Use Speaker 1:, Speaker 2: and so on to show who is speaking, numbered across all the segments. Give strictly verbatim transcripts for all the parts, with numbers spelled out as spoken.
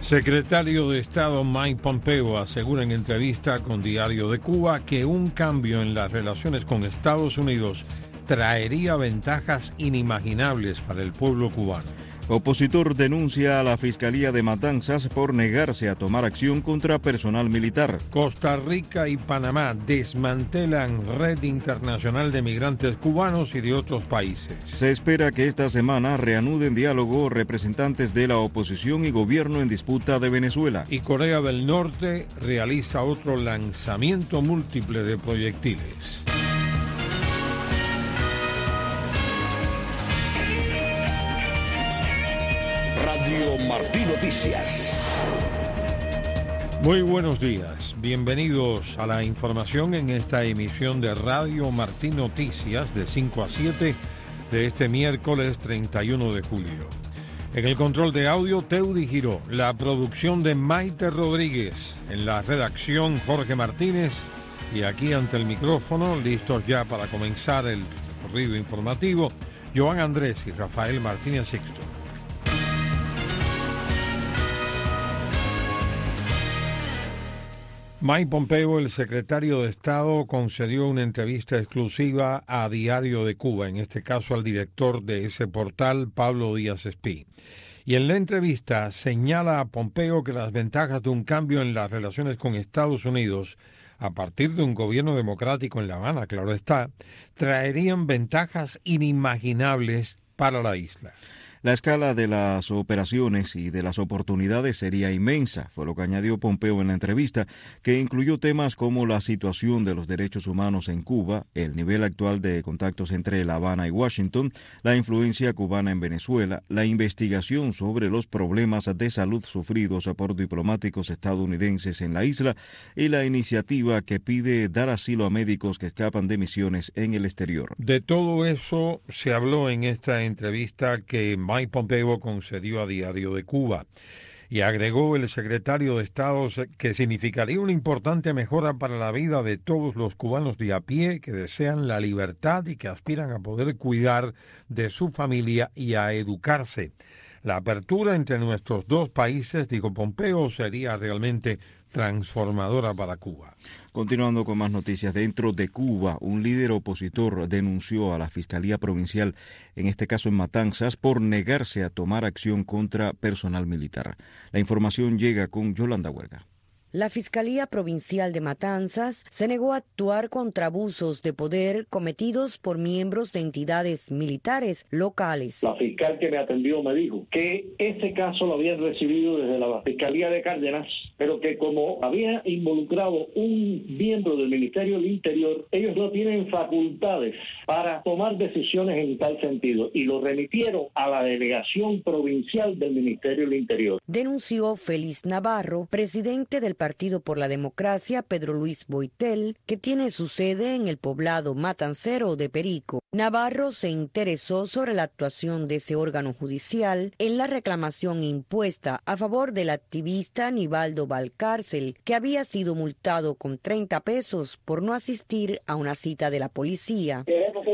Speaker 1: Secretario de Estado Mike Pompeo asegura en entrevista con Diario de Cuba que un cambio en las relaciones con Estados Unidos traería ventajas inimaginables para el pueblo cubano.
Speaker 2: Opositor denuncia a la Fiscalía de Matanzas por negarse a tomar acción contra personal militar.
Speaker 1: Costa Rica y Panamá desmantelan red internacional de migrantes cubanos y de otros países.
Speaker 2: Se espera que esta semana reanuden diálogo representantes de la oposición y gobierno en disputa de Venezuela.
Speaker 1: Y Corea del Norte realiza otro lanzamiento múltiple de proyectiles.
Speaker 3: Radio Martí Noticias.
Speaker 1: Muy buenos días, bienvenidos a la información en esta emisión de Radio Martí Noticias de cinco a siete de este miércoles treinta y uno de julio. En el control de audio, Teudi Giró, la producción de Maite Rodríguez, en la redacción Jorge Martínez y aquí ante el micrófono, listos ya para comenzar el recorrido informativo, Joan Andrés y Rafael Martínez Sixto. Mike Pompeo, el secretario de Estado, concedió una entrevista exclusiva a Diario de Cuba, en este caso al director de ese portal, Pablo Díaz Espí. Y en la entrevista señala a Pompeo que las ventajas de un cambio en las relaciones con Estados Unidos, a partir de un gobierno democrático en La Habana, claro está, traerían ventajas inimaginables para la isla.
Speaker 2: La escala de las operaciones y de las oportunidades sería inmensa, fue lo que añadió Pompeo en la entrevista, que incluyó temas como la situación de los derechos humanos en Cuba, el nivel actual de contactos entre La Habana y Washington, la influencia cubana en Venezuela, la investigación sobre los problemas de salud sufridos por diplomáticos estadounidenses en la isla y la iniciativa que pide dar asilo a médicos que escapan de misiones en el exterior.
Speaker 1: De todo eso se habló en esta entrevista que Mike Pompeo concedió a Diario de Cuba y agregó el secretario de Estado que significaría una importante mejora para la vida de todos los cubanos de a pie que desean la libertad y que aspiran a poder cuidar de su familia y a educarse. La apertura entre nuestros dos países, dijo Pompeo, sería realmente transformadora para Cuba.
Speaker 2: Continuando con más noticias, dentro de Cuba, un líder opositor denunció a la Fiscalía Provincial, en este caso en Matanzas, por negarse a tomar acción contra personal militar. La información llega con Yolanda Huerga.
Speaker 4: La Fiscalía Provincial de Matanzas se negó a actuar contra abusos de poder cometidos por miembros de entidades militares locales.
Speaker 5: La fiscal que me atendió me dijo que ese caso lo habían recibido desde la Fiscalía de Cárdenas, pero que como había involucrado un miembro del Ministerio del Interior, ellos no tienen facultades para tomar decisiones en tal sentido y lo remitieron a la Delegación Provincial del Ministerio del Interior.
Speaker 4: Denunció Félix Navarro, presidente del Partido por la Democracia, Pedro Luis Boitel, que tiene su sede en el poblado matancero de Perico. Navarro se interesó sobre la actuación de ese órgano judicial en la reclamación impuesta a favor del activista Nivaldo Valcárcel, que había sido multado con treinta pesos por no asistir a una cita de la policía.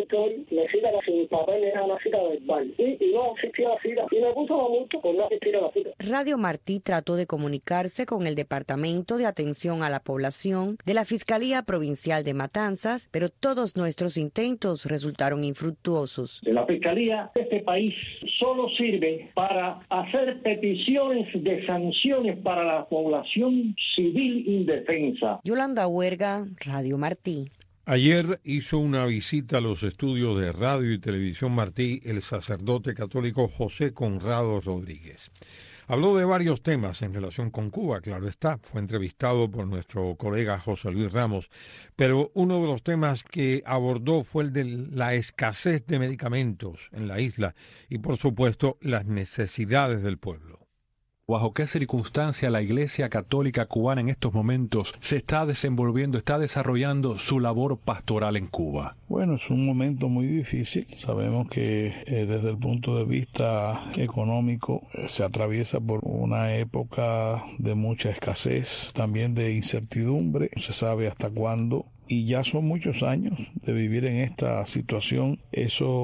Speaker 4: Radio Martí trató de comunicarse con el departamento de atención a la población de la Fiscalía Provincial de Matanzas, pero todos nuestros intentos resultaron infructuosos.
Speaker 5: De la Fiscalía de este país solo sirve para hacer peticiones de sanciones para la población civil indefensa.
Speaker 4: Yolanda Huerga, Radio Martí.
Speaker 1: Ayer hizo una visita a los estudios de Radio y Televisión Martí el sacerdote católico José Conrado Rodríguez. Habló de varios temas en relación con Cuba, claro está, fue entrevistado por nuestro colega José Luis Ramos, pero uno de los temas que abordó fue el de la escasez de medicamentos en la isla y, por supuesto, las necesidades del pueblo.
Speaker 6: ¿Bajo qué circunstancia la Iglesia Católica Cubana en estos momentos se está desenvolviendo, está desarrollando su labor pastoral en Cuba?
Speaker 7: Bueno, es un momento muy difícil. Sabemos que eh, desde el punto de vista económico eh, se atraviesa por una época de mucha escasez, también de incertidumbre. No se sabe hasta cuándo. Y ya son muchos años de vivir en esta situación. Eso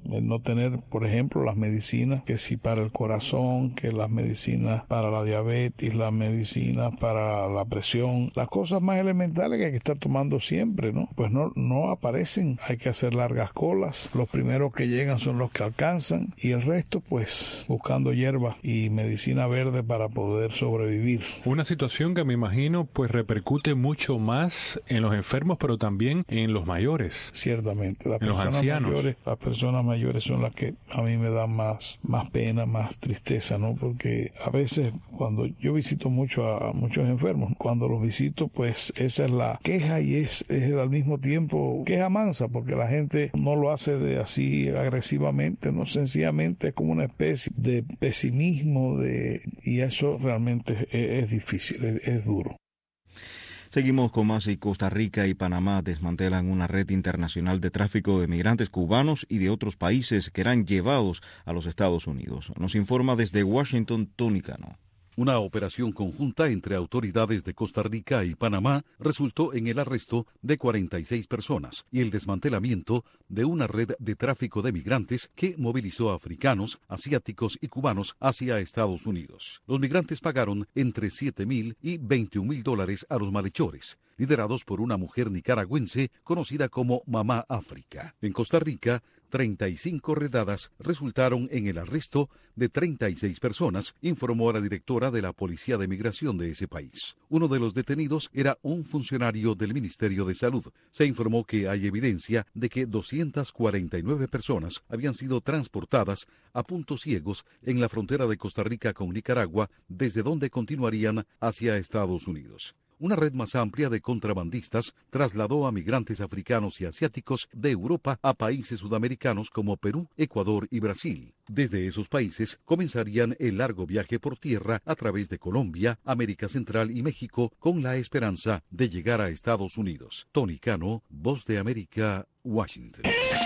Speaker 7: el no tener, por ejemplo, las medicinas, que si para el corazón, que las medicinas para la diabetes, las medicinas para la presión, las cosas más elementales que hay que estar tomando siempre, ¿no? Pues no, no aparecen, hay que hacer largas colas, los primeros que llegan son los que alcanzan y el resto pues buscando hierba y medicina verde para poder sobrevivir.
Speaker 6: Una situación que me imagino pues repercute mucho más en los enfermos, pero también en los mayores.
Speaker 7: Ciertamente, las
Speaker 6: en
Speaker 7: personas
Speaker 6: los ancianos.
Speaker 7: mayores, las personas mayores son las que a mí me dan más, más pena, más tristeza, ¿no? Porque a veces cuando yo visito mucho a muchos enfermos, cuando los visito, pues esa es la queja y es, es al mismo tiempo queja mansa, porque la gente no lo hace de así agresivamente, no, sencillamente es como una especie de pesimismo de, y eso realmente es, es difícil, es, es duro.
Speaker 2: Seguimos con más y Costa Rica y Panamá desmantelan una red internacional de tráfico de migrantes cubanos y de otros países que eran llevados a los Estados Unidos. Nos informa desde Washington, Tony Cano.
Speaker 8: Una operación conjunta entre autoridades de Costa Rica y Panamá resultó en el arresto de cuarenta y seis personas y el desmantelamiento de una red de tráfico de migrantes que movilizó a africanos, asiáticos y cubanos hacia Estados Unidos. Los migrantes pagaron entre siete mil y veintiún mil dólares a los malhechores, liderados por una mujer nicaragüense conocida como Mamá África. En Costa Rica, treinta y cinco redadas resultaron en el arresto de treinta y seis personas, informó la directora de la Policía de Migración de ese país. Uno de los detenidos era un funcionario del Ministerio de Salud. Se informó que hay evidencia de que doscientas cuarenta y nueve personas habían sido transportadas a puntos ciegos en la frontera de Costa Rica con Nicaragua, desde donde continuarían hacia Estados Unidos. Una red más amplia de contrabandistas trasladó a migrantes africanos y asiáticos de Europa a países sudamericanos como Perú, Ecuador y Brasil. Desde esos países comenzarían el largo viaje por tierra a través de Colombia, América Central y México con la esperanza de llegar a Estados Unidos. Tony Cano, Voz de América, Washington.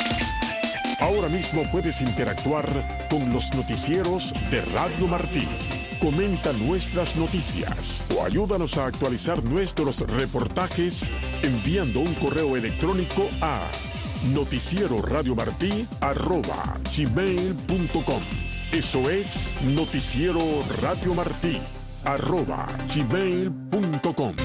Speaker 3: Ahora mismo puedes interactuar con los noticieros de Radio Martí. Comenta nuestras noticias o ayúdanos a actualizar nuestros reportajes enviando un correo electrónico a noticiero radio martí arroba gmail punto com. Eso es noticiero radio martí arroba gmail punto com.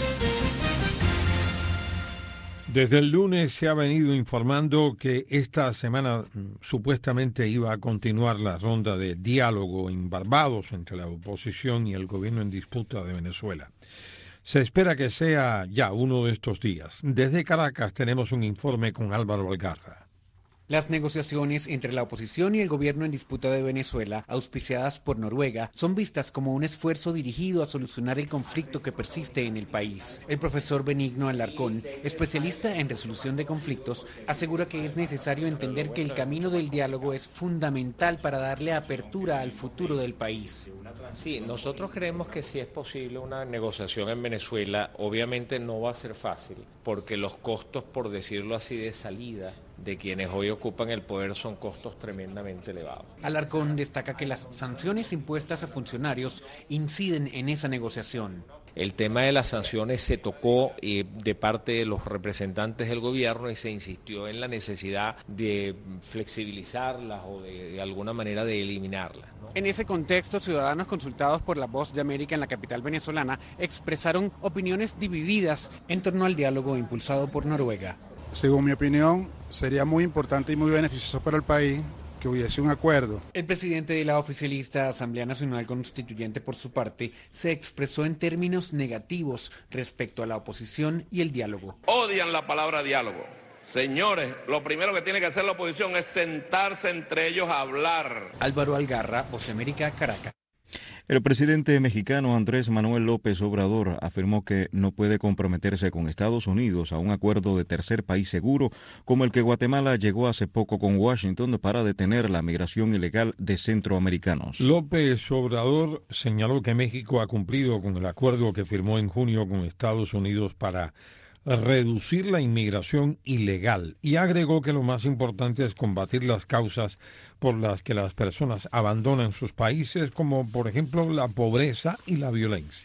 Speaker 1: Desde el lunes se ha venido informando que esta semana supuestamente iba a continuar la ronda de diálogo en Barbados entre la oposición y el gobierno en disputa de Venezuela. Se espera que sea ya uno de estos días. Desde Caracas tenemos un informe con Álvaro Algarra.
Speaker 9: Las negociaciones entre la oposición y el gobierno en disputa de Venezuela, auspiciadas por Noruega, son vistas como un esfuerzo dirigido a solucionar el conflicto que persiste en el país. El profesor Benigno Alarcón, especialista en resolución de conflictos, asegura que es necesario entender que el camino del diálogo es fundamental para darle apertura al futuro del país.
Speaker 10: Sí, nosotros creemos que sí es posible una negociación en Venezuela. Obviamente no va a ser fácil, porque los costos, por decirlo así, de salida de quienes hoy ocupan el poder son costos tremendamente elevados.
Speaker 9: Alarcón destaca que las sanciones impuestas a funcionarios inciden en esa negociación.
Speaker 10: El tema de las sanciones se tocó eh, de parte de los representantes del gobierno y se insistió en la necesidad de flexibilizarlas o de, de alguna manera de eliminarlas, ¿no?
Speaker 9: En ese contexto, ciudadanos consultados por La Voz de América en la capital venezolana expresaron opiniones divididas en torno al diálogo impulsado por Noruega.
Speaker 11: Según mi opinión, sería muy importante y muy beneficioso para el país que hubiese un acuerdo.
Speaker 9: El presidente de la oficialista Asamblea Nacional Constituyente, por su parte, se expresó en términos negativos respecto a la oposición y el diálogo.
Speaker 12: Odian la palabra diálogo. Señores, lo primero que tiene que hacer la oposición es sentarse entre ellos a hablar.
Speaker 9: Álvaro Algarra, Voz de América, Caracas.
Speaker 2: El presidente mexicano Andrés Manuel López Obrador afirmó que no puede comprometerse con Estados Unidos a un acuerdo de tercer país seguro como el que Guatemala llegó hace poco con Washington para detener la migración ilegal de centroamericanos.
Speaker 1: López Obrador señaló que México ha cumplido con el acuerdo que firmó en junio con Estados Unidos para reducir la inmigración ilegal y agregó que lo más importante es combatir las causas por las que las personas abandonan sus países, como por ejemplo la pobreza y la violencia.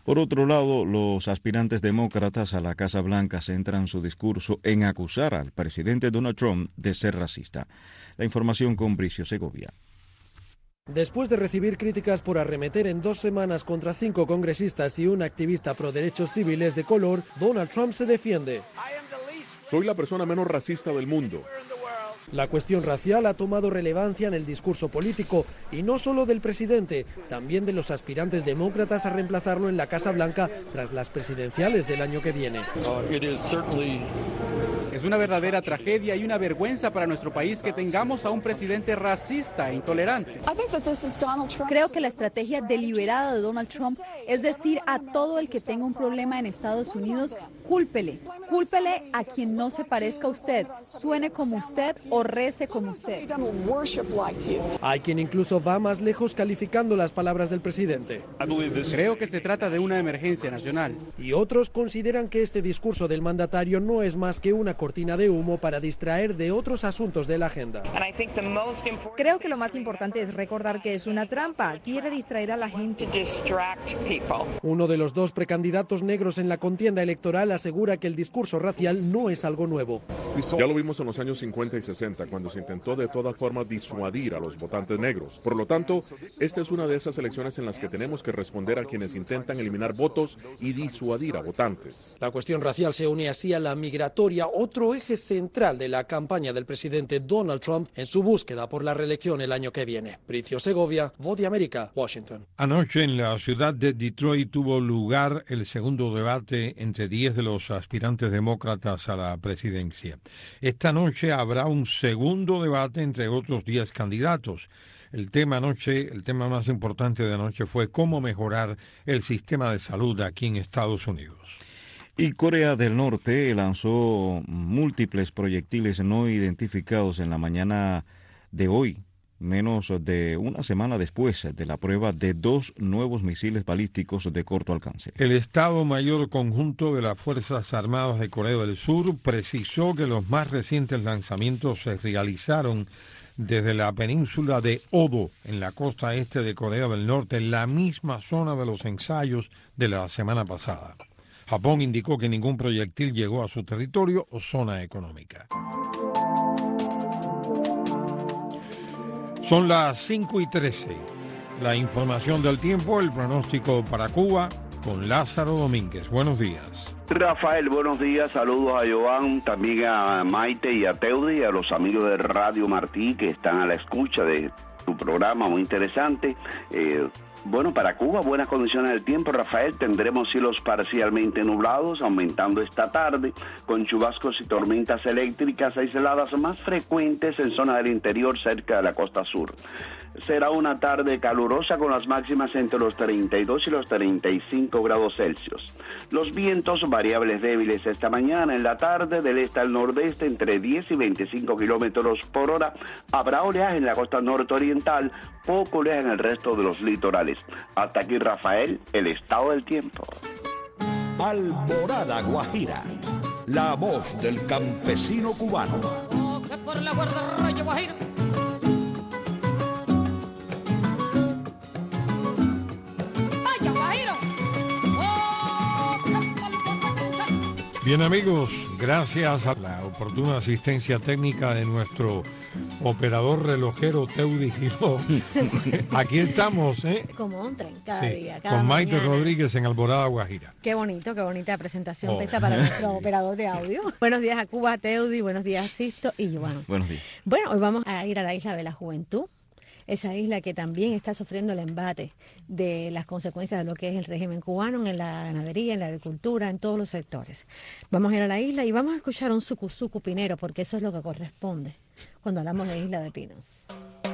Speaker 2: Por otro lado, los aspirantes demócratas a la Casa Blanca centran su discurso en acusar al presidente Donald Trump de ser racista. La información con Bricio Segovia.
Speaker 13: Después de recibir críticas por arremeter en dos semanas contra cinco congresistas y un activista pro derechos civiles de color, Donald Trump se defiende.
Speaker 14: Soy la persona menos racista del mundo.
Speaker 13: La cuestión racial ha tomado relevancia en el discurso político, y no solo del presidente, también de los aspirantes demócratas a reemplazarlo en la Casa Blanca tras las presidenciales del año que viene.
Speaker 15: Es una verdadera tragedia y una vergüenza para nuestro país que tengamos a un presidente racista e intolerante.
Speaker 16: Creo que la estrategia deliberada de Donald Trump es decir a todo el que tenga un problema en Estados Unidos, cúlpele, cúlpele a quien no se parezca a usted, suene como usted o rece como usted.
Speaker 13: Hay quien incluso va más lejos calificando las palabras del presidente.
Speaker 15: Creo que se trata de una emergencia nacional.
Speaker 13: Y otros consideran que este discurso del mandatario no es más que una cortina de humo para distraer de otros asuntos de la agenda.
Speaker 17: Creo que lo más importante es recordar que es una trampa, quiere distraer a la gente.
Speaker 13: Uno de los dos precandidatos negros en la contienda electoral asegura que el discurso racial no es algo nuevo.
Speaker 14: Ya lo vimos en los años cincuenta y sesenta, cuando se intentó de todas formas disuadir a los votantes negros. Por lo tanto, esta es una de esas elecciones en las que tenemos que responder a quienes intentan eliminar votos y disuadir a votantes.
Speaker 13: La cuestión racial se une así a la migratoria, otro eje central de la campaña del presidente Donald Trump en su búsqueda por la reelección el año que viene. Bricio Segovia, Voz de América, Washington.
Speaker 1: Anoche en la ciudad de Detroit tuvo lugar el segundo debate entre diez de los aspirantes demócratas a la presidencia. Esta noche habrá un segundo debate entre otros diez candidatos. El tema anoche, el tema más importante de anoche fue cómo mejorar el sistema de salud aquí en Estados Unidos.
Speaker 2: Y Corea del Norte lanzó múltiples proyectiles no identificados en la mañana de hoy, menos de una semana después de la prueba de dos nuevos misiles balísticos de corto alcance.
Speaker 1: El Estado Mayor Conjunto de las Fuerzas Armadas de Corea del Sur precisó que los más recientes lanzamientos se realizaron desde la península de Odo, en la costa este de Corea del Norte, en la misma zona de los ensayos de la semana pasada. Japón indicó que ningún proyectil llegó a su territorio o zona económica. Son las cinco y trece. La información del tiempo, el pronóstico para Cuba, con Lázaro Domínguez. Buenos días.
Speaker 18: Rafael, buenos días. Saludos a Joan, también a Maite y a Teudi y a los amigos de Radio Martí que están a la escucha de tu programa muy interesante. Eh, Bueno, para Cuba, buenas condiciones del tiempo, Rafael. Tendremos cielos parcialmente nublados, aumentando esta tarde, con chubascos y tormentas eléctricas aisladas más frecuentes en zona del interior cerca de la costa sur. Será una tarde calurosa con las máximas entre los treinta y dos y los treinta y cinco grados Celsius. Los vientos variables débiles esta mañana, en la tarde, del este al nordeste entre diez y veinticinco kilómetros por hora. Habrá oleaje en la costa norte-oriental, poco oleaje en el resto de los litorales. Hasta aquí, Rafael, el estado del tiempo.
Speaker 19: Alborada Guajira, la voz del campesino cubano.
Speaker 20: Por la guardarraya Guajira.
Speaker 1: Bien, amigos, gracias a la oportuna asistencia técnica de nuestro operador relojero Teudi Girón. Aquí estamos, ¿eh?
Speaker 17: Como un tren, cada sí, día, cada
Speaker 1: con
Speaker 17: mañana.
Speaker 1: Maite Rodríguez en Alborada Guajira.
Speaker 17: Qué bonito, qué bonita presentación
Speaker 1: Oh.
Speaker 17: pesa para nuestro operador de audio. Buenos días a Cuba, Teudi, buenos días, Sisto y Joan.
Speaker 2: Buenos días.
Speaker 17: Bueno, hoy vamos a ir a la isla de la Juventud, esa isla que también está sufriendo el embate de las consecuencias de lo que es el régimen cubano en la ganadería, en la agricultura, en todos los sectores. Vamos a ir a la isla y vamos a escuchar un sucusucu pinero, porque eso es lo que corresponde cuando hablamos de Isla de Pinos.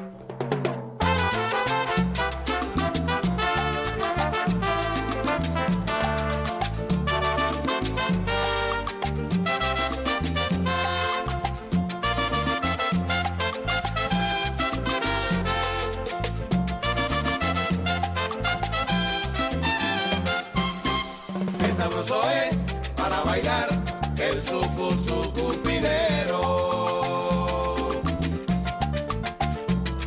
Speaker 21: Sabroso es para bailar el sucu sucu pinero.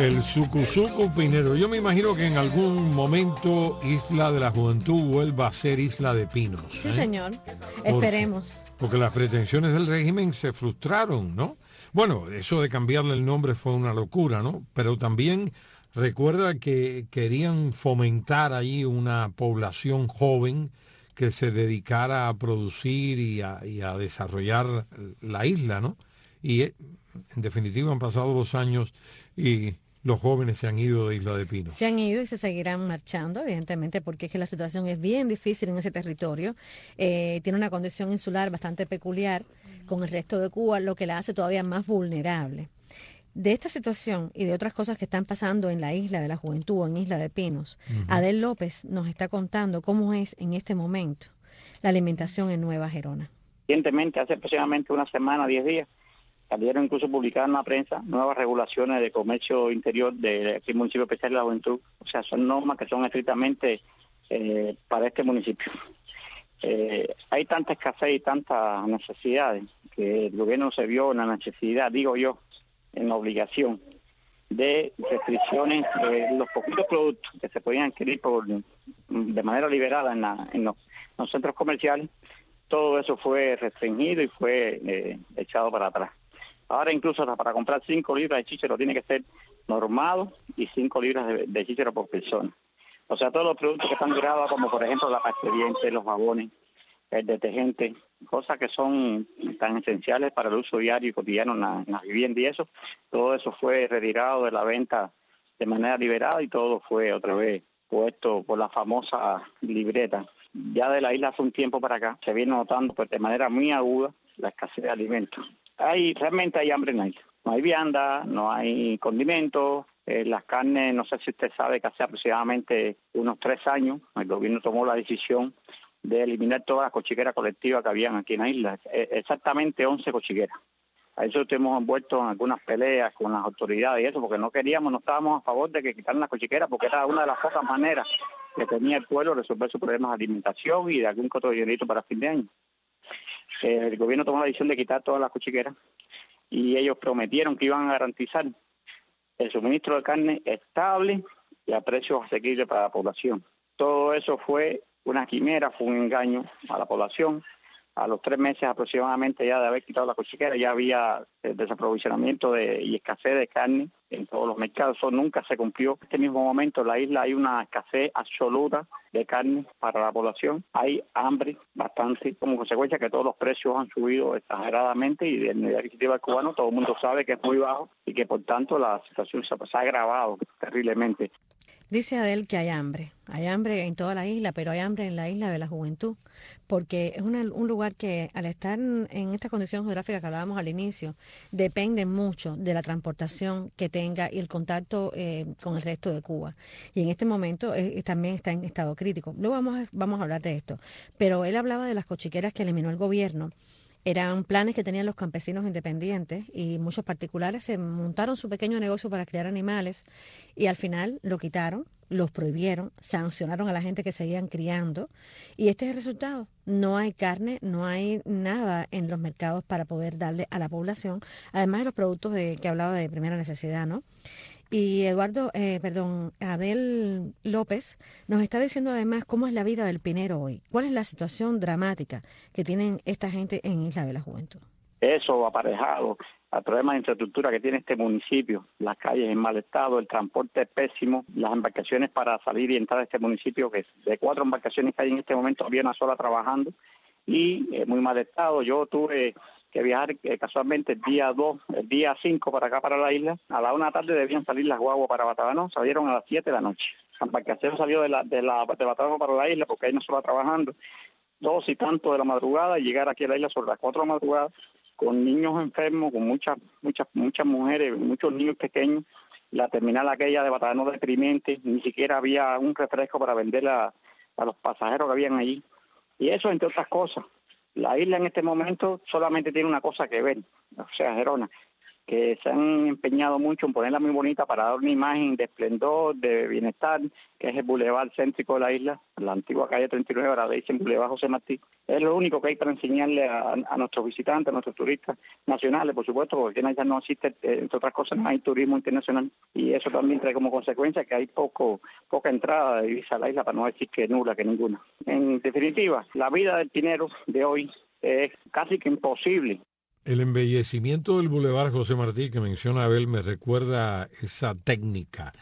Speaker 1: El Sucusucu Pinero. Yo me imagino que en algún momento Isla de la Juventud vuelva a ser Isla de Pinos.
Speaker 17: Sí,
Speaker 1: ¿eh?
Speaker 17: señor.
Speaker 1: Porque,
Speaker 17: Esperemos.
Speaker 1: Porque las pretensiones del régimen se frustraron, ¿no? Bueno, eso de cambiarle el nombre fue una locura, ¿no? Pero también recuerda que querían fomentar ahí una población joven que se dedicara a producir y a, y a desarrollar la isla, ¿no? Y en definitiva han pasado dos años y los jóvenes se han ido de Isla de Pinos.
Speaker 17: Se han ido y se seguirán marchando, evidentemente, porque es que la situación es bien difícil en ese territorio. Eh, tiene una condición insular bastante peculiar con el resto de Cuba, lo que la hace todavía más vulnerable. De esta situación y de otras cosas que están pasando en la Isla de la Juventud o en Isla de Pinos, uh-huh. Adel López nos está contando cómo es en este momento la alimentación en Nueva Gerona.
Speaker 5: Recientemente, hace aproximadamente una semana, diez días, salieron incluso publicadas en la prensa nuevas regulaciones de comercio interior del de municipio especial de la Juventud. O sea, son normas que son estrictamente eh, para este municipio. Eh, hay tanta escasez y tantas necesidades que el gobierno se vio en la necesidad, digo yo, en la obligación de restricciones de los poquitos productos que se podían adquirir por, de manera liberada en, la, en, los, en los centros comerciales. Todo eso fue restringido y fue eh, echado para atrás. Ahora incluso para comprar cinco libras de chícharo tiene que ser normado y cinco libras de, de chícharo por persona. O sea, todos los productos que están grabados, como por ejemplo la pasta de dientes, los jabones, el detergente, cosas que son tan esenciales para el uso diario y cotidiano en la, en la vivienda y eso, todo eso fue retirado de la venta de manera liberada y todo fue otra vez puesto por la famosa libreta. Ya de la isla hace un tiempo para acá se viene notando pues de manera muy aguda la escasez de alimentos. Hay realmente hay hambre en la isla. No hay vianda, no hay condimentos, eh, las carnes, no sé si usted sabe que hace aproximadamente unos tres años el gobierno tomó la decisión de eliminar todas las cochiqueras colectivas que habían aquí en la isla, eh, exactamente once cochiqueras. A eso estuvimos envueltos en algunas peleas con las autoridades y eso, porque no queríamos, no estábamos a favor de que quitaran las cochiqueras, porque era una de las pocas maneras que tenía el pueblo de resolver sus problemas de alimentación y de algún otro dinerito para fin de año. El gobierno tomó la decisión de quitar todas las cochiqueras y ellos prometieron que iban a garantizar el suministro de carne estable y a precios asequibles para la población. Todo eso fue una quimera, fue un engaño a la población. A los tres meses aproximadamente ya de haber quitado la cochiquera ya había desaprovisionamiento de, y escasez de carne en todos los mercados. Eso nunca se cumplió. En este mismo momento en la isla hay una escasez absoluta de carne para la población. Hay hambre bastante, como consecuencia que todos los precios han subido exageradamente y el nivel adquisitivo del cubano todo el mundo sabe que es muy bajo y que por tanto la situación se ha agravado terriblemente.
Speaker 17: Dice Adel que hay hambre, hay hambre en toda la isla, pero hay hambre en la Isla de la Juventud, porque es una, un lugar que al estar en, en esta condición geográfica que hablábamos al inicio, depende mucho de la transportación que tenga y el contacto eh, con el resto de Cuba. Y en este momento eh, también está en estado crítico. Luego vamos a, vamos a hablar de esto, pero él hablaba de las cochiqueras que eliminó el gobierno. Eran planes que tenían los campesinos independientes y muchos particulares se montaron su pequeño negocio para criar animales y al final lo quitaron, los prohibieron, sancionaron a la gente que seguían criando y este es el resultado. No hay carne, no hay nada en los mercados para poder darle a la población, además de los productos de, que hablaba de primera necesidad, ¿no? Y Eduardo, eh, perdón, Adel López nos está diciendo además cómo es la vida del pinero hoy. ¿Cuál es la situación dramática que tienen esta gente en Isla de la Juventud? Eso aparejado al problema de infraestructura que tiene este municipio, las calles en mal estado, el transporte es pésimo, las embarcaciones para salir y entrar a este municipio, que de cuatro embarcaciones que hay en este momento había una sola trabajando y eh, muy mal estado. Yo tuve que viajar eh, casualmente el día dos, el día cinco para acá, para la isla. A la una de la tarde debían salir las guaguas para Batabanó, salieron a las siete de la noche. La embarcación salió de la de la de Batabanó para la isla porque ahí no se va trabajando. Dos y tanto de la madrugada y llegar aquí a la isla sobre las cuatro de la madrugada con niños enfermos, con muchas muchas muchas mujeres, muchos niños pequeños. La terminal aquella de Batabanó deprimente, ni siquiera había un refresco para vender a, a los pasajeros que habían allí. Y eso entre otras cosas. La isla en este momento solamente tiene una cosa que ver, o sea, Gerona,
Speaker 5: que se han empeñado mucho en ponerla muy bonita para dar una imagen de esplendor, de bienestar, que es el bulevar céntrico de la isla, la antigua calle treinta y nueve, ahora le dicen bulevar José Martí. Es lo único que hay para enseñarle a, a nuestros visitantes, a nuestros turistas nacionales, por supuesto, porque en la isla no existe, eh, entre otras cosas, no hay turismo internacional, y eso también trae como consecuencia que hay poco poca entrada de divisa a la isla, para no decir que nula, que ninguna. En definitiva, la vida del pinero de hoy es casi que imposible.
Speaker 1: El embellecimiento del Boulevard José Martí que menciona Abel me recuerda esa técnica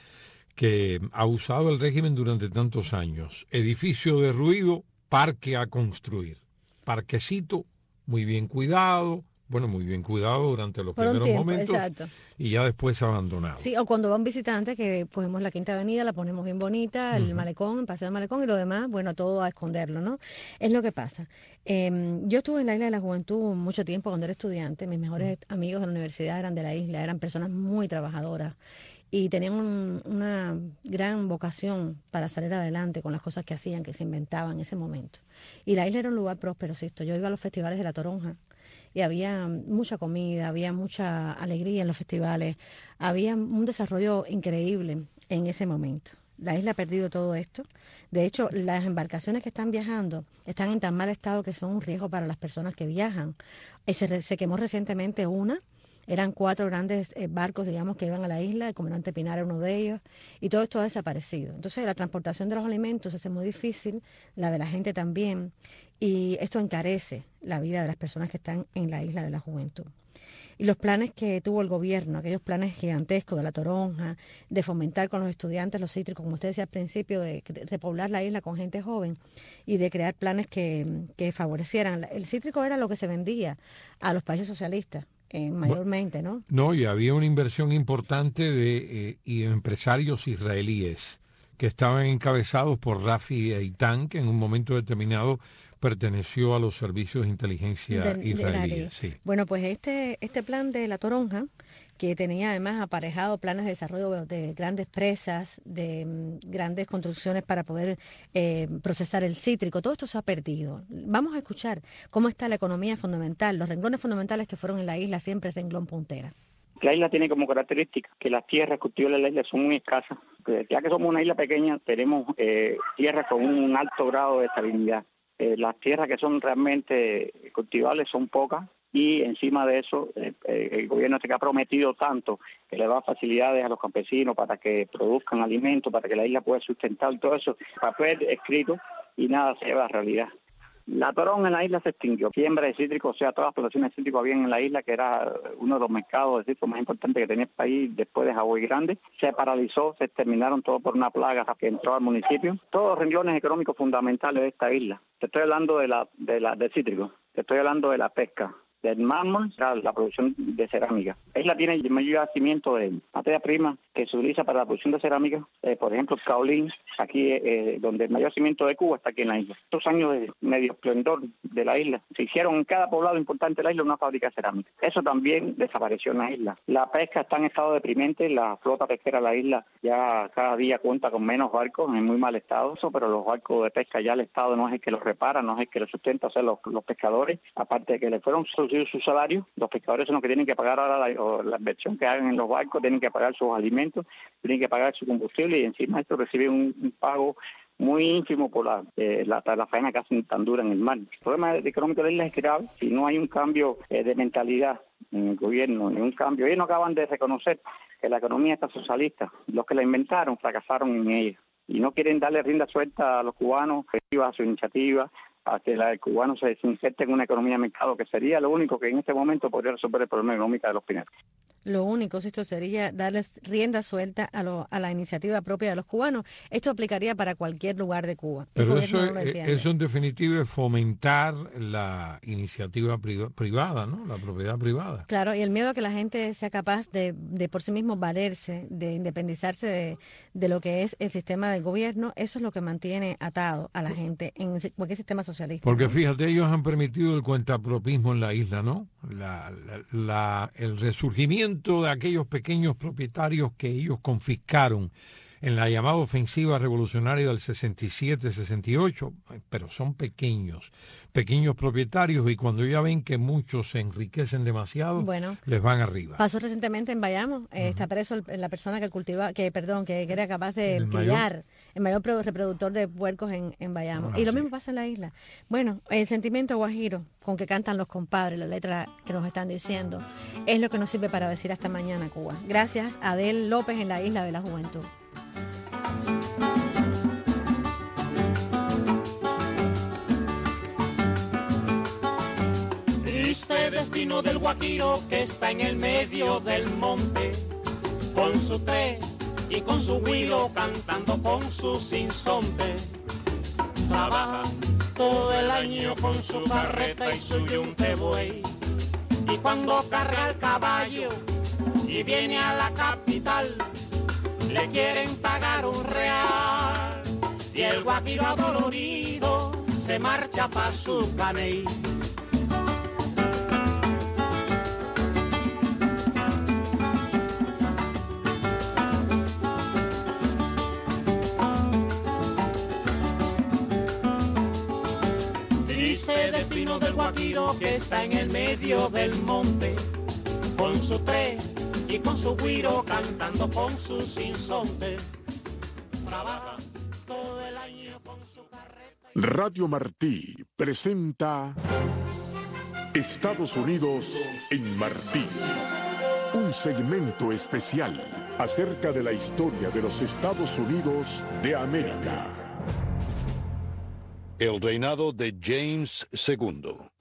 Speaker 1: que ha usado el régimen durante tantos años. Edificio derruido, parque a construir. Parquecito muy bien cuidado, bueno, muy bien cuidado durante los
Speaker 17: Por un
Speaker 1: primeros
Speaker 17: tiempo,
Speaker 1: momentos,
Speaker 17: exacto.
Speaker 1: Y ya después abandonado.
Speaker 17: Sí, o cuando va un visitante que cogemos la Quinta Avenida, la ponemos bien bonita, el uh-huh. malecón, el paseo del malecón y lo demás, bueno, todo a esconderlo, ¿no? Es lo que pasa. Eh, yo estuve en la Isla de la Juventud mucho tiempo cuando era estudiante, mis mejores uh-huh. amigos de la universidad eran de la isla, eran personas muy trabajadoras y tenían un, una gran vocación para salir adelante con las cosas que hacían, que se inventaban en ese momento. Y la isla era un lugar próspero, ¿sí? Yo iba a los festivales de La Toronja, y había mucha comida, había mucha alegría en los festivales, había un desarrollo increíble en ese momento. La isla ha perdido todo esto. De hecho, las embarcaciones que están viajando están en tan mal estado que son un riesgo para las personas que viajan. Se, se quemó recientemente una. Eran cuatro grandes eh, barcos, digamos, que iban a la isla, el comandante Pinar era uno de ellos, y todo esto ha desaparecido. Entonces, la transportación de los alimentos se hace muy difícil, la de la gente también, y esto encarece la vida de las personas que están en la Isla de la Juventud. Y los planes que tuvo el gobierno, aquellos planes gigantescos de La Toronja, de fomentar con los estudiantes los cítricos, como usted decía al principio, de repoblar la isla con gente joven y de crear planes que, que favorecieran. El cítrico era lo que se vendía a los países socialistas. Eh, mayormente, ¿no?
Speaker 1: No, y había una inversión importante de eh, y empresarios israelíes que estaban encabezados por Rafi Eitan, que en un momento determinado perteneció a los servicios de inteligencia de, israelíes. Sí.
Speaker 17: Bueno, pues este este plan de La Toronja, que tenía además aparejado planes de desarrollo de grandes presas, de um, grandes construcciones para poder eh, procesar el cítrico, todo esto se ha perdido. Vamos a escuchar cómo está la economía fundamental, los renglones fundamentales que fueron en la isla siempre renglón puntera.
Speaker 5: La isla tiene como característica que las tierras cultivables de la isla son muy escasas. Ya que somos una isla pequeña, tenemos eh, tierras con un alto grado de estabilidad. Eh, las tierras que son realmente cultivables son pocas y encima de eso eh, eh, el gobierno este que ha prometido tanto que le da facilidades a los campesinos para que produzcan alimentos, para que la isla pueda sustentar todo eso, papel escrito y nada se lleva a la realidad. La Toronja en la isla se extinguió. Siembra de cítricos, o sea, todas las plantaciones de cítricos habían en la isla, que era uno de los mercados de cítricos más importantes que tenía el país después de Hawái Grande. Se paralizó, se exterminaron todo por una plaga que entró al municipio. Todos los renglones económicos fundamentales de esta isla. Te estoy hablando de la de la de cítricos, te estoy hablando de la pesca, del mármol, la producción de cerámica. La isla tiene el mayor yacimiento de materia prima que se utiliza para la producción de cerámica, eh, por ejemplo, el caolín, aquí eh, donde el mayor yacimiento de Cuba está aquí en la isla. Estos años de medio esplendor de la isla, se hicieron en cada poblado importante de la isla una fábrica de cerámica. Eso también desapareció en la isla. La pesca está en estado deprimente, la flota pesquera de la isla ya cada día cuenta con menos barcos, en muy mal estado, pero los barcos de pesca ya el Estado no es el que los repara, no es el que los sustenta, o sea, los, los pescadores, aparte de que le fueron su salario, los pescadores son los que tienen que pagar ahora la, la inversión que hagan en los barcos, tienen que pagar sus alimentos, tienen que pagar su combustible y encima de esto reciben un, un pago muy ínfimo por la, eh, la, la faena que hacen tan dura en el mar. El problema económico de la isla es grave si no hay un cambio eh, de mentalidad en el gobierno, ni un cambio. Ellos no acaban de reconocer que la economía está socialista. Los que la inventaron fracasaron en ella y no quieren darle rienda suelta a los cubanos a su iniciativa, a que la, el cubano se inserte en una economía de mercado, que sería lo único que en este momento podría resolver el problema económico de los pineros.
Speaker 17: Lo único, esto sería darles rienda suelta a, lo, a la iniciativa propia de los cubanos. Esto aplicaría para cualquier lugar de Cuba.
Speaker 1: Pero eso, no eso en definitiva es fomentar la iniciativa privada, ¿no? La propiedad privada.
Speaker 17: Claro, y el miedo a que la gente sea capaz de, de por sí mismo valerse, de independizarse de, de lo que es el sistema del gobierno, eso es lo que mantiene atado a la gente en cualquier sistema socialista.
Speaker 1: Porque
Speaker 17: ¿no?
Speaker 1: Fíjate, ellos han permitido el cuentapropismo en la isla, ¿no? La, la, la, el resurgimiento de aquellos pequeños propietarios que ellos confiscaron en la llamada ofensiva revolucionaria del sesenta y siete sesenta y ocho, pero son pequeños, pequeños propietarios, y cuando ya ven que muchos se enriquecen demasiado, bueno, les van arriba.
Speaker 17: Pasó recientemente en Bayamo, eh, uh-huh. está preso el, la persona que cultiva, que perdón, que, que era capaz de el criar mayor? el mayor reproductor de puercos en, en Bayamo. Ah, y lo sí. mismo pasa en la isla. Bueno, el sentimiento guajiro con que cantan los compadres, la letra que nos están diciendo, es lo que nos sirve para decir hasta mañana Cuba. Gracias a Adel López en la Isla de la Juventud.
Speaker 21: Triste destino del guajiro que está en el medio del monte, con su tres y con su güiro cantando con su sinsonte. Trabaja todo el año con su carreta y su yunte buey, y cuando carga el caballo y viene a la capital, le quieren pagar un real, y el guajiro adolorido se marcha pa' su caney. Triste destino del guajiro que está en el medio del monte, con su tres y con su güiro cantando con su sinsonte. Trabaja todo el año con su carreta.
Speaker 3: Radio Martí presenta Estados Unidos en Martí, un segmento especial acerca de la historia de los Estados Unidos de América.
Speaker 19: El reinado de James segundo.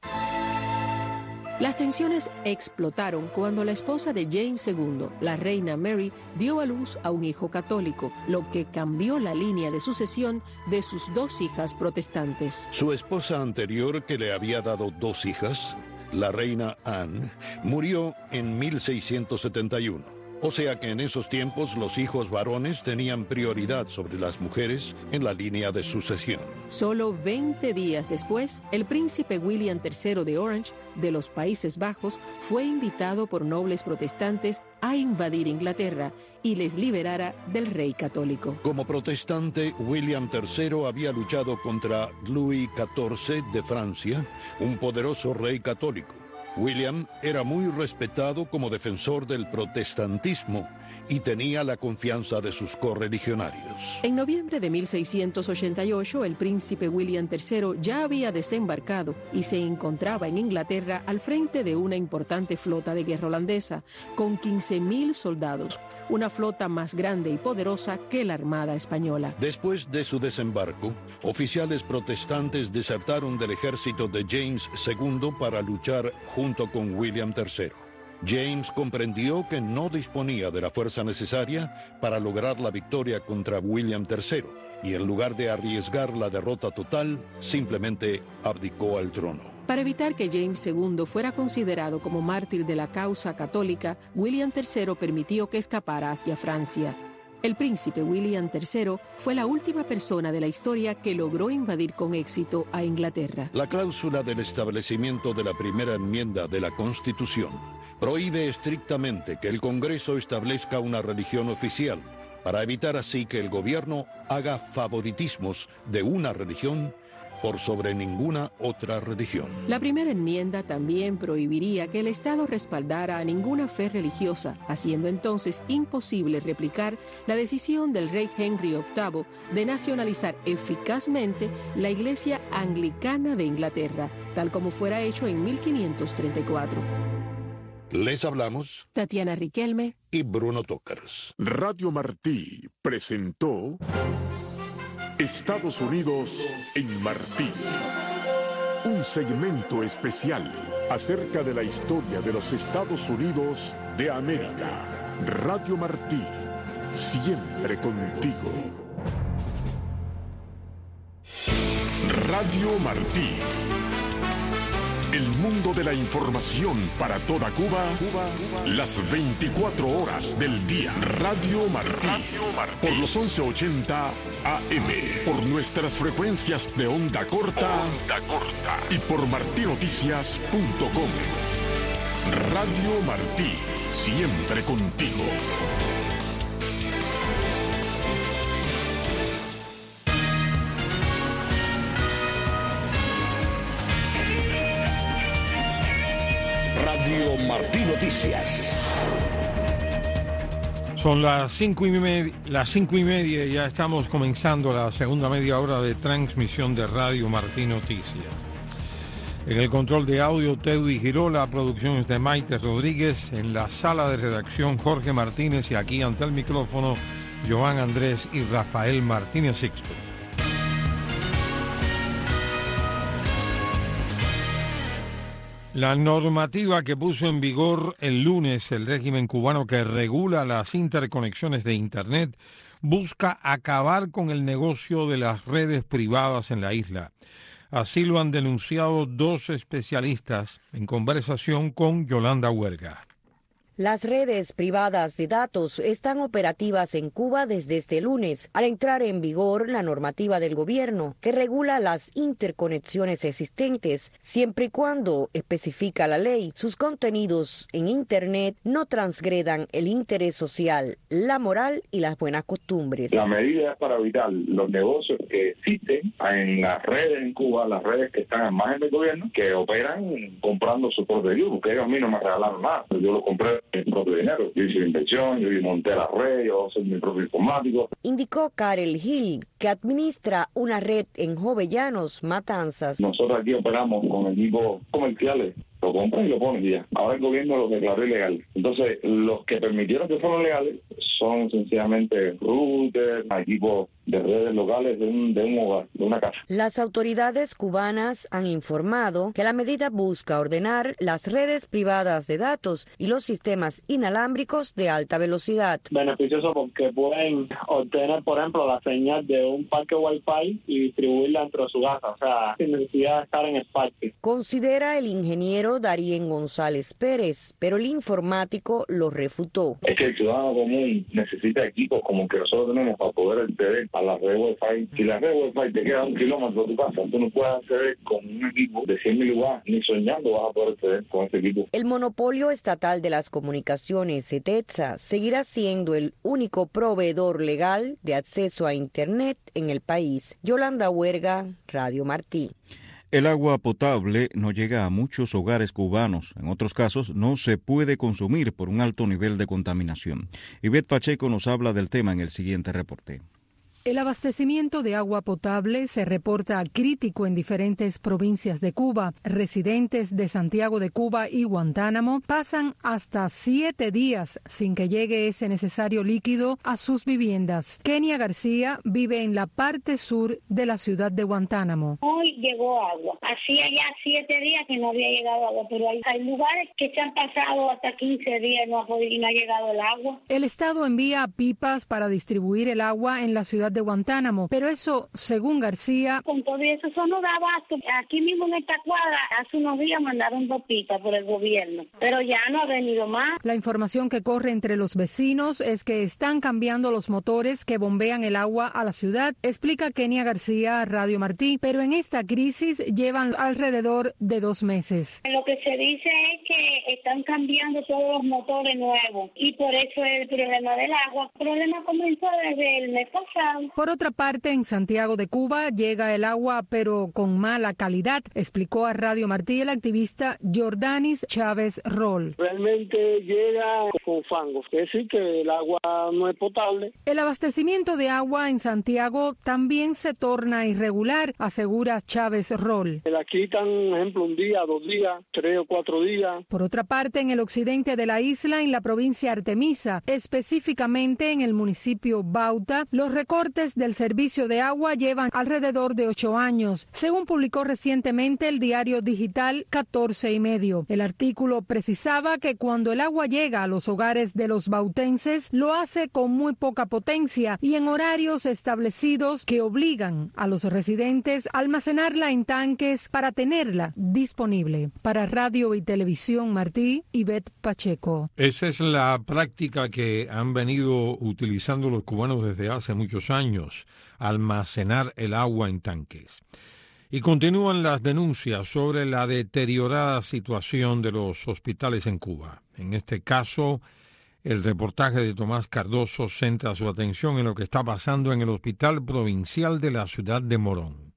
Speaker 4: Las tensiones explotaron cuando la esposa de James segundo, la reina Mary, dio a luz a un hijo católico, lo que cambió la línea de sucesión de sus dos hijas protestantes.
Speaker 19: Su esposa anterior, que le había dado dos hijas, la reina Anne, murió en mil seiscientos setenta y uno. O sea que en esos tiempos los hijos varones tenían prioridad sobre las mujeres en la línea de sucesión.
Speaker 4: Solo veinte días después, el príncipe William tercero de Orange, de los Países Bajos, fue invitado por nobles protestantes a invadir Inglaterra y les liberara del rey católico.
Speaker 19: Como protestante, William tercero había luchado contra Louis catorce de Francia, un poderoso rey católico. William era muy respetado como defensor del protestantismo y tenía la confianza de sus correligionarios.
Speaker 4: En noviembre de mil seiscientos ochenta y ocho, el príncipe William tercero ya había desembarcado y se encontraba en Inglaterra al frente de una importante flota de guerra holandesa, con quince mil soldados, una flota más grande y poderosa que la Armada Española.
Speaker 19: Después de su desembarco, oficiales protestantes desertaron del ejército de James segundo para luchar junto con William tercero. James comprendió que no disponía de la fuerza necesaria para lograr la victoria contra William tercero, y en lugar de arriesgar la derrota total, simplemente abdicó al trono.
Speaker 4: Para evitar que James segundo fuera considerado como mártir de la causa católica, William tercero permitió que escapara hacia Francia. El príncipe William tercero fue la última persona de la historia que logró invadir con éxito a Inglaterra.
Speaker 19: La cláusula del establecimiento de la primera enmienda de la Constitución prohíbe estrictamente que el Congreso establezca una religión oficial, para evitar así que el gobierno haga favoritismos de una religión por sobre ninguna otra religión.
Speaker 4: La primera enmienda también prohibiría que el Estado respaldara a ninguna fe religiosa, haciendo entonces imposible replicar la decisión del rey Henry octavo de nacionalizar eficazmente la Iglesia Anglicana de Inglaterra, tal como fuera hecho en mil quinientos treinta y cuatro.
Speaker 19: Les hablamos
Speaker 4: Tatiana Riquelme
Speaker 19: y Bruno Tócars.
Speaker 3: Radio Martí presentó Estados Unidos en Martí, un segmento especial acerca de la historia de los Estados Unidos de América. Radio Martí, siempre contigo. Radio Martí, el mundo de la información para toda Cuba, las veinticuatro horas del día. Radio Martí, por los once ochenta A M, por nuestras frecuencias de onda corta, onda corta y por martinoticias punto com. Radio Martí, siempre contigo.
Speaker 6: Radio Martí Noticias.
Speaker 1: Son las cinco y media, las cinco y media y ya estamos comenzando la segunda media hora de transmisión de Radio Martí Noticias. En el control de audio, Teudi Girola, producción es de Maite Rodríguez, en la sala de redacción Jorge Martínez y aquí ante el micrófono Joan Andrés y Rafael Martínez Sixto. La normativa que puso en vigor el lunes el régimen cubano que regula las interconexiones de Internet busca acabar con el negocio de las redes privadas en la isla. Así lo han denunciado dos especialistas en conversación con Yolanda Huerga.
Speaker 22: Las redes privadas de datos están operativas en Cuba desde este lunes, al entrar en vigor la normativa del gobierno que regula las interconexiones existentes, siempre y cuando, especifica la ley, sus contenidos en Internet no transgredan el interés social, la moral y las buenas costumbres.
Speaker 23: La medida es para evitar los negocios que existen en las redes en Cuba, las redes que están en margen del gobierno, que operan comprando su propio equipo, porque ellos a mí no me regalaron nada, yo lo compré mi propio dinero. Yo hice inversión, yo monté la red, yo soy mi propio informático.
Speaker 22: Indicó Karel Gil, que administra una red en Jovellanos, Matanzas.
Speaker 23: Nosotros aquí operamos con equipos comerciales. Lo compran y lo ponen ya. Ahora el gobierno los declaró ilegal. Entonces, los que permitieron que fueran legales son sencillamente routers, equipos de redes locales de un, de un hogar, de una casa.
Speaker 22: Las autoridades cubanas han informado que la medida busca ordenar las redes privadas de datos y los sistemas inalámbricos de alta velocidad.
Speaker 24: Beneficioso porque pueden obtener, por ejemplo, la señal de un parque Wi-Fi y distribuirla dentro de su casa, o sea, sin necesidad de estar en el parque.
Speaker 22: Considera el ingeniero Darien González Pérez, pero el informático lo refutó.
Speaker 23: Es que el ciudadano común necesita equipos como el que nosotros tenemos para poder acceder a la red Wi-Fi. Si la red Wi-Fi te queda a un kilómetro de tu casa, tú no puedes acceder con un equipo de cien mil watts, ni soñando vas a poder acceder con ese equipo.
Speaker 22: El monopolio estatal de las comunicaciones, ETETSA, seguirá siendo el único proveedor legal de acceso a Internet en el país. Yolanda Huerga, Radio Martí.
Speaker 2: El agua potable no llega a muchos hogares cubanos. En otros casos, no se puede consumir por un alto nivel de contaminación. Ivette Pacheco nos habla del tema en el siguiente reporte.
Speaker 25: El abastecimiento de agua potable se reporta crítico en diferentes provincias de Cuba. Residentes de Santiago de Cuba y Guantánamo pasan hasta siete días sin que llegue ese necesario líquido a sus viviendas. Kenia García vive en la parte sur de la ciudad de Guantánamo.
Speaker 26: Hoy llegó agua. Hacía ya siete días que no había llegado agua, pero hay, hay lugares que se han pasado hasta quince días y no ha, podido, y no ha llegado el agua.
Speaker 25: El Estado envía pipas para distribuir el agua en la ciudad de Guantánamo, pero eso, según García,
Speaker 26: con todo eso, eso no da abasto. Aquí mismo en esta cuadra, hace unos días mandaron dos pipas por el gobierno, pero ya no ha venido más.
Speaker 25: La información que corre entre los vecinos es que están cambiando los motores que bombean el agua a la ciudad, explica Kenia García a Radio Martí, pero en esta crisis llevan alrededor de dos meses.
Speaker 26: Lo que se dice es que están cambiando todos los motores nuevos y por eso es el problema del agua. El problema comenzó desde el mes pasado.
Speaker 25: Por otra parte, en Santiago de Cuba llega el agua, pero con mala calidad, explicó a Radio Martí el activista Jordanis Chávez Roll.
Speaker 24: Realmente llega con fango, es decir, que el agua no es potable.
Speaker 25: El abastecimiento de agua en Santiago también se torna irregular, asegura Chávez Roll.
Speaker 24: Aquí están, por ejemplo, un día, dos días, tres o cuatro días.
Speaker 25: Por otra parte, en el occidente de la isla, en la provincia Artemisa, específicamente en el municipio Bauta, los recortes del servicio de agua llevan alrededor de ocho años, según publicó recientemente el diario digital catorce y medio. El artículo precisaba que cuando el agua llega a los hogares de los bautenses, lo hace con muy poca potencia y en horarios establecidos que obligan a los residentes a almacenarla en tanques para tenerla disponible. Para Radio y Televisión Martí, Ivette Pacheco.
Speaker 1: Esa es la práctica que han venido utilizando los cubanos desde hace muchos años, almacenar el agua en tanques. Y continúan las denuncias sobre la deteriorada situación de los hospitales en Cuba. En este caso, el reportaje de Tomás Cardoso centra su atención en lo que está pasando en el Hospital Provincial de la ciudad de Morón.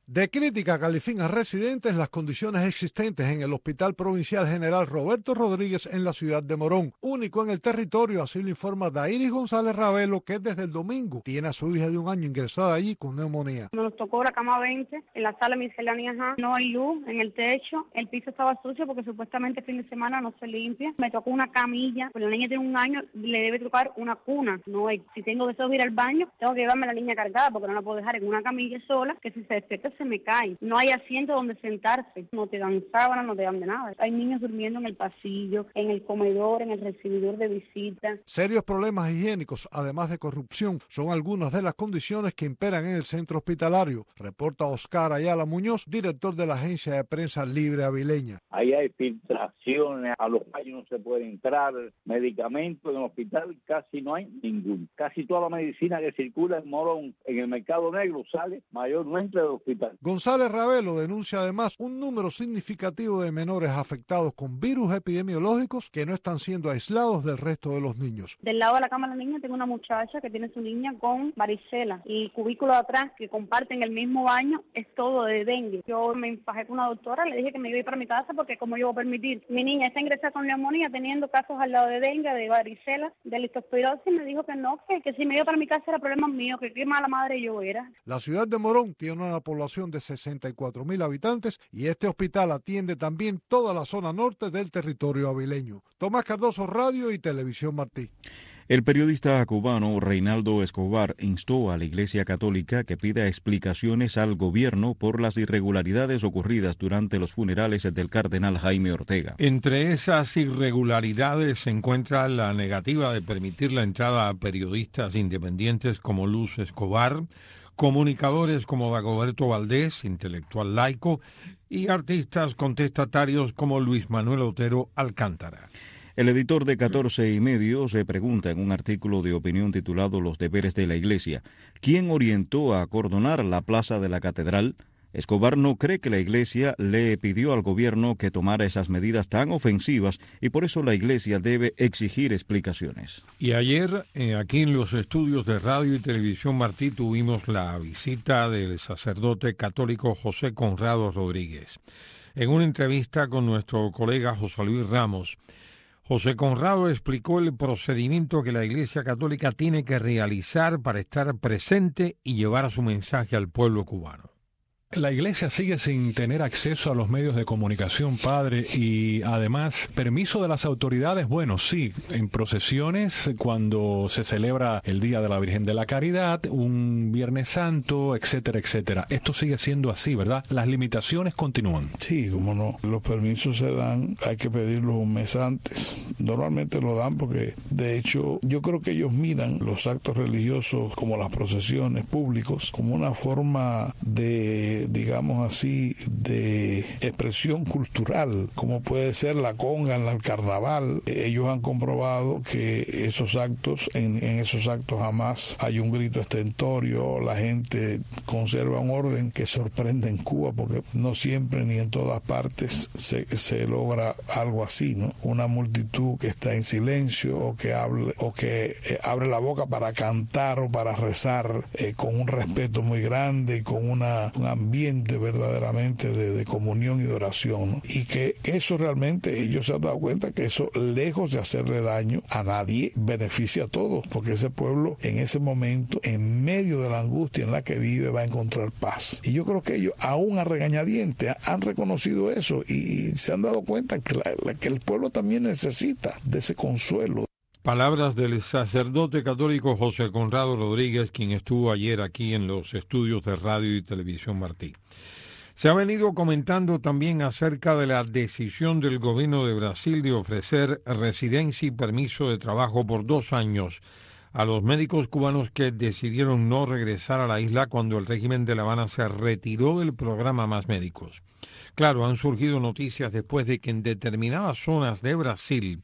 Speaker 7: De crítica califican a residentes las condiciones existentes en el Hospital Provincial General Roberto Rodríguez en la ciudad de Morón, único en el territorio, así lo informa Dairis González Ravelo, que desde el domingo tiene a su hija de un año ingresada allí con neumonía.
Speaker 8: Nos tocó la cama veinte, en la sala miscelánea, no hay luz en el techo, el piso estaba sucio porque supuestamente el fin de semana no se limpia, me tocó una camilla, pues la niña tiene un año, le debe tocar una cuna, no hay. Si tengo deseo de ir al baño, tengo que llevarme a la niña cargada porque no la puedo dejar en una camilla sola, que si se despierta se me cae. No hay asiento donde sentarse, no te dan sábanas, no te dan de nada. Hay niños durmiendo en el pasillo, en el comedor, en el recibidor de visitas.
Speaker 7: Serios problemas higiénicos, además de corrupción, son algunas de las condiciones que imperan en el centro hospitalario, reporta Oscar Ayala Muñoz, director de la agencia de prensa Libre Avileña.
Speaker 9: Ahí hay filtraciones, a los baños no se puede entrar, medicamentos en el hospital casi no hay ninguno. Casi toda la medicina que circula en Morón, en el mercado negro, sale mayormente del hospital.
Speaker 7: González Ravelo denuncia además un número significativo de menores afectados con virus epidemiológicos que no están siendo aislados del resto de los niños.
Speaker 8: Del lado de la cama de la niña tengo una muchacha que tiene su niña con varicela y el cubículo de atrás que comparten el mismo baño es todo de dengue. Yo me enfajé con una doctora, le dije que me iba a ir para mi casa porque como yo voy a permitir, mi niña está ingresada con neumonía teniendo casos al lado de dengue, de varicela, de leptospirosis, me dijo que no, que, que si me iba para mi casa era problema mío, que qué mala madre yo era.
Speaker 7: La ciudad de Morón tiene una población de sesenta y cuatro mil habitantes y este hospital atiende también toda la zona norte del territorio avileño. Tomás Cardoso, Radio y Televisión Martí.
Speaker 2: El periodista cubano Reinaldo Escobar instó a la Iglesia Católica que pida explicaciones al gobierno por las irregularidades ocurridas durante los funerales del cardenal Jaime Ortega.
Speaker 1: Entre esas irregularidades se encuentra la negativa de permitir la entrada a periodistas independientes como Luz Escobar, comunicadores como Dagoberto Valdés, intelectual laico, y artistas contestatarios como Luis Manuel Otero Alcántara.
Speaker 2: El editor de catorce y medio se pregunta en un artículo de opinión titulado Los deberes de la Iglesia, ¿quién orientó a acordonar la plaza de la Catedral? Escobar no cree que la Iglesia le pidió al gobierno que tomara esas medidas tan ofensivas y por eso la Iglesia debe exigir explicaciones.
Speaker 1: Y ayer, eh, aquí en los estudios de Radio y Televisión Martí, tuvimos la visita del sacerdote católico José Conrado Rodríguez. En una entrevista con nuestro colega José Luis Ramos, José Conrado explicó el procedimiento que la Iglesia Católica tiene que realizar para estar presente y llevar su mensaje al pueblo cubano.
Speaker 10: La Iglesia sigue sin tener acceso a los medios de comunicación, padre, y además, permiso de las autoridades, bueno, sí, en procesiones, cuando se celebra el Día de la Virgen de la Caridad, un Viernes Santo, etcétera, etcétera. Esto sigue siendo así, ¿verdad? Las limitaciones continúan.
Speaker 11: Sí, como no. Los permisos se dan, hay que pedirlos un mes antes. Normalmente lo dan porque, de hecho, yo creo que ellos miran los actos religiosos como las procesiones públicos como una forma de digamos así, de expresión cultural, como puede ser la conga en el carnaval. Ellos han comprobado que esos actos, en, en esos actos jamás hay un grito estentorio, la gente conserva un orden que sorprende en Cuba, porque no siempre ni en todas partes se, se logra algo así, ¿no? Una multitud que está en silencio o que hable, o que eh, abre la boca para cantar o para rezar eh, con un respeto muy grande y con una, una ambiente verdaderamente de, de comunión y de oración, ¿no? Y que eso realmente ellos se han dado cuenta que eso, lejos de hacerle daño a nadie, beneficia a todos, porque ese pueblo en ese momento, en medio de la angustia en la que vive, va a encontrar paz. Y yo creo que ellos, aún a regañadientes, han reconocido eso y, y se han dado cuenta que, la, la, que el pueblo también necesita de ese consuelo.
Speaker 1: Palabras del sacerdote católico José Conrado Rodríguez, quien estuvo ayer aquí en los estudios de Radio y Televisión Martí. Se ha venido comentando también acerca de la decisión del gobierno de Brasil de ofrecer residencia y permiso de trabajo por dos años a los médicos cubanos que decidieron no regresar a la isla cuando el régimen de La Habana se retiró del programa Más Médicos. Claro, han surgido noticias después de que en determinadas zonas de Brasil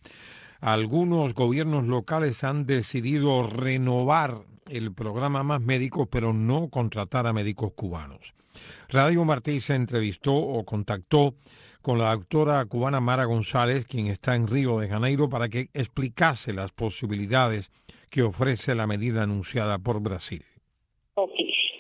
Speaker 1: algunos gobiernos locales han decidido renovar el programa Más Médicos, pero no contratar a médicos cubanos. Radio Martí se entrevistó o contactó con la doctora cubana Mara González, quien está en Río de Janeiro, para que explicase las posibilidades que ofrece la medida anunciada por Brasil.
Speaker 26: Okay.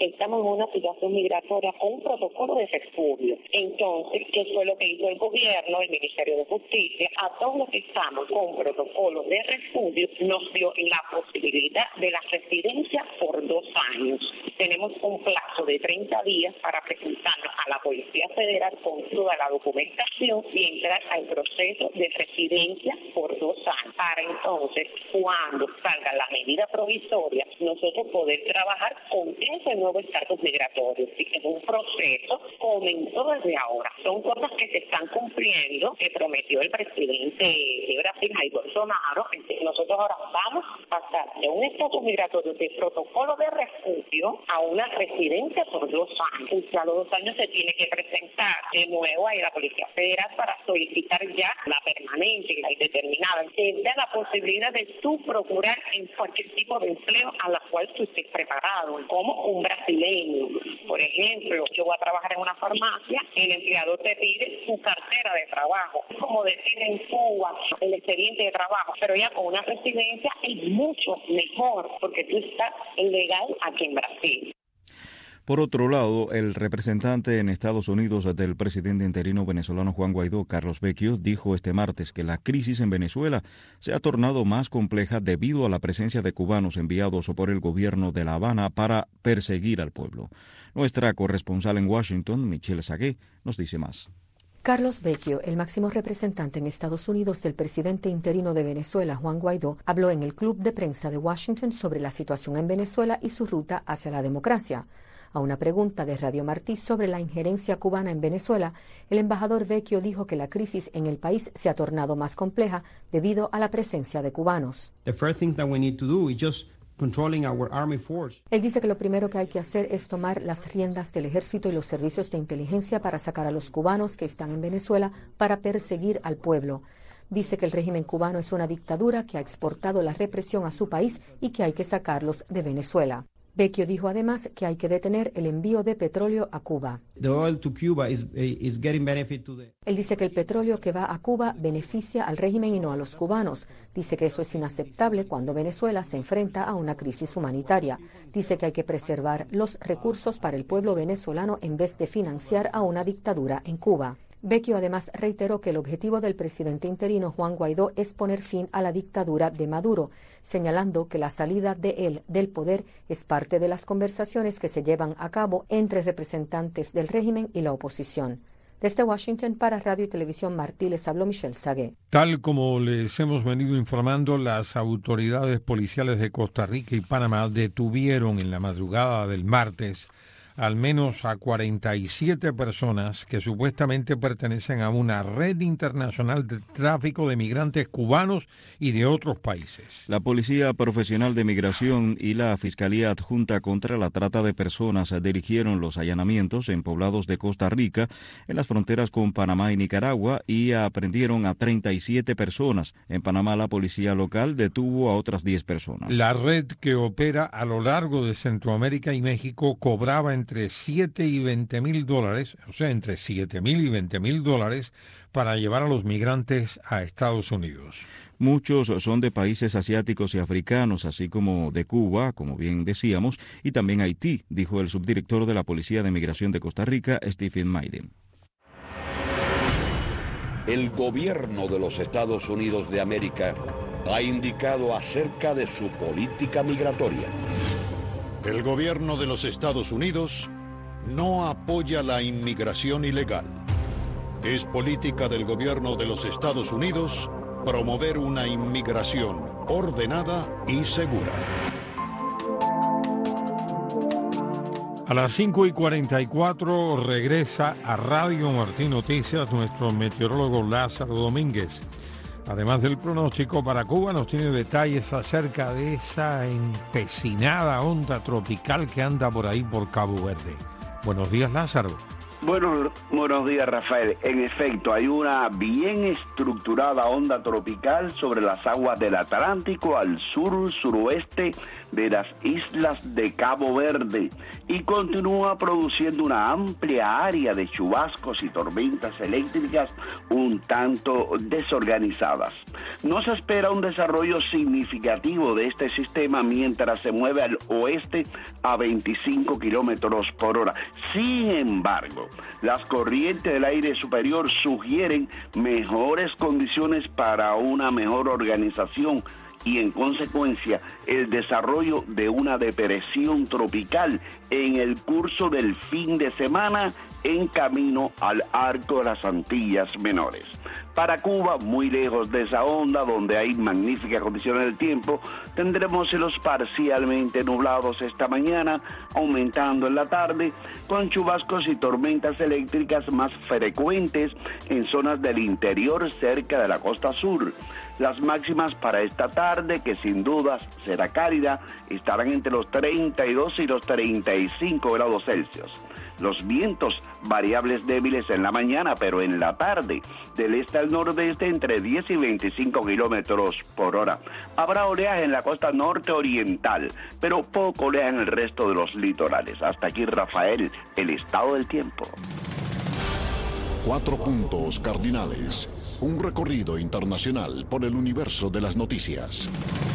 Speaker 12: estamos en una situación migratoria con un protocolo de refugio. Entonces, ¿qué fue lo que hizo el gobierno, el Ministerio de Justicia? A todos los que estamos con protocolo de refugio nos dio la posibilidad de la residencia por dos años. Tenemos un plazo de treinta días para presentarnos a la Policía Federal con toda la documentación y entrar al proceso de residencia por dos años. Para entonces, cuando salga la medida provisoria, nosotros poder trabajar con ese nuevo estatus migratorio. Así que es un proceso, comenzó desde ahora. Son cosas que se están cumpliendo, que prometió el presidente de Brasil, Jair Bolsonaro. Entonces, nosotros ahora vamos a pasar de un estatus migratorio de protocolo de refugio a una residencia por dos años. Y a los dos años se tiene que presentar de nuevo a la Policía Federal para solicitar ya la permanente y la indeterminada. Te da la posibilidad de tú procurar en cualquier tipo de empleo a la cual tú estés preparado, como un brasileño. Por ejemplo, yo voy a trabajar en una farmacia, el empleador te pide su cartera de trabajo, como decir en Cuba, el expediente de trabajo, pero ya con una residencia es mucho mejor porque tú estás legal aquí en Brasil.
Speaker 2: Por otro lado, el representante en Estados Unidos del presidente interino venezolano Juan Guaidó, Carlos Vecchio, dijo este martes que la crisis en Venezuela se ha tornado más compleja debido a la presencia de cubanos enviados por el gobierno de La Habana para perseguir al pueblo. Nuestra corresponsal en Washington, Michelle Sagué, nos dice más.
Speaker 22: Carlos Vecchio, el máximo representante en Estados Unidos del presidente interino de Venezuela, Juan Guaidó, habló en el Club de Prensa de Washington sobre la situación en Venezuela y su ruta hacia la democracia. A una pregunta de Radio Martí sobre la injerencia cubana en Venezuela, el embajador Vecchio dijo que la crisis en el país se ha tornado más compleja debido a la presencia de cubanos. Él dice que lo primero que hay que hacer es tomar las riendas del ejército y los servicios de inteligencia para sacar a los cubanos que están en Venezuela para perseguir al pueblo. Dice que el régimen cubano es una dictadura que ha exportado la represión a su país y que hay que sacarlos de Venezuela. Vecchio dijo además que hay que detener el envío de petróleo a Cuba. Él dice que el petróleo que va a Cuba beneficia al régimen y no a los cubanos. Dice que eso es inaceptable cuando Venezuela se enfrenta a una crisis humanitaria. Dice que hay que preservar los recursos para el pueblo venezolano en vez de financiar a una dictadura en Cuba. Vecchio además reiteró que el objetivo del presidente interino Juan Guaidó es poner fin a la dictadura de Maduro, señalando que la salida de él del poder es parte de las conversaciones que se llevan a cabo entre representantes del régimen y la oposición. Desde Washington para Radio y Televisión Martí les habló Michelle Sagué.
Speaker 1: Tal como les hemos venido informando, las autoridades policiales de Costa Rica y Panamá detuvieron en la madrugada del martes al menos a cuarenta y siete personas que supuestamente pertenecen a una red internacional de tráfico de migrantes cubanos y de otros países.
Speaker 2: La Policía Profesional de Migración y la Fiscalía Adjunta contra la Trata de Personas dirigieron los allanamientos en poblados de Costa Rica, en las fronteras con Panamá y Nicaragua, y aprendieron a treinta y siete personas. En Panamá, la policía local detuvo a otras diez personas.
Speaker 1: La red, que opera a lo largo de Centroamérica y México, cobraba en entre siete y veinte mil dólares, o sea, entre siete mil y veinte mil dólares para llevar a los migrantes a Estados Unidos.
Speaker 2: Muchos son de países asiáticos y africanos, así como de Cuba, como bien decíamos, y también Haití, dijo el subdirector de la Policía de Migración de Costa Rica, Stephen Maiden.
Speaker 6: El gobierno de los Estados Unidos de América ha indicado acerca de su política migratoria.
Speaker 19: El gobierno de los Estados Unidos no apoya la inmigración ilegal. Es política del gobierno de los Estados Unidos promover una inmigración ordenada y segura.
Speaker 1: A las cinco y cuarenta y cuatro regresa a Radio Martí Noticias nuestro meteorólogo Lázaro Domínguez. Además del pronóstico para Cuba, nos tiene detalles acerca de esa empecinada onda tropical que anda por ahí por Cabo Verde. Buenos días, Lázaro.
Speaker 13: Bueno, buenos días, Rafael. En efecto, hay una bien estructurada onda tropical sobre las aguas del Atlántico al sur-suroeste de las islas de Cabo Verde y continúa produciendo una amplia área de chubascos y tormentas eléctricas un tanto desorganizadas. No se espera un desarrollo significativo de este sistema mientras se mueve al oeste a veinticinco kilómetros por hora. Sin embargo, las corrientes del aire superior sugieren mejores condiciones para una mejor organización y, en consecuencia, el desarrollo de una depresión tropical en el curso del fin de semana en camino al arco de las Antillas Menores. Para Cuba, muy lejos de esa onda, donde hay magníficas condiciones del tiempo, tendremos cielos parcialmente nublados esta mañana, aumentando en la tarde, con chubascos y tormentas eléctricas más frecuentes en zonas del interior cerca de la costa sur. Las máximas para esta tarde, que sin dudas será cálida, estarán entre los treinta y dos y los treinta y cinco grados Celsius. Los vientos variables débiles en la mañana, pero en la tarde, del este al nordeste entre diez y veinticinco kilómetros por hora. Habrá oleaje en la costa norte oriental, pero poco oleaje en el resto de los litorales. Hasta aquí, Rafael, el estado del tiempo.
Speaker 3: Cuatro puntos cardinales. Un recorrido internacional por el universo de las noticias.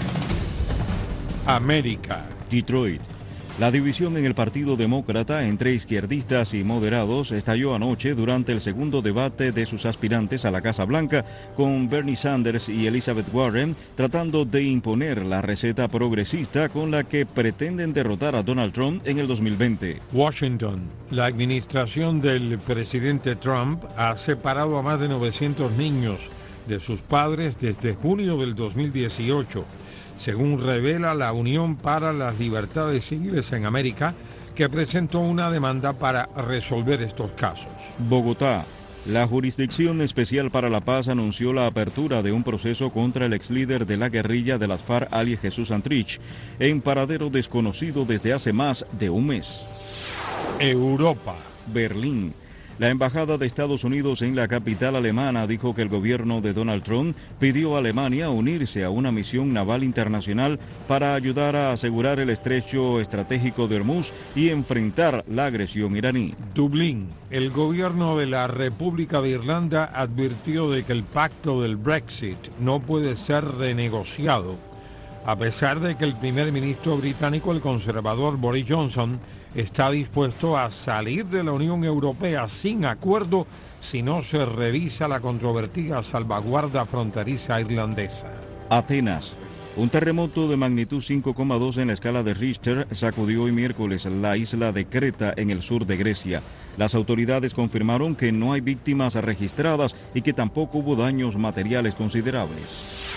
Speaker 1: América.
Speaker 2: Detroit. La división en el Partido Demócrata entre izquierdistas y moderados estalló anoche durante el segundo debate de sus aspirantes a la Casa Blanca, con Bernie Sanders y Elizabeth Warren tratando de imponer la receta progresista con la que pretenden derrotar a Donald Trump en el dos mil veinte.
Speaker 1: Washington. La administración del presidente Trump ha separado a más de novecientos niños de sus padres desde junio del dos mil dieciocho. Según revela la Unión para las Libertades Civiles en América, que presentó una demanda para resolver estos casos.
Speaker 2: Bogotá. La Jurisdicción Especial para la Paz anunció la apertura de un proceso contra el ex líder de la guerrilla de las FARC, Ali Jesús Santrich, en paradero desconocido desde hace más de un mes.
Speaker 1: Europa.
Speaker 2: Berlín. La Embajada de Estados Unidos en la capital alemana dijo que el gobierno de Donald Trump pidió a Alemania unirse a una misión naval internacional para ayudar a asegurar el estrecho estratégico de Hormuz y enfrentar la agresión iraní.
Speaker 1: Dublín. El gobierno de la República de Irlanda advirtió de que el pacto del Brexit no puede ser renegociado, a pesar de que el primer ministro británico, el conservador Boris Johnson, está dispuesto a salir de la Unión Europea sin acuerdo si no se revisa la controvertida salvaguarda fronteriza irlandesa.
Speaker 2: Atenas. Un terremoto de magnitud cinco coma dos en la escala de Richter sacudió hoy miércoles la isla de Creta en el sur de Grecia. Las autoridades confirmaron que no hay víctimas registradas y que tampoco hubo daños materiales considerables.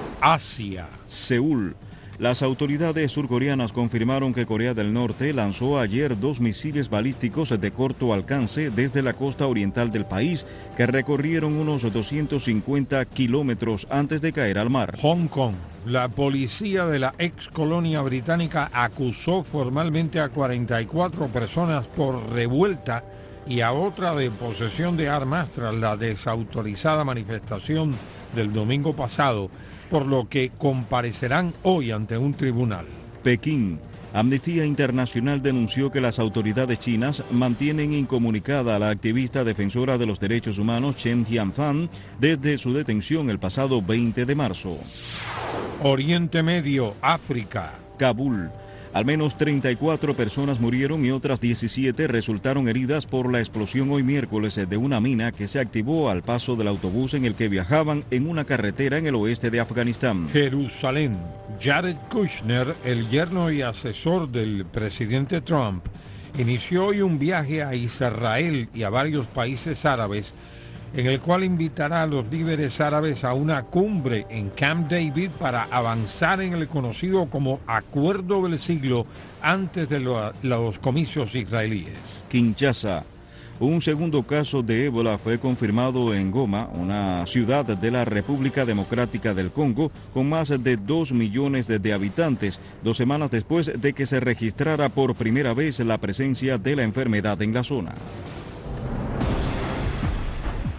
Speaker 1: Asia.
Speaker 2: Seúl. Las autoridades surcoreanas confirmaron que Corea del Norte lanzó ayer dos misiles balísticos de corto alcance desde la costa oriental del país, que recorrieron unos doscientos cincuenta kilómetros antes de caer al mar.
Speaker 1: Hong Kong. La policía de la ex colonia británica acusó formalmente a cuarenta y cuatro personas por revuelta y a otra de posesión de armas tras la desautorizada manifestación del domingo pasado, por lo que comparecerán hoy ante un tribunal.
Speaker 2: Pekín. Amnistía Internacional denunció que las autoridades chinas mantienen incomunicada a la activista defensora de los derechos humanos Chen Tianfan desde su detención el pasado veinte de marzo.
Speaker 1: Oriente Medio, África.
Speaker 2: Kabul. Al menos treinta y cuatro personas murieron y otras diecisiete resultaron heridas por la explosión hoy miércoles de una mina que se activó al paso del autobús en el que viajaban en una carretera en el oeste de Afganistán.
Speaker 1: Jerusalén. Jared Kushner, el yerno y asesor del presidente Trump, inició hoy un viaje a Israel y a varios países árabes, en el cual invitará a los líderes árabes a una cumbre en Camp David para avanzar en el conocido como Acuerdo del Siglo antes de lo, los comicios israelíes.
Speaker 2: Kinshasa. Un segundo caso de ébola fue confirmado en Goma, una ciudad de la República Democrática del Congo, con más de dos millones de, de habitantes, dos semanas después de que se registrara por primera vez la presencia de la enfermedad en la zona.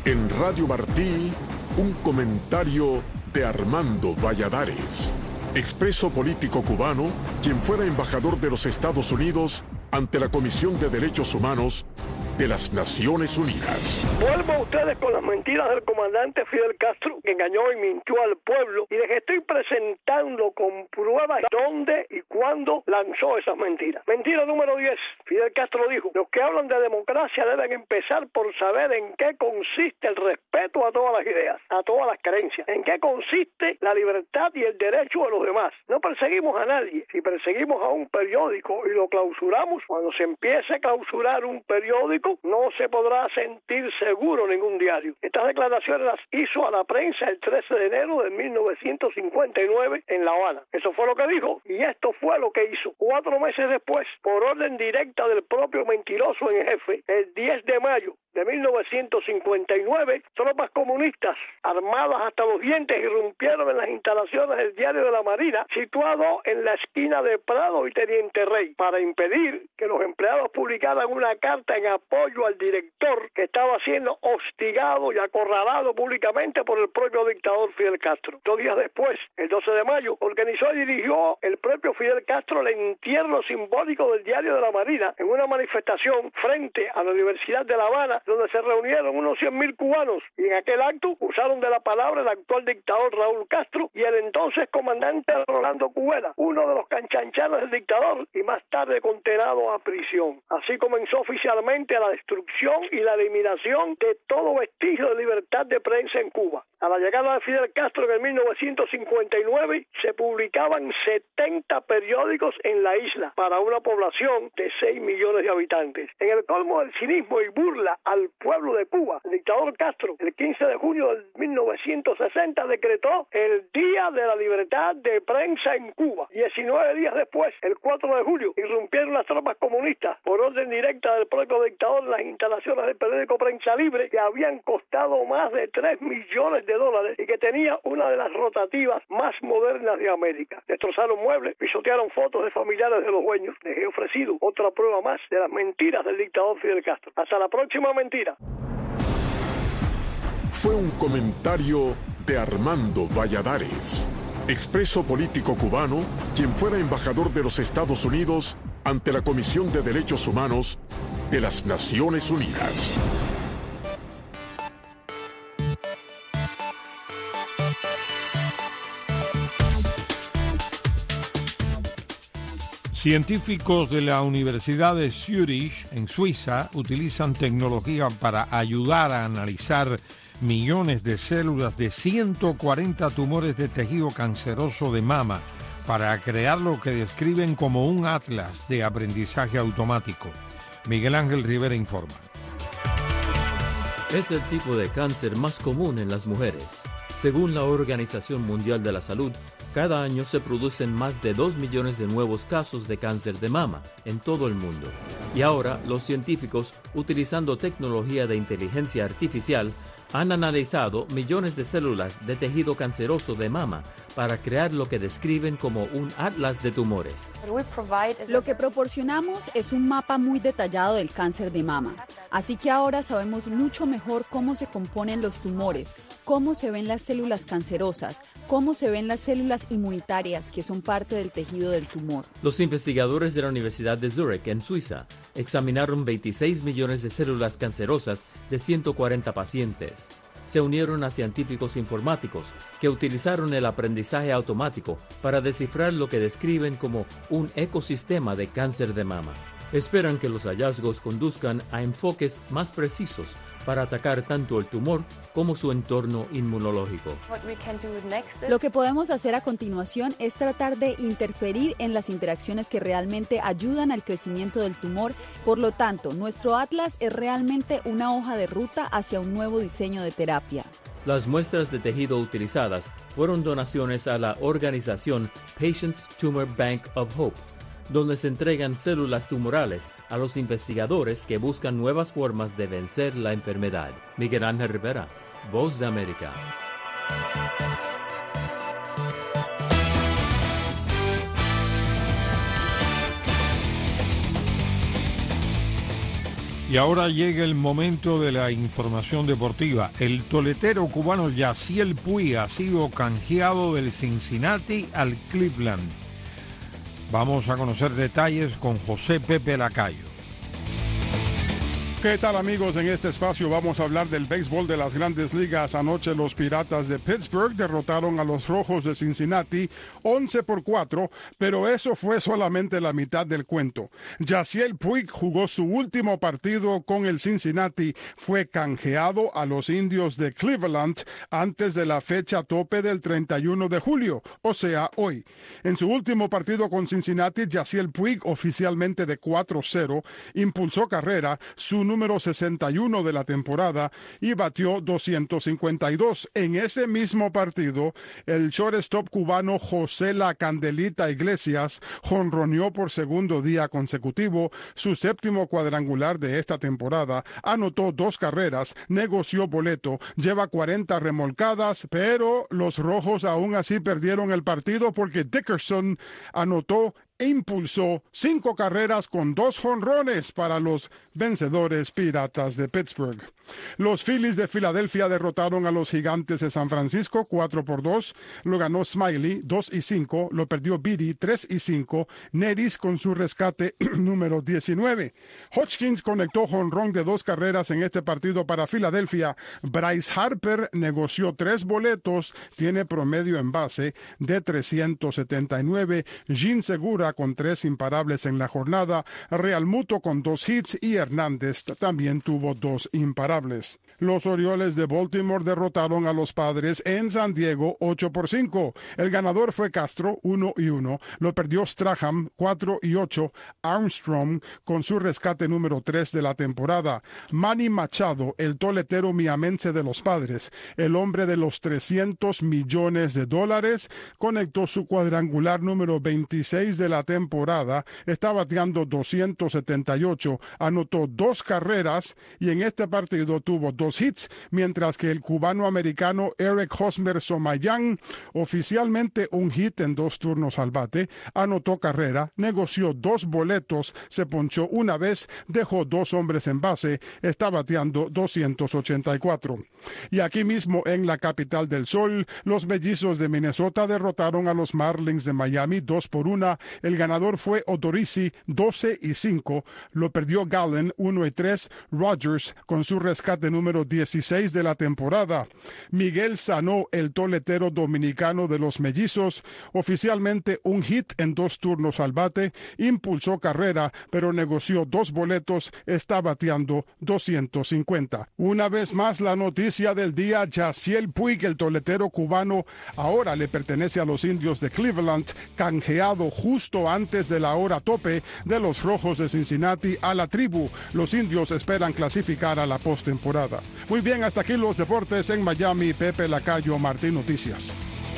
Speaker 3: En Radio Martí, un comentario de Armando Valladares, expreso político cubano, quien fuera embajador de los Estados Unidos ante la Comisión de Derechos Humanos de las Naciones Unidas.
Speaker 5: Vuelvo a ustedes con las mentiras del comandante Fidel Castro, que engañó y mintió al pueblo, y les estoy presentando con pruebas dónde y cuándo lanzó esas mentiras. Mentira número diez. Fidel Castro dijo: los que hablan de democracia deben empezar por saber en qué consiste el respeto a todas las ideas, a todas las creencias, en qué consiste la libertad y el derecho de los demás. No perseguimos a nadie. Si perseguimos a un periódico y lo clausuramos, cuando se empiece a clausurar un periódico, no se podrá sentir seguro ningún diario. Estas declaraciones las hizo a la prensa el trece de enero de mil novecientos cincuenta y nueve en La Habana. Eso fue lo que dijo, y esto fue lo que hizo. Cuatro meses después, por orden directa del propio mentiroso en jefe, el diez de mayo de mil novecientos cincuenta y nueve, tropas comunistas armadas hasta los dientes irrumpieron en las instalaciones del Diario de la Marina, situado en la esquina de Prado y Teniente Rey, para impedir que los empleados publicaran una carta en apoyo al director, que estaba siendo hostigado y acorralado públicamente por el propio dictador Fidel Castro. Dos días después, el doce de mayo, organizó y dirigió el propio Fidel Castro el entierro simbólico del Diario de la Marina en una manifestación frente a la Universidad de La Habana, donde se reunieron unos cien mil cubanos, y en aquel acto usaron de la palabra el actual dictador Raúl Castro y el entonces comandante Rolando Cubela, uno de los canchanchanos del dictador y más tarde condenado a prisión. Así comenzó oficialmente la destrucción y la eliminación de todo vestigio de libertad de prensa en Cuba. A la llegada de Fidel Castro en el mil novecientos cincuenta y nueve se publicaban setenta periódicos en la isla para una población de seis millones de habitantes. En el colmo del cinismo y burla al pueblo de Cuba, el dictador Castro, el quince de junio de mil novecientos sesenta, decretó el Día de la Libertad de Prensa en Cuba. diecinueve días después, el cuatro de julio, irrumpieron las tropas comunistas por orden directa del propio dictador en las instalaciones del periódico Prensa Libre, que habían costado más de tres millones de dólares y que tenía una de las rotativas más modernas de América. Destrozaron muebles, pisotearon fotos de familiares de los dueños. Les he ofrecido otra prueba más de las mentiras del dictador Fidel Castro. Hasta la próxima mentira.
Speaker 3: Fue un comentario de Armando Valladares, expreso político cubano, quien fuera embajador de los Estados Unidos ante la Comisión de Derechos Humanos de las Naciones Unidas.
Speaker 1: Científicos de la Universidad de Zurich, en Suiza, utilizan tecnología para ayudar a analizar millones de células de ciento cuarenta tumores de tejido canceroso de mama para crear lo que describen como un atlas de aprendizaje automático. Miguel Ángel Rivera informa.
Speaker 14: Es el tipo de cáncer más común en las mujeres. Según la Organización Mundial de la Salud, cada año se producen más de dos millones de nuevos casos de cáncer de mama en todo el mundo. Y ahora, los científicos, utilizando tecnología de inteligencia artificial, han analizado millones de células de tejido canceroso de mama para crear lo que describen como un atlas de tumores.
Speaker 15: Lo que proporcionamos es un mapa muy detallado del cáncer de mama. Así que ahora sabemos mucho mejor cómo se componen los tumores, cómo se ven las células cancerosas, cómo se ven las células inmunitarias que son parte del tejido del tumor.
Speaker 14: Los investigadores de la Universidad de Zurich, en Suiza, examinaron veintiséis millones de células cancerosas de ciento cuarenta pacientes. Se unieron a científicos informáticos que utilizaron el aprendizaje automático para descifrar lo que describen como un ecosistema de cáncer de mama. Esperan que los hallazgos conduzcan a enfoques más precisos para atacar tanto el tumor como su entorno inmunológico.
Speaker 15: Lo que podemos hacer a continuación es tratar de interferir en las interacciones que realmente ayudan al crecimiento del tumor. Por lo tanto, nuestro atlas es realmente una hoja de ruta hacia un nuevo diseño de terapia.
Speaker 14: Las muestras de tejido utilizadas fueron donaciones a la organización Patients Tumor Bank of Hope, donde se entregan células tumorales a los investigadores que buscan nuevas formas de vencer la enfermedad. Miguel Ángel Rivera, Voz de América.
Speaker 1: Y ahora llega el momento de la información deportiva. El toletero cubano Yasiel Puig ha sido canjeado del Cincinnati al Cleveland. Vamos a conocer detalles con José Pepe Lacayo.
Speaker 4: ¿Qué tal, amigos? En este espacio vamos a hablar del béisbol de las Grandes Ligas. Anoche los Piratas de Pittsburgh derrotaron a los Rojos de Cincinnati once por cuatro, pero eso fue solamente la mitad del cuento. Yasiel Puig jugó su último partido con el Cincinnati, fue canjeado a los Indios de Cleveland antes de la fecha tope del treinta y uno de julio, o sea, hoy. En su último partido con Cincinnati, Yasiel Puig, oficialmente de cuatro cero, impulsó carrera, su número sesenta y uno de la temporada, y batió doscientos cincuenta y dos. En ese mismo partido, el shortstop cubano José La Candelita Iglesias jonroneó por segundo día consecutivo, su séptimo cuadrangular de esta temporada, anotó dos carreras, negoció boleto, lleva cuarenta remolcadas, pero los Rojos aún así perdieron el partido porque Dickerson anotó e impulsó cinco carreras con dos jonrones para los vencedores Piratas de Pittsburgh. Los Phillies de Filadelfia derrotaron a los Gigantes de San Francisco cuatro por dos. Lo ganó Smiley dos y cinco, lo perdió Beatty tres y cinco, Neris con su rescate número diecinueve. Hodgkins conectó jonrón de dos carreras en este partido para Filadelfia. Bryce Harper negoció tres boletos, tiene promedio en base de trescientos setenta y nueve. Jean Segura con tres imparables en la jornada, Realmuto con dos hits y Hernández también tuvo dos imparables. Los Orioles de Baltimore derrotaron a los Padres en San Diego ocho por cinco. El ganador fue Castro uno y uno, lo perdió Strahan cuatro y ocho, Armstrong con su rescate número tres de la temporada. Manny Machado, el toletero miamense de los Padres, el hombre de los trescientos millones de dólares, conectó su cuadrangular número veintiséis de la temporada, está bateando doscientos setenta y ocho, anotó dos carreras y en este partido tuvo dos hits, mientras que el cubano-americano Eric Hosmer Somayán, oficialmente un hit en dos turnos al bate, anotó carrera, negoció dos boletos, se ponchó una vez, dejó dos hombres en base, está bateando doscientos ochenta y cuatro. Y aquí mismo en la capital del sol, los Mellizos de Minnesota derrotaron a los Marlins de Miami dos por una. El ganador fue Odorizzi, doce y cinco, lo perdió Gallen, uno y tres, Rogers con su rescate número dieciséis de la temporada. Miguel Sanó, el toletero dominicano de los Mellizos, oficialmente un hit en dos turnos al bate, impulsó carrera, pero negoció dos boletos, está bateando doscientos cincuenta. Una vez más la noticia del día, Yasiel Puig, el toletero cubano, ahora le pertenece a los Indios de Cleveland, canjeado justo antes de la hora tope de los Rojos de Cincinnati a la tribu. Los Indios esperan clasificar a la postemporada. Muy bien, hasta aquí los deportes en Miami. Pepe Lacayo, Martín Noticias.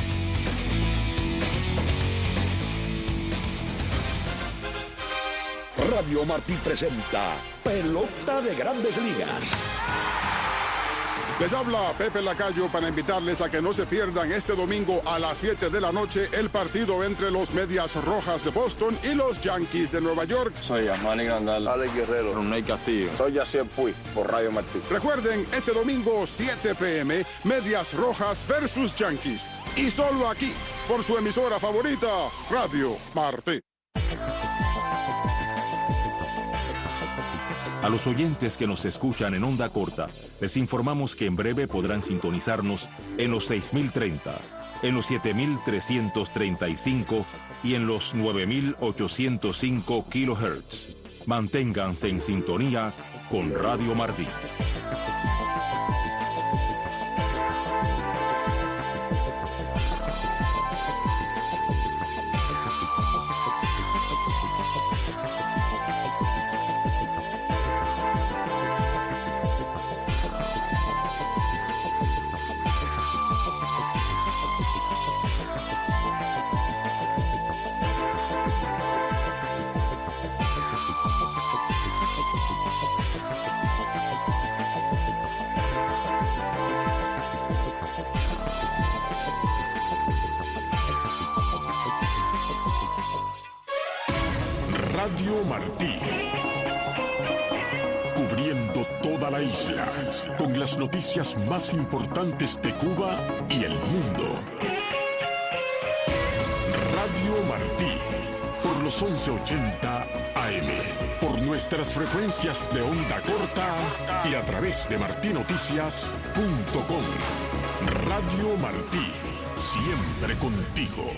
Speaker 6: Radio Martí presenta Pelota de Grandes Ligas.
Speaker 4: Les habla Pepe Lacayo para invitarles a que no se pierdan este domingo a las siete de la noche el partido entre los Medias Rojas de Boston y los Yankees de Nueva York.
Speaker 16: Soy Yamani Grandal, Alex Guerrero, Ronald Castillo.
Speaker 17: Soy Yasiel Puig por Radio Martí.
Speaker 4: Recuerden, este domingo siete p m, Medias Rojas versus Yankees. Y solo aquí, por su emisora favorita, Radio Martí.
Speaker 18: A los oyentes que nos escuchan en onda corta, les informamos que en breve podrán sintonizarnos en los seis mil treinta, en los siete mil trescientos treinta y cinco y en los nueve mil ochocientos cinco kilohertz. Manténganse en sintonía con Radio Martí.
Speaker 3: Radio Martí, cubriendo la isla, con las noticias más importantes de Cuba y el mundo. Radio Martí, por los once ochenta A M, por nuestras frecuencias de onda corta y a través de martí noticias punto com. Radio Martí, siempre contigo.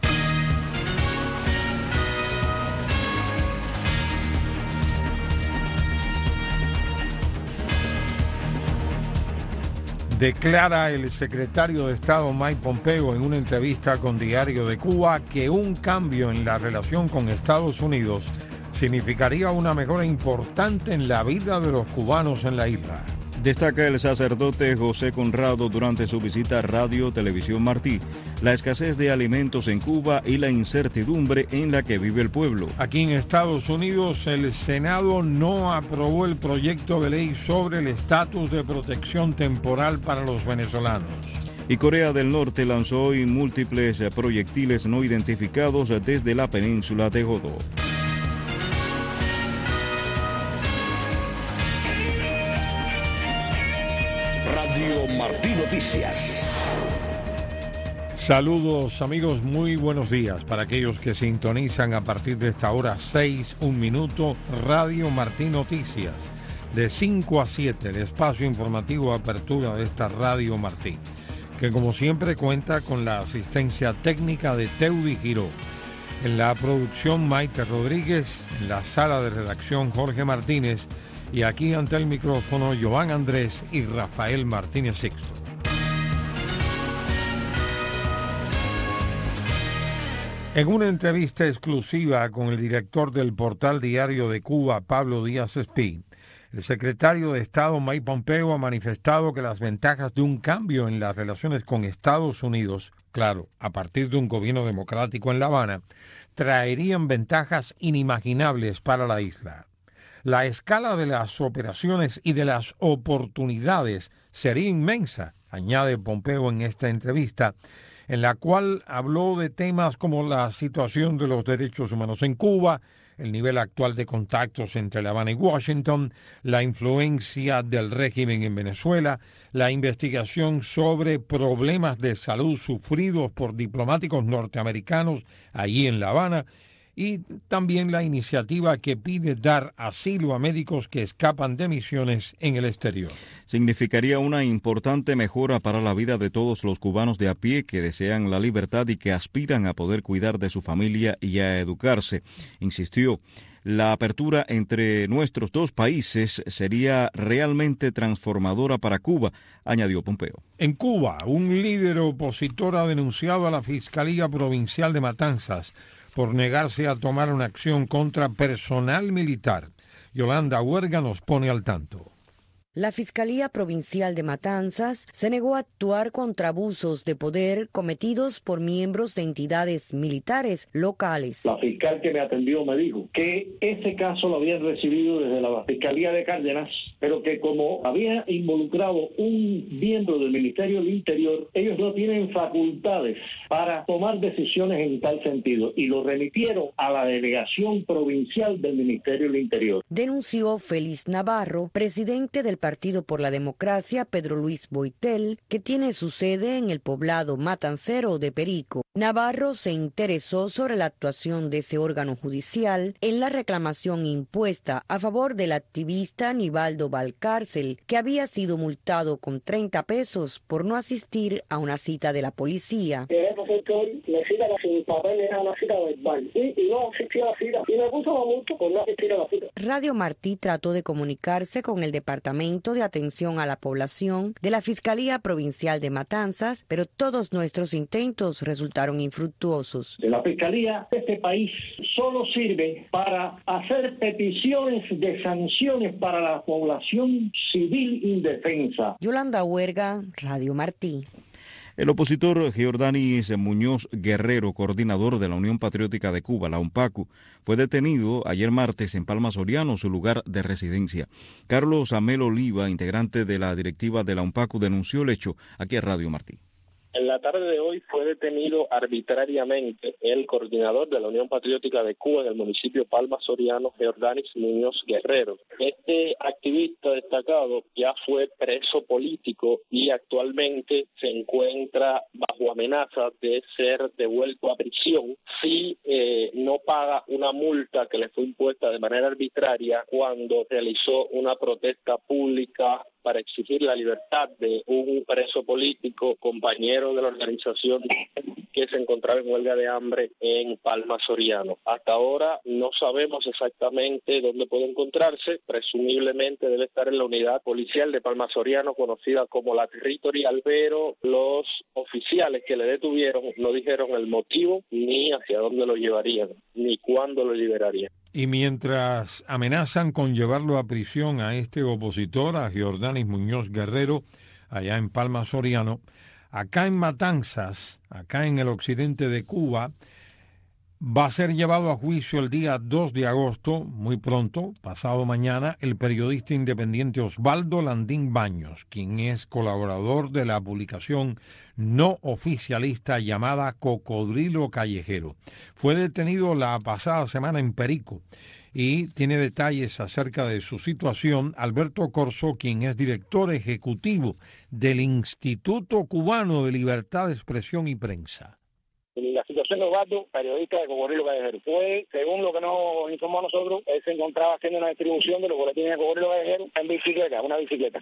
Speaker 1: Declara el secretario de Estado Mike Pompeo en una entrevista con Diario de Cuba que un cambio en la relación con Estados Unidos significaría una mejora importante en la vida de los cubanos en la isla.
Speaker 2: Destaca el sacerdote José Conrado durante su visita a Radio Televisión Martí la escasez de alimentos en Cuba y la incertidumbre en la que vive el pueblo.
Speaker 1: Aquí en Estados Unidos, el Senado no aprobó el proyecto de ley sobre el estatus de protección temporal para los venezolanos.
Speaker 2: Y Corea del Norte lanzó hoy múltiples proyectiles no identificados desde la península de Godó.
Speaker 6: Radio Martí Noticias.
Speaker 1: Saludos amigos, muy buenos días para aquellos que sintonizan a partir de esta hora seis, un minuto, Radio Martí Noticias, de cinco a siete, el espacio informativo de apertura de esta Radio Martí, que como siempre cuenta con la asistencia técnica de Teudi Giró, en la producción Maite Rodríguez, en la sala de redacción Jorge Martínez, y aquí ante el micrófono Joan Andrés y Rafael Martínez Sixto. En una entrevista exclusiva con el director del portal Diario de Cuba, Pablo Díaz Espí, el secretario de Estado Mike Pompeo ha manifestado que las ventajas de un cambio en las relaciones con Estados Unidos, claro, a partir de un gobierno democrático en La Habana, traerían ventajas inimaginables para la isla. La escala de las operaciones y de las oportunidades sería inmensa, añade Pompeo en esta entrevista, en la cual habló de temas como la situación de los derechos humanos en Cuba, el nivel actual de contactos entre La Habana y Washington, la influencia del régimen en Venezuela, la investigación sobre problemas de salud sufridos por diplomáticos norteamericanos allí en La Habana, y también la iniciativa que pide dar asilo a médicos que escapan de misiones en el exterior.
Speaker 2: Significaría una importante mejora para la vida de todos los cubanos de a pie que desean la libertad y que aspiran a poder cuidar de su familia y a educarse, insistió. La apertura entre nuestros dos países sería realmente transformadora para Cuba, añadió Pompeo.
Speaker 1: En Cuba, un líder opositor ha denunciado a la Fiscalía Provincial de Matanzas por negarse a tomar una acción contra personal militar. Yolanda Huerga nos pone al tanto.
Speaker 22: La Fiscalía Provincial de Matanzas se negó a actuar contra abusos de poder cometidos por miembros de entidades militares locales.
Speaker 9: La fiscal que me atendió me dijo que ese caso lo habían recibido desde la Fiscalía de Cárdenas, pero que como había involucrado un miembro del Ministerio del Interior, ellos no tienen facultades para tomar decisiones en tal sentido y lo remitieron a la Delegación Provincial del Ministerio del Interior.
Speaker 22: Denunció Félix Navarro, presidente del Partido por la Democracia, Pedro Luis Boitel, que tiene su sede en el poblado matancero de Perico. Navarro se interesó sobre la actuación de ese órgano judicial en la reclamación impuesta a favor del activista Aníbaldo Valcárcel, que había sido multado con treinta pesos por no asistir a una cita de la policía. Radio Martí trató de comunicarse con el departamento de Atención a la Población de la Fiscalía Provincial de Matanzas, pero todos nuestros intentos resultaron infructuosos.
Speaker 9: De la Fiscalía de este país solo sirve para hacer peticiones de sanciones para la población civil indefensa.
Speaker 22: Yolanda Huerga, Radio Martí.
Speaker 2: El opositor Giordanis Muñoz Guerrero, coordinador de la Unión Patriótica de Cuba, la UNPACU, fue detenido ayer martes en Palma Soriano, su lugar de residencia. Carlos Amel Oliva, integrante de la directiva de la UNPACU, denunció el hecho aquí a Radio Martí.
Speaker 8: En la tarde de hoy fue detenido arbitrariamente el coordinador de la Unión Patriótica de Cuba en el municipio Palma Soriano, Jordanis Muñoz Guerrero. Este activista destacado ya fue preso político y actualmente se encuentra bajo amenaza de ser devuelto a prisión si eh, no paga una multa que le fue impuesta de manera arbitraria cuando realizó una protesta pública para exigir la libertad de un preso político, compañero de la organización que se encontraba en huelga de hambre en Palma Soriano. Hasta ahora no sabemos exactamente dónde puede encontrarse, presumiblemente debe estar en la unidad policial de Palma Soriano, conocida como la Territorial, pero los oficiales que le detuvieron no dijeron el motivo ni hacia dónde lo llevarían, ni cuándo lo liberarían.
Speaker 1: Y mientras amenazan con llevarlo a prisión a este opositor, a Jordanis Muñoz Guerrero, allá en Palma Soriano, acá en Matanzas, acá en el occidente de Cuba, va a ser llevado a juicio el día dos de agosto, muy pronto, pasado mañana, el periodista independiente Osvaldo Landín Baños, quien es colaborador de la publicación no oficialista llamada Cocodrilo Callejero. Fue detenido la pasada semana en Perico y tiene detalles acerca de su situación Alberto Corso, quien es director ejecutivo del Instituto Cubano de Libertad de Expresión y Prensa.
Speaker 20: La situación de Osvaldo, periodista de Cocodrilo Callejero, fue, según lo que nos informó a nosotros, él se encontraba haciendo una distribución de los boletines de Cocodrilo Callejero en bicicleta, una bicicleta.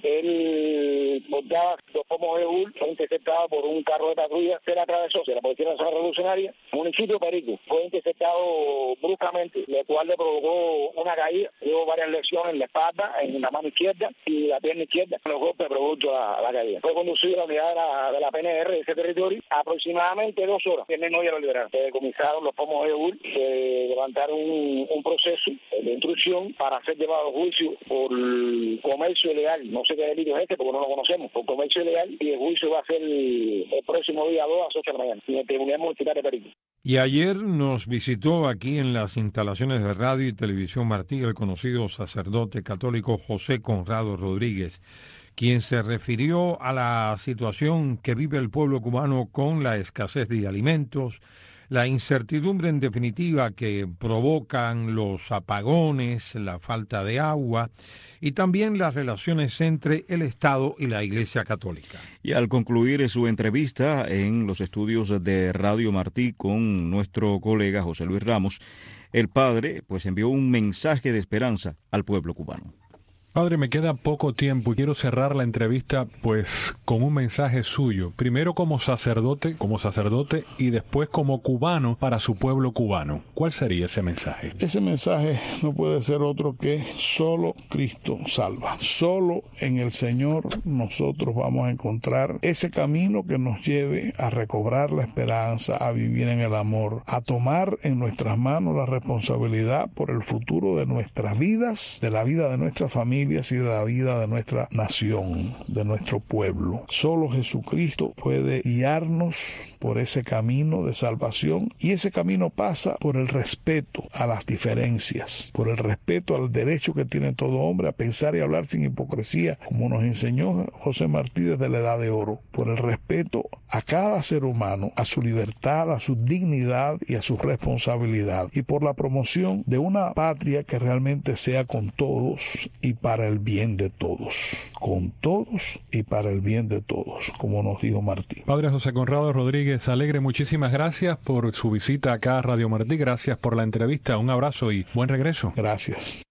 Speaker 20: Él portaba dos pomos de bul, fue interceptado por un carro de patrulla, se le atravesó, se la Policía Nacional Revolucionaria, municipio de Perico, fue interceptado bruscamente, lo cual le provocó una caída, dio varias lesiones en la espalda, en la mano izquierda y la pierna izquierda, los golpes producto la, la caída. Fue conducido a la unidad de la, de la P N R de ese territorio aproximadamente dos horas. No ya lo liberaron. Se decomisaron los pomos de bul, se levantaron un, un proceso de instrucción para ser llevado a juicio por comercio ilegal. No sé qué delito es este porque no lo conocemos. Por comercio ilegal, y el juicio va a ser el, el próximo día dos a las ocho de la mañana en el Tribunal Municipal de Perico.
Speaker 1: Y ayer nos visitó aquí en las instalaciones de Radio y Televisión Martí el conocido sacerdote católico José Conrado Rodríguez, quien se refirió a la situación que vive el pueblo cubano con la escasez de alimentos, la incertidumbre en definitiva que provocan los apagones, la falta de agua y también las relaciones entre el Estado y la Iglesia Católica.
Speaker 2: Y al concluir su entrevista en los estudios de Radio Martí con nuestro colega José Luis Ramos, el padre pues envió un mensaje de esperanza al pueblo cubano.
Speaker 10: Padre, me queda poco tiempo y quiero cerrar la entrevista pues con un mensaje suyo, primero como sacerdote, como sacerdote y después como cubano para su pueblo cubano. ¿Cuál sería ese mensaje?
Speaker 11: Ese mensaje no puede ser otro que solo Cristo salva. Solo en el Señor nosotros vamos a encontrar ese camino que nos lleve a recobrar la esperanza, a vivir en el amor, a tomar en nuestras manos la responsabilidad por el futuro de nuestras vidas, de la vida de nuestra familia y de la vida de nuestra nación, de nuestro pueblo. Solo Jesucristo puede guiarnos por ese camino de salvación, y ese camino pasa por el respeto a las diferencias, por el respeto al derecho que tiene todo hombre a pensar y hablar sin hipocresía, como nos enseñó José Martí desde la Edad de Oro, por el respeto a cada ser humano, a su libertad, a su dignidad y a su responsabilidad, y por la promoción de una patria que realmente sea con todos y para para el bien de todos, con todos y para el bien de todos, como nos dijo Martí.
Speaker 10: Padre José Conrado Rodríguez Alegre, muchísimas gracias por su visita acá a Radio Martí, gracias por la entrevista, un abrazo y buen regreso.
Speaker 11: Gracias.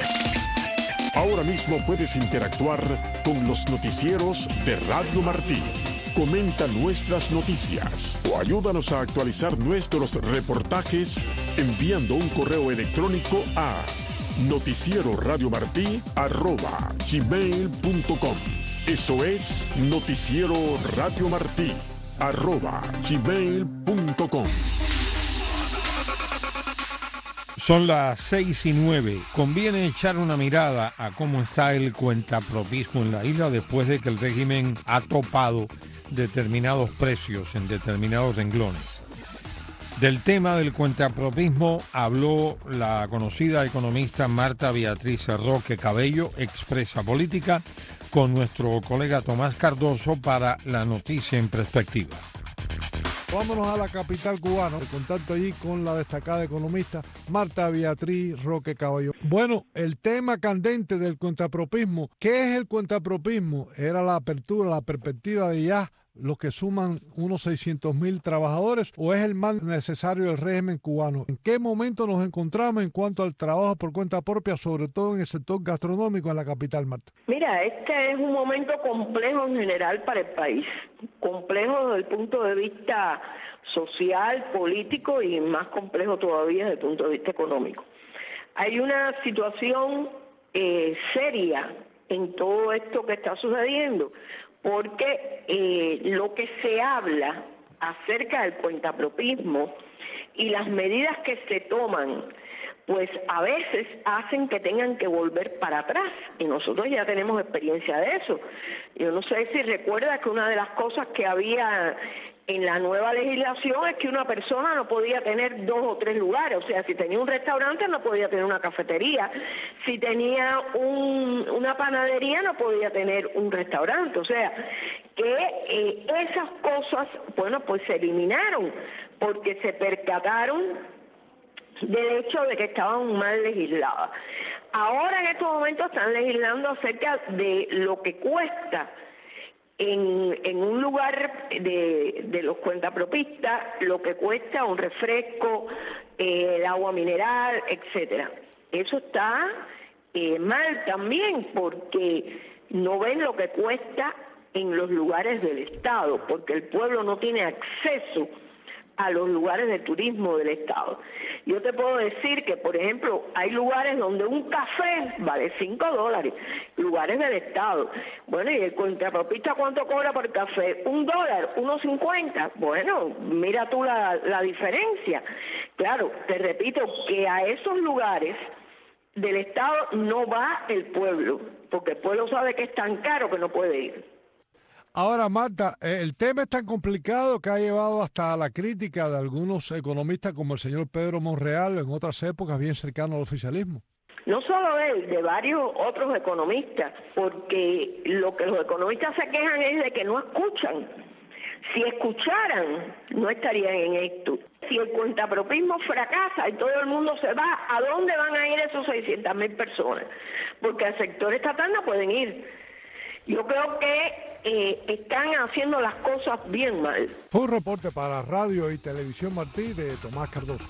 Speaker 3: Ahora mismo puedes interactuar con los noticieros de Radio Martí. Comenta nuestras noticias o ayúdanos a actualizar nuestros reportajes enviando un correo electrónico a noticiero radio martí arroba gmail punto com. Eso es noticiero radio martí arroba gmail punto com.
Speaker 1: Son las seis y nueve. Conviene echar una mirada a cómo está el cuentapropismo en la isla después de que el régimen ha topado determinados precios en determinados renglones. Del tema del cuentapropismo habló la conocida economista Marta Beatriz Roque Cabello, expresa política, con nuestro colega Tomás Cardoso para La Noticia en Perspectiva.
Speaker 7: Vámonos a la capital cubana, el contacto allí con la destacada economista Marta Beatriz Roque Caballo. Bueno, el tema candente del cuentapropismo. ¿Qué es el cuentapropismo? Era la apertura, la perspectiva de ya los que suman unos seiscientos mil trabajadores, o es el más necesario del régimen cubano. ¿En qué momento nos encontramos en cuanto al trabajo por cuenta propia, sobre todo en el sector gastronómico en la capital, Marta?
Speaker 21: Mira, este es un momento complejo en general para el país, complejo desde el punto de vista social, político y más complejo todavía desde el punto de vista económico. Hay una situación eh, seria en todo esto que está sucediendo, porque eh, lo que se habla acerca del cuentapropismo y las medidas que se toman, pues a veces hacen que tengan que volver para atrás, y nosotros ya tenemos experiencia de eso. Yo no sé si recuerdas que una de las cosas que había en la nueva legislación es que una persona no podía tener dos o tres lugares, o sea, si tenía un restaurante no podía tener una cafetería, si tenía un, una panadería no podía tener un restaurante, o sea, que eh, esas cosas, bueno, pues se eliminaron porque se percataron del hecho de que estaban mal legisladas. Ahora en estos momentos están legislando acerca de lo que cuesta En, en un lugar de, de los cuentapropistas, lo que cuesta un refresco, eh, el agua mineral, etcétera. Eso está eh, mal también porque no ven lo que cuesta en los lugares del Estado, porque el pueblo no tiene acceso a los lugares de turismo del Estado. Yo te puedo decir que, por ejemplo, hay lugares donde un café vale cinco dólares, lugares del Estado. Bueno, ¿y el cuentapropista cuánto cobra por café? ¿Un dólar? ¿Uno cincuenta? Bueno, mira tú la, la diferencia. Claro, te repito que a esos lugares del Estado no va el pueblo, porque el pueblo sabe que es tan caro que no puede ir.
Speaker 7: Ahora, Marta, el tema es tan complicado que ha llevado hasta la crítica de algunos economistas como el señor Pedro Monreal, en otras épocas bien cercano al oficialismo.
Speaker 21: No solo él, de varios otros economistas, porque lo que los economistas se quejan es de que no escuchan. Si escucharan, no estarían en esto. Si el cuentapropismo fracasa y todo el mundo se va, ¿a dónde van a ir esos seiscientas mil personas? Porque al sector estatal no pueden ir. Yo creo que eh, están haciendo las cosas bien mal.
Speaker 7: Fue un reporte para Radio y Televisión Martí de Tomás Cardoso.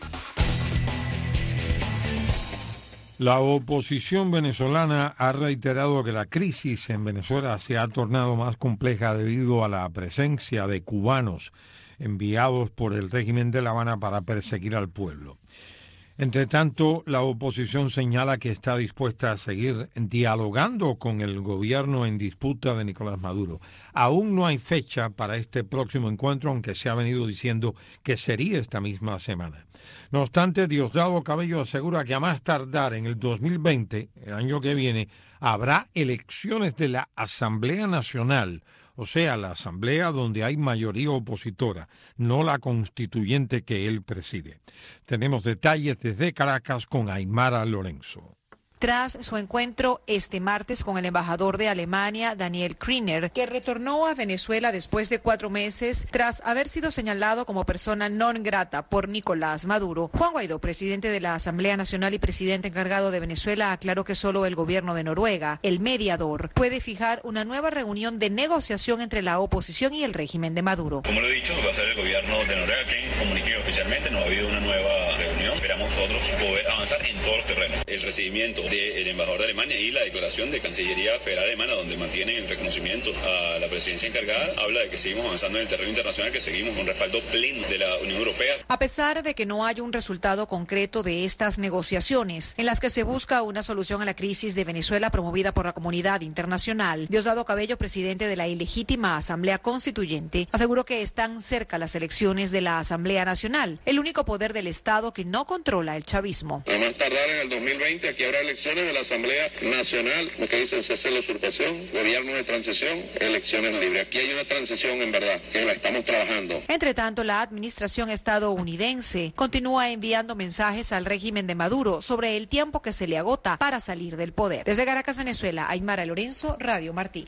Speaker 1: La oposición venezolana ha reiterado que la crisis en Venezuela se ha tornado más compleja debido a la presencia de cubanos enviados por el régimen de La Habana para perseguir al pueblo. Entre tanto, la oposición señala que está dispuesta a seguir dialogando con el gobierno en disputa de Nicolás Maduro. Aún no hay fecha para este próximo encuentro, aunque se ha venido diciendo que sería esta misma semana. No obstante, Diosdado Cabello asegura que a más tardar en el dos mil veinte, el año que viene, habrá elecciones de la Asamblea Nacional, o sea, la asamblea donde hay mayoría opositora, no la constituyente que él preside. Tenemos detalles desde Caracas con Aymara Lorenzo.
Speaker 23: Tras su encuentro este martes con el embajador de Alemania, Daniel Kriner, que retornó a Venezuela después de cuatro meses tras haber sido señalado como persona non grata por Nicolás Maduro, Juan Guaidó, presidente de la Asamblea Nacional y presidente encargado de Venezuela, aclaró que solo el gobierno de Noruega, el mediador, puede fijar una nueva reunión de negociación entre la oposición y el régimen de Maduro.
Speaker 24: Como lo he dicho, va a ser el gobierno de Noruega quien comunique oficialmente. No ha habido una nueva reunión. Esperamos nosotros poder avanzar en todos los terrenos. El recibimiento del embajador de Alemania y la declaración de Cancillería Federal Alemana, donde mantienen el reconocimiento a la presidencia encargada, habla de que seguimos avanzando en el terreno internacional, que seguimos con respaldo pleno de la Unión Europea.
Speaker 23: A pesar de que no hay un resultado concreto de estas negociaciones, en las que se busca una solución a la crisis de Venezuela promovida por la comunidad internacional, Diosdado Cabello, presidente de la ilegítima Asamblea Constituyente, aseguró que están cerca las elecciones de la Asamblea Nacional, el único poder del Estado que no controla el chavismo.
Speaker 25: A más tardar en el dos mil veinte, aquí habrá elecciones de la Asamblea Nacional, lo que dicen cese de la usurpación, gobierno de transición, elecciones libres. Aquí hay una transición en verdad, que la estamos trabajando.
Speaker 23: Entre tanto, la administración estadounidense continúa enviando mensajes al régimen de Maduro sobre el tiempo que se le agota para salir del poder. Desde Caracas, Venezuela, Aymara Lorenzo, Radio Martí.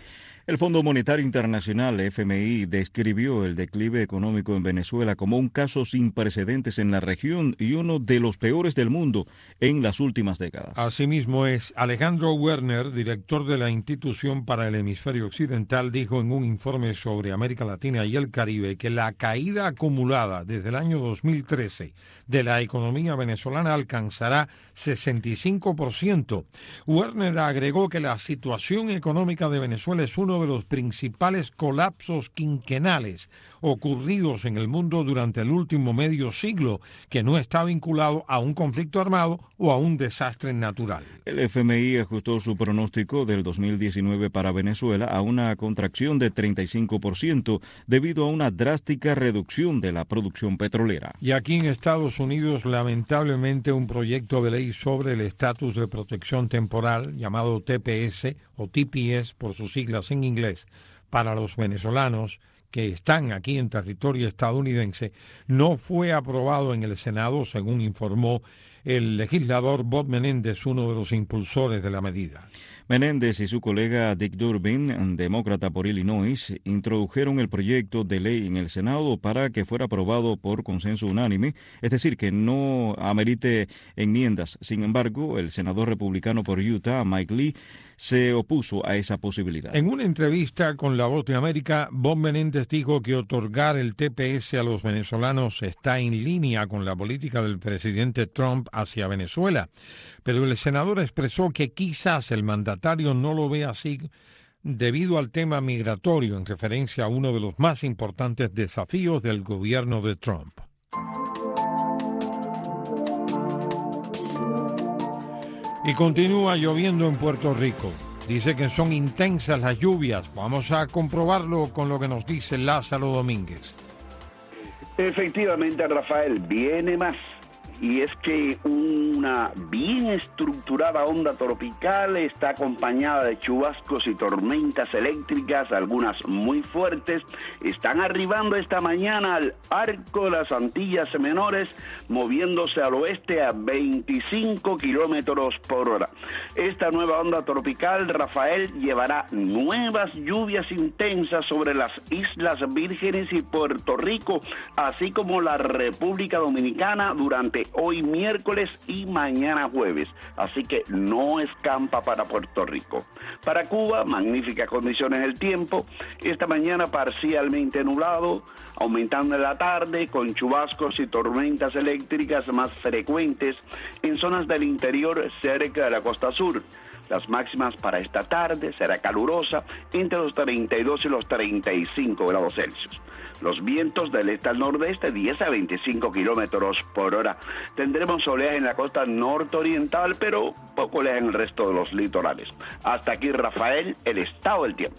Speaker 2: El Fondo Monetario Internacional, F M I, describió el declive económico en Venezuela como un caso sin precedentes en la región y uno de los peores del mundo en las últimas décadas.
Speaker 1: Asimismo es Alejandro Werner, director de la Institución para el Hemisferio Occidental, dijo en un informe sobre América Latina y el Caribe que la caída acumulada desde el año dos mil trece de la economía venezolana alcanzará sesenta y cinco por ciento. Werner agregó que la situación económica de Venezuela es uno de los principales colapsos quinquenales ocurridos en el mundo durante el último medio siglo, que no está vinculado a un conflicto armado o a un desastre natural.
Speaker 2: El F M I ajustó su pronóstico del dos mil diecinueve para Venezuela a una contracción de treinta y cinco por ciento debido a una drástica reducción de la producción petrolera.
Speaker 1: Y aquí en Estados Unidos, lamentablemente, un proyecto de ley sobre el estatus de protección temporal, llamado T P S o T P S por sus siglas en inglés, para los venezolanos que están aquí en territorio estadounidense, no fue aprobado en el Senado, según informó el legislador Bob Menéndez, uno de los impulsores de la medida.
Speaker 2: Menéndez y su colega Dick Durbin, demócrata por Illinois, introdujeron el proyecto de ley en el Senado para que fuera aprobado por consenso unánime, es decir, que no amerite enmiendas. Sin embargo, el senador republicano por Utah, Mike Lee, se opuso a esa posibilidad.
Speaker 1: En una entrevista con La Voz de América, Bob Menéndez dijo que otorgar el T P S a los venezolanos está en línea con la política del presidente Trump hacia Venezuela, pero el senador expresó que quizás el mandatario no lo ve así debido al tema migratorio, en referencia a uno de los más importantes desafíos del gobierno de Trump. Y continúa lloviendo en Puerto Rico. Dice que son intensas las lluvias. Vamos a comprobarlo con lo que nos dice Lázaro Domínguez.
Speaker 5: Efectivamente, Rafael, viene más. Y es que una bien estructurada onda tropical está acompañada de chubascos y tormentas eléctricas, algunas muy fuertes, están arribando esta mañana al arco de las Antillas Menores, moviéndose al oeste a veinticinco kilómetros por hora. Esta nueva onda tropical, Rafael, llevará nuevas lluvias intensas sobre las Islas Vírgenes y Puerto Rico, así como la República Dominicana durante hoy miércoles y mañana jueves, así que no escampa para Puerto Rico. Para Cuba, magníficas condiciones del tiempo, esta mañana parcialmente nublado, aumentando en la tarde con chubascos y tormentas eléctricas más frecuentes en zonas del interior cerca de la costa sur. Las máximas para esta tarde será calurosa entre los treinta y dos y los treinta y cinco grados Celsius. Los vientos del este al nordeste, diez a veinticinco kilómetros por hora. Tendremos oleaje en la costa nororiental, pero poco oleaje en el resto de los litorales. Hasta aquí, Rafael, el estado del tiempo.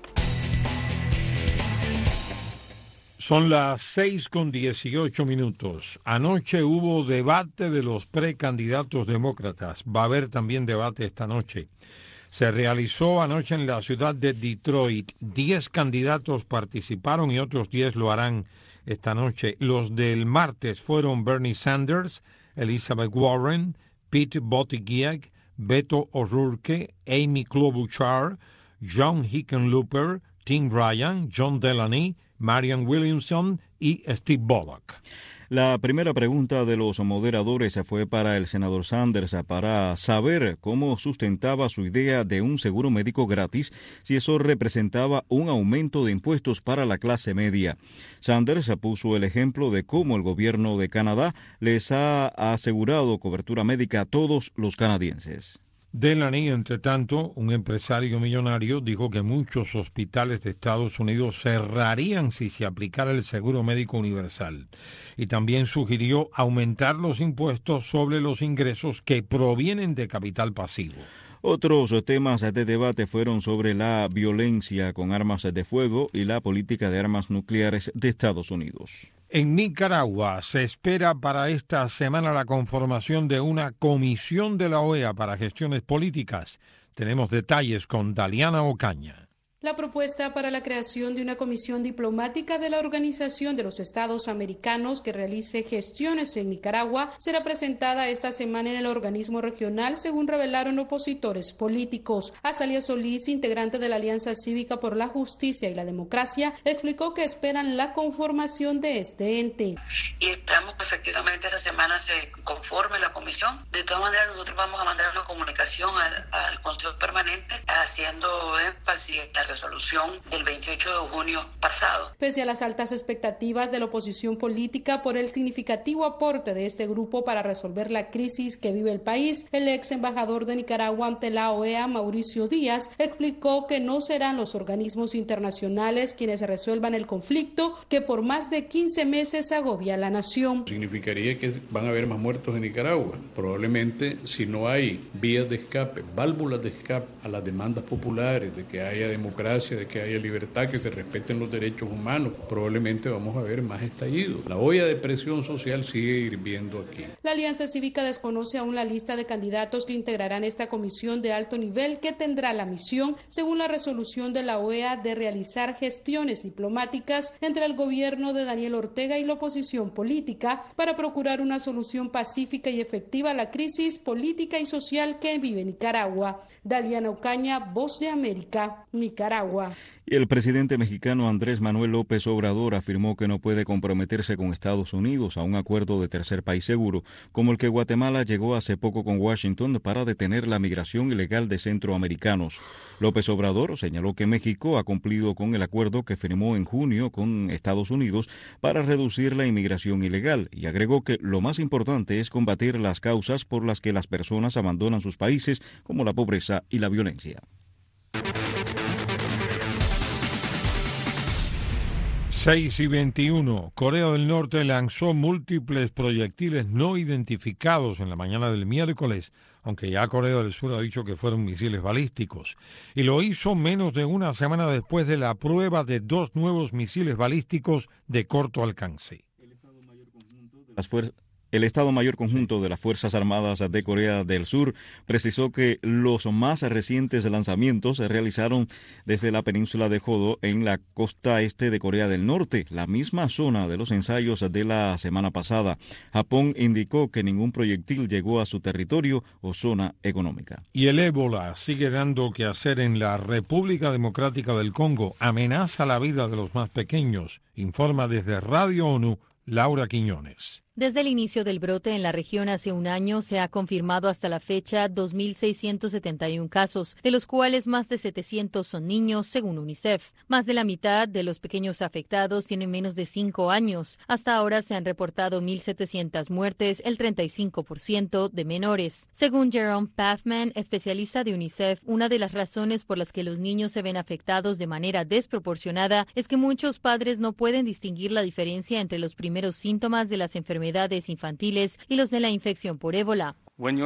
Speaker 1: Son las seis con dieciocho minutos. Anoche hubo debate de los precandidatos demócratas. Va a haber también debate esta noche. Se realizó anoche en la ciudad de Detroit. Diez candidatos participaron y otros diez lo harán esta noche. Los del martes fueron Bernie Sanders, Elizabeth Warren, Pete Buttigieg, Beto O'Rourke, Amy Klobuchar, John Hickenlooper, Tim Ryan, John Delaney, Marianne Williamson y Steve Bullock.
Speaker 2: La primera pregunta de los moderadores fue para el senador Sanders para saber cómo sustentaba su idea de un seguro médico gratis si eso representaba un aumento de impuestos para la clase media. Sanders puso el ejemplo de cómo el gobierno de Canadá les ha asegurado cobertura médica a todos los canadienses.
Speaker 1: Delaney, entre tanto, un empresario millonario, dijo que muchos hospitales de Estados Unidos cerrarían si se aplicara el seguro médico universal. Y también sugirió aumentar los impuestos sobre los ingresos que provienen de capital pasivo.
Speaker 2: Otros temas de debate fueron sobre la violencia con armas de fuego y la política de armas nucleares de Estados Unidos.
Speaker 1: En Nicaragua se espera para esta semana la conformación de una comisión de la O E A para gestiones políticas. Tenemos detalles con Daliana Ocaña.
Speaker 12: La propuesta para la creación de una comisión diplomática de la Organización de los Estados Americanos que realice gestiones en Nicaragua será presentada esta semana en el organismo regional, según revelaron opositores políticos. Azalia Solís, integrante de la Alianza Cívica por la Justicia y la Democracia, explicó que esperan la conformación de este ente.
Speaker 13: Y esperamos que efectivamente esta semana se conforme la comisión. De todas maneras, nosotros vamos a mandar una comunicación al, al Consejo Permanente haciendo énfasis en la resolución del veintiocho de junio pasado.
Speaker 12: Pese a las altas expectativas de la oposición política por el significativo aporte de este grupo para resolver la crisis que vive el país, el ex embajador de Nicaragua ante la O E A, Mauricio Díaz, explicó que no serán los organismos internacionales quienes resuelvan el conflicto que por más de quince meses agobia a la nación.
Speaker 14: Significaría que van a haber más muertos en Nicaragua. Probablemente, si no hay vías de escape, válvulas de escape a las demandas populares de que haya democracia, de que haya libertad, que se respeten los derechos humanos, probablemente vamos a ver más estallidos. La olla de presión social sigue hirviendo aquí.
Speaker 12: La Alianza Cívica desconoce aún la lista de candidatos que integrarán esta comisión de alto nivel que tendrá la misión, según la resolución de la O E A, de realizar gestiones diplomáticas entre el gobierno de Daniel Ortega y la oposición política para procurar una solución pacífica y efectiva a la crisis política y social que vive Nicaragua. Daliana Ocaña, Voz de América, Nicaragua.
Speaker 2: Y el presidente mexicano Andrés Manuel López Obrador afirmó que no puede comprometerse con Estados Unidos a un acuerdo de tercer país seguro, como el que Guatemala llegó hace poco con Washington para detener la migración ilegal de centroamericanos. López Obrador señaló que México ha cumplido con el acuerdo que firmó en junio con Estados Unidos para reducir la inmigración ilegal y agregó que lo más importante es combatir las causas por las que las personas abandonan sus países, como la pobreza y la violencia.
Speaker 1: seis y veintiuno. Corea del Norte lanzó múltiples proyectiles no identificados en la mañana del miércoles, aunque ya Corea del Sur ha dicho que fueron misiles balísticos. Y lo hizo menos de una semana después de la prueba de dos nuevos misiles balísticos de corto alcance.
Speaker 2: Las fuerzas El Estado Mayor Conjunto de las Fuerzas Armadas de Corea del Sur precisó que los más recientes lanzamientos se realizaron desde la península de Jodo en la costa este de Corea del Norte, la misma zona de los ensayos de la semana pasada. Japón indicó que ningún proyectil llegó a su territorio o zona económica.
Speaker 1: Y el ébola sigue dando que hacer en la República Democrática del Congo. Amenaza la vida de los más pequeños. Informa desde Radio ONU, Laura Quiñones.
Speaker 15: Desde el inicio del brote en la región hace un año, se ha confirmado hasta la fecha dos mil seiscientos setenta y uno casos, de los cuales más de setecientos son niños, según UNICEF. Más de la mitad de los pequeños afectados tienen menos de cinco años. Hasta ahora se han reportado mil setecientas muertes, el treinta y cinco por ciento de menores. Según Jerome Paffman, especialista de UNICEF, una de las razones por las que los niños se ven afectados de manera desproporcionada es que muchos padres no pueden distinguir la diferencia entre los primeros síntomas de las enfermedades infantiles y los de la infección por ébola.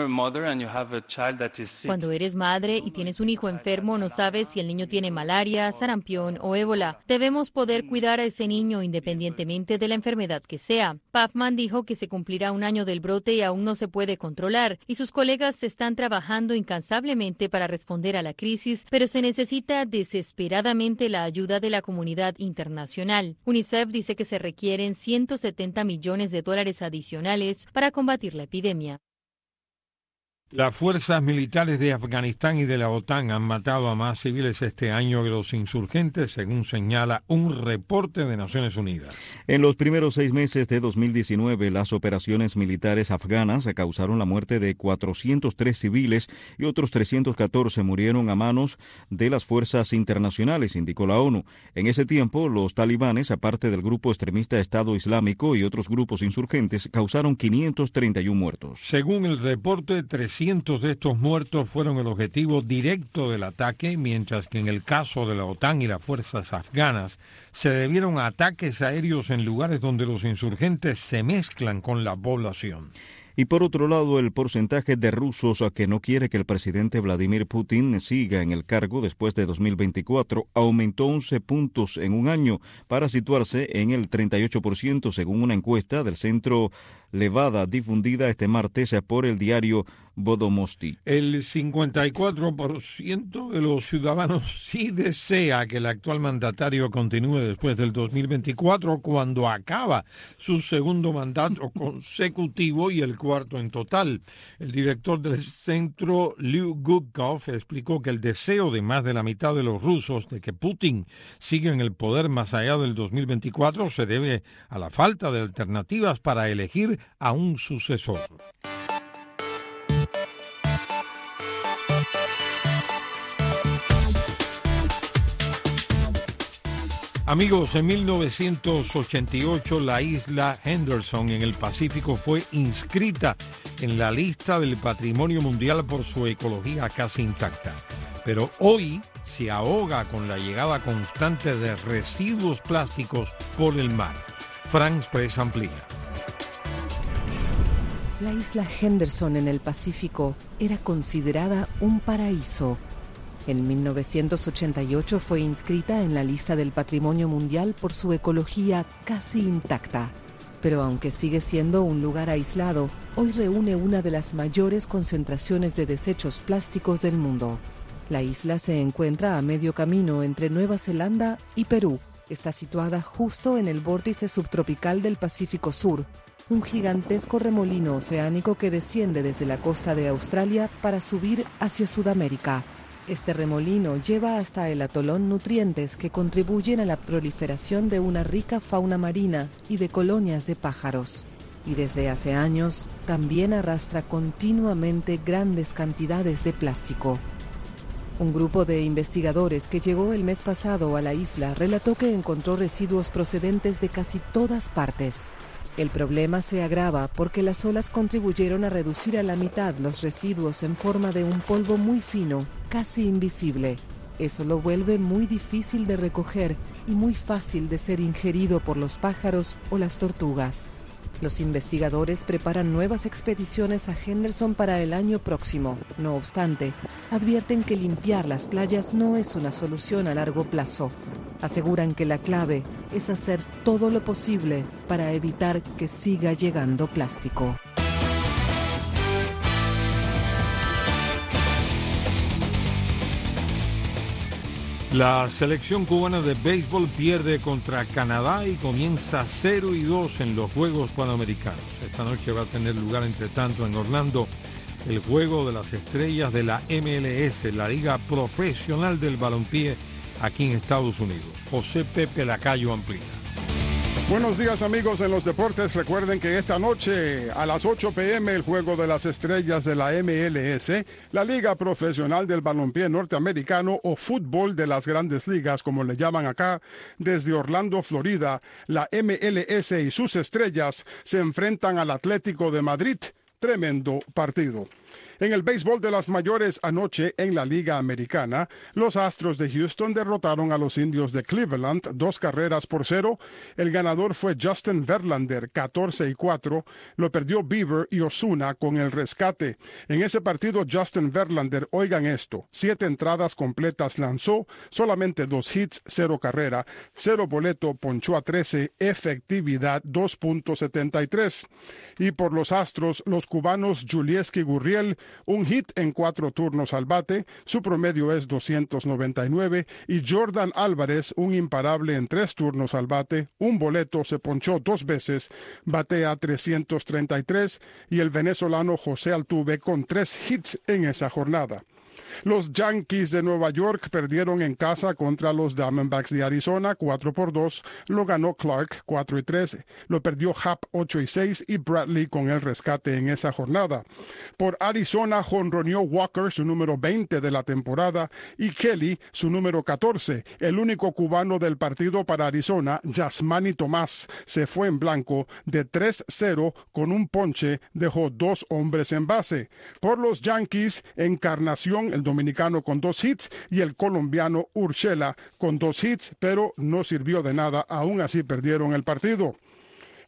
Speaker 15: Cuando eres madre y tienes un hijo enfermo, no sabes si el niño tiene malaria, sarampión o ébola. Debemos poder cuidar a ese niño independientemente de la enfermedad que sea. Paffman dijo que se cumplirá un año del brote y aún no se puede controlar, y sus colegas están trabajando incansablemente para responder a la crisis, pero se necesita desesperadamente la ayuda de la comunidad internacional. UNICEF dice que se requieren ciento setenta millones de dólares adicionales para combatir la epidemia.
Speaker 1: Las fuerzas militares de Afganistán y de la OTAN han matado a más civiles este año que los insurgentes, según señala un reporte de Naciones Unidas.
Speaker 2: En los primeros seis meses de dos mil diecinueve, las operaciones militares afganas causaron la muerte de cuatrocientos tres civiles y otros trescientos catorce murieron a manos de las fuerzas internacionales, indicó la ONU. En ese tiempo, los talibanes, aparte del grupo extremista Estado Islámico y otros grupos insurgentes, causaron quinientos treinta y uno muertos.
Speaker 1: Según el reporte, trescientos de estos muertos fueron el objetivo directo del ataque, mientras que en el caso de la OTAN y las fuerzas afganas se debieron a ataques aéreos en lugares donde los insurgentes se mezclan con la población.
Speaker 2: Y por otro lado, el porcentaje de rusos que no quiere que el presidente Vladimir Putin siga en el cargo después de dos mil veinticuatro aumentó once puntos en un año para situarse en el treinta y ocho por ciento según una encuesta del Centro Levada, difundida este martes por el diario Vodomosti.
Speaker 1: El cincuenta y cuatro por ciento de los ciudadanos sí desea que el actual mandatario continúe después del dos mil veinticuatro, cuando acaba su segundo mandato consecutivo y el cuarto en total. El director del centro, Liu Gubkov, explicó que el deseo de más de la mitad de los rusos de que Putin siga en el poder más allá del dos mil veinticuatro se debe a la falta de alternativas para elegir a un sucesor. Amigos, en mil novecientos ochenta y ocho la isla Henderson en el Pacífico fue inscrita en la lista del Patrimonio Mundial por su ecología casi intacta. Pero hoy se ahoga con la llegada constante de residuos plásticos por el mar. Frank Press amplía.
Speaker 4: La isla Henderson en el Pacífico era considerada un paraíso. En mil novecientos ochenta y ocho fue inscrita en la lista del Patrimonio Mundial por su ecología casi intacta. Pero aunque sigue siendo un lugar aislado, hoy reúne una de las mayores concentraciones de desechos plásticos del mundo. La isla se encuentra a medio camino entre Nueva Zelanda y Perú. Está situada justo en el vórtice subtropical del Pacífico Sur, un gigantesco remolino oceánico que desciende desde la costa de Australia para subir hacia Sudamérica. Este remolino lleva hasta el atolón nutrientes que contribuyen a la proliferación de una rica fauna marina y de colonias de pájaros. Y desde hace años también arrastra continuamente grandes cantidades de plástico. Un grupo de investigadores que llegó el mes pasado a la isla relató que encontró residuos procedentes de casi todas partes. El problema se agrava porque las olas contribuyeron a reducir a la mitad los residuos en forma de un polvo muy fino, casi invisible. Eso lo vuelve muy difícil de recoger y muy fácil de ser ingerido por los pájaros o las tortugas. Los investigadores preparan nuevas expediciones a Henderson para el año próximo. No obstante, advierten que limpiar las playas no es una solución a largo plazo. Aseguran que la clave es hacer todo lo posible para evitar que siga llegando plástico.
Speaker 1: La selección cubana de béisbol pierde contra Canadá y comienza cero y dos en los Juegos Panamericanos. Esta noche va a tener lugar, entre tanto, en Orlando, el Juego de las Estrellas de la M L S, la Liga Profesional del Balompié aquí en Estados Unidos. José Pepe Lacayo amplía.
Speaker 16: Buenos días, amigos en los deportes. Recuerden que esta noche a las ocho p m el Juego de las Estrellas de la M L S, la Liga Profesional del Balompié Norteamericano o Fútbol de las Grandes Ligas, como le llaman acá, desde Orlando, Florida. La M L S y sus estrellas se enfrentan al Atlético de Madrid. Tremendo partido. En el béisbol de las mayores anoche en la Liga Americana, los Astros de Houston derrotaron a los Indios de Cleveland dos carreras por cero. El ganador fue Justin Verlander, catorce y cuatro. Lo perdió Bieber y Ozuna con el rescate. En ese partido, Justin Verlander, oigan esto, siete entradas completas lanzó, solamente dos hits, cero carrera, cero boleto, ponchó a trece, efectividad dos punto setenta y tres. Y por los Astros, los cubanos Julieski Gurriel, un hit en cuatro turnos al bate, su promedio es doscientos noventa y nueve, y Jordan Álvarez, un imparable en tres turnos al bate, un boleto, se ponchó dos veces, batea trescientos treinta y tres, y el venezolano José Altuve con tres hits en esa jornada. Los Yankees de Nueva York perdieron en casa contra los Diamondbacks de Arizona cuatro por dos. Lo ganó Clark cuatro y tres. Lo perdió Happ ocho y seis y Bradley con el rescate en esa jornada. Por Arizona jonroneó Walker, su número veinte de la temporada, y Kelly, su número catorce. El único cubano del partido para Arizona, Yasmani Tomás, se fue en blanco de tres cero con un ponche, dejó dos hombres en base. Por los Yankees, Encarnación, el dominicano con dos hits, y el colombiano Urshela con dos hits, pero no sirvió de nada, aún así perdieron el partido.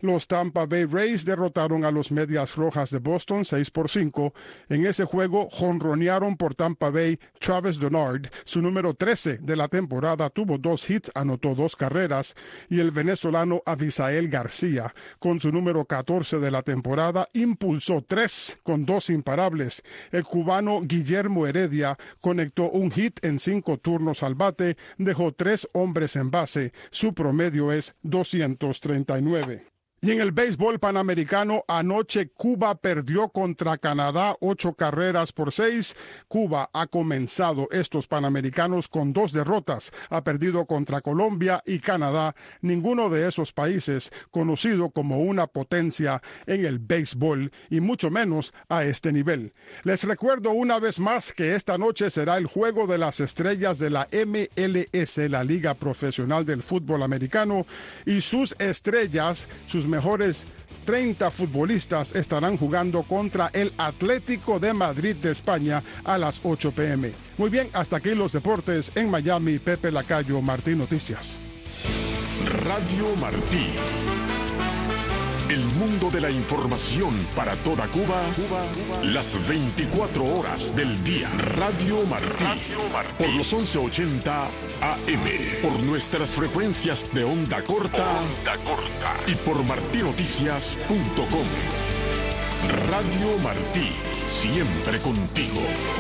Speaker 16: Los Tampa Bay Rays derrotaron a los Medias Rojas de Boston seis por cinco. En ese juego jonronearon por Tampa Bay Travis Denard, su número trece de la temporada, tuvo dos hits, anotó dos carreras, y el venezolano Avisael García, con su número catorce de la temporada, impulsó tres con dos imparables. El cubano Guillermo Heredia conectó un hit en cinco turnos al bate, dejó tres hombres en base, su promedio es doscientos treinta y nueve. Y en el béisbol panamericano, anoche Cuba perdió contra Canadá ocho carreras por seis. Cuba ha comenzado estos panamericanos con dos derrotas. Ha perdido contra Colombia y Canadá, ninguno de esos países conocido como una potencia en el béisbol y mucho menos a este nivel. Les recuerdo una vez más que esta noche será el Juego de las Estrellas de la M L S, la Liga Profesional del Fútbol Americano, y sus estrellas, sus mejores treinta futbolistas estarán jugando contra el Atlético de Madrid de España a las ocho p m Muy bien, hasta aquí los deportes en Miami. Pepe Lacayo, Martí Noticias.
Speaker 3: Radio Martí. El mundo de la información para toda Cuba, Cuba, Cuba, las veinticuatro horas del día. Radio Martí, Radio Martí, por los once ochenta A M, por nuestras frecuencias de onda corta, onda corta y por martinoticias punto com. Radio Martí, siempre contigo.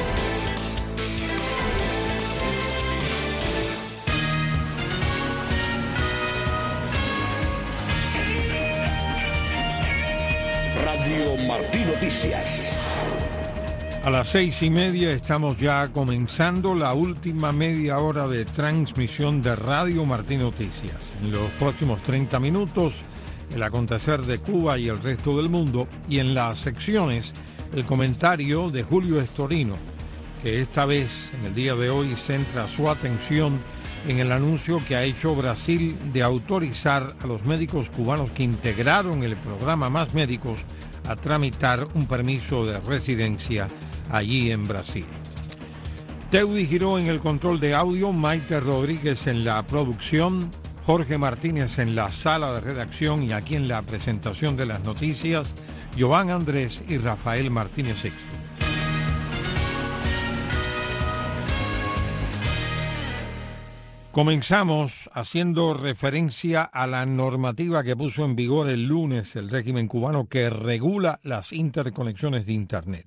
Speaker 6: Radio Martí Noticias.
Speaker 1: A las seis y media estamos ya comenzando la última media hora de transmisión de Radio Martí Noticias. En los próximos treinta minutos, el acontecer de Cuba y el resto del mundo, y en las secciones, el comentario de Julio Estorino, que esta vez, en el día de hoy, centra su atención en el anuncio que ha hecho Brasil de autorizar a los médicos cubanos que integraron el programa Más Médicos a tramitar un permiso de residencia allí en Brasil. Teudi Giró en el control de audio, Maite Rodríguez en la producción, Jorge Martínez en la sala de redacción y aquí en la presentación de las noticias, Joan Andrés y Rafael Martínez Sexto. Comenzamos haciendo referencia a la normativa que puso en vigor el lunes el régimen cubano que regula las interconexiones de Internet.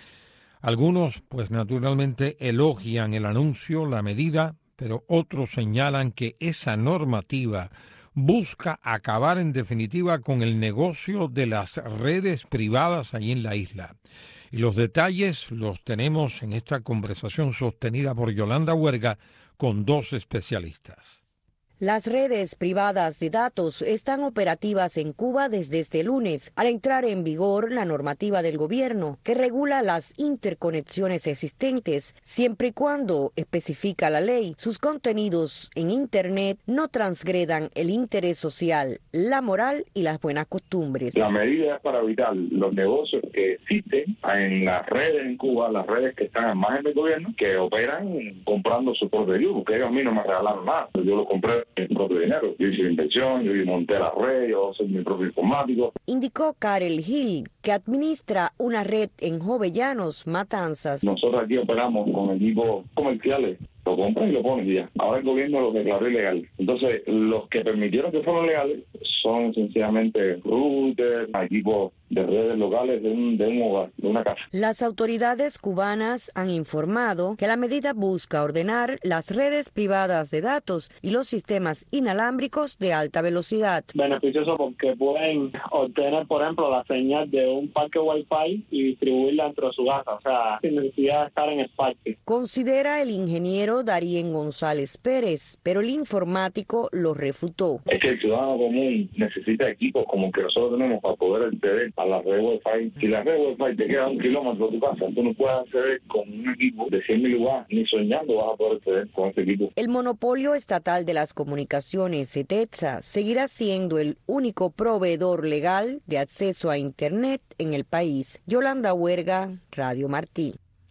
Speaker 1: Algunos, pues naturalmente, elogian el anuncio, la medida, pero otros señalan que esa normativa busca acabar en definitiva con el negocio de las redes privadas allí en la isla. Y los detalles los tenemos en esta conversación sostenida por Yolanda Huerga con dos especialistas.
Speaker 22: Las redes privadas de datos están operativas en Cuba desde este lunes, al entrar en vigor la normativa del gobierno que regula las interconexiones existentes, siempre y cuando, especifica la ley, sus contenidos en Internet no transgredan el interés social, la moral y las buenas costumbres.
Speaker 9: La medida es para evitar los negocios que existen en las redes en Cuba, las redes que están en margen del gobierno, que operan comprando su propio equipo, porque ellos a mí no me regalaron nada, yo lo compré mi propio dinero. Yo hice la inversión, yo monté la red, yo soy mi propio informático.
Speaker 22: Indicó Karel Gil, que administra una red en Jovellanos, Matanzas.
Speaker 9: Nosotros aquí operamos con equipos comerciales. Lo compran y lo ponen ya. Ahora el gobierno lo declaró ilegal. Entonces, los que permitieron que fueran legales son sencillamente routers, equipos de redes locales de un, de un hogar, de una casa.
Speaker 22: Las autoridades cubanas han informado que la medida busca ordenar las redes privadas de datos y los sistemas inalámbricos de alta velocidad.
Speaker 17: Beneficioso porque pueden obtener, por ejemplo, la señal de un parque Wi-Fi y distribuirla dentro de su casa, o sea, sin necesidad de estar en el parque.
Speaker 22: Considera el ingeniero Darien González Pérez, pero el informático lo refutó.
Speaker 9: Es que el ciudadano común necesita equipos como el que nosotros tenemos para poder acceder a la red Wi-Fi. Si la red Wi-Fi te queda a un kilómetro de tu casa, tú no puedes acceder con un equipo de cien mil watts, ni soñando vas a poder acceder con ese equipo.
Speaker 22: El monopolio estatal de las comunicaciones, CETEXA, seguirá siendo el único proveedor legal de acceso a Internet en el país. Yolanda Huerga, Radio Martí.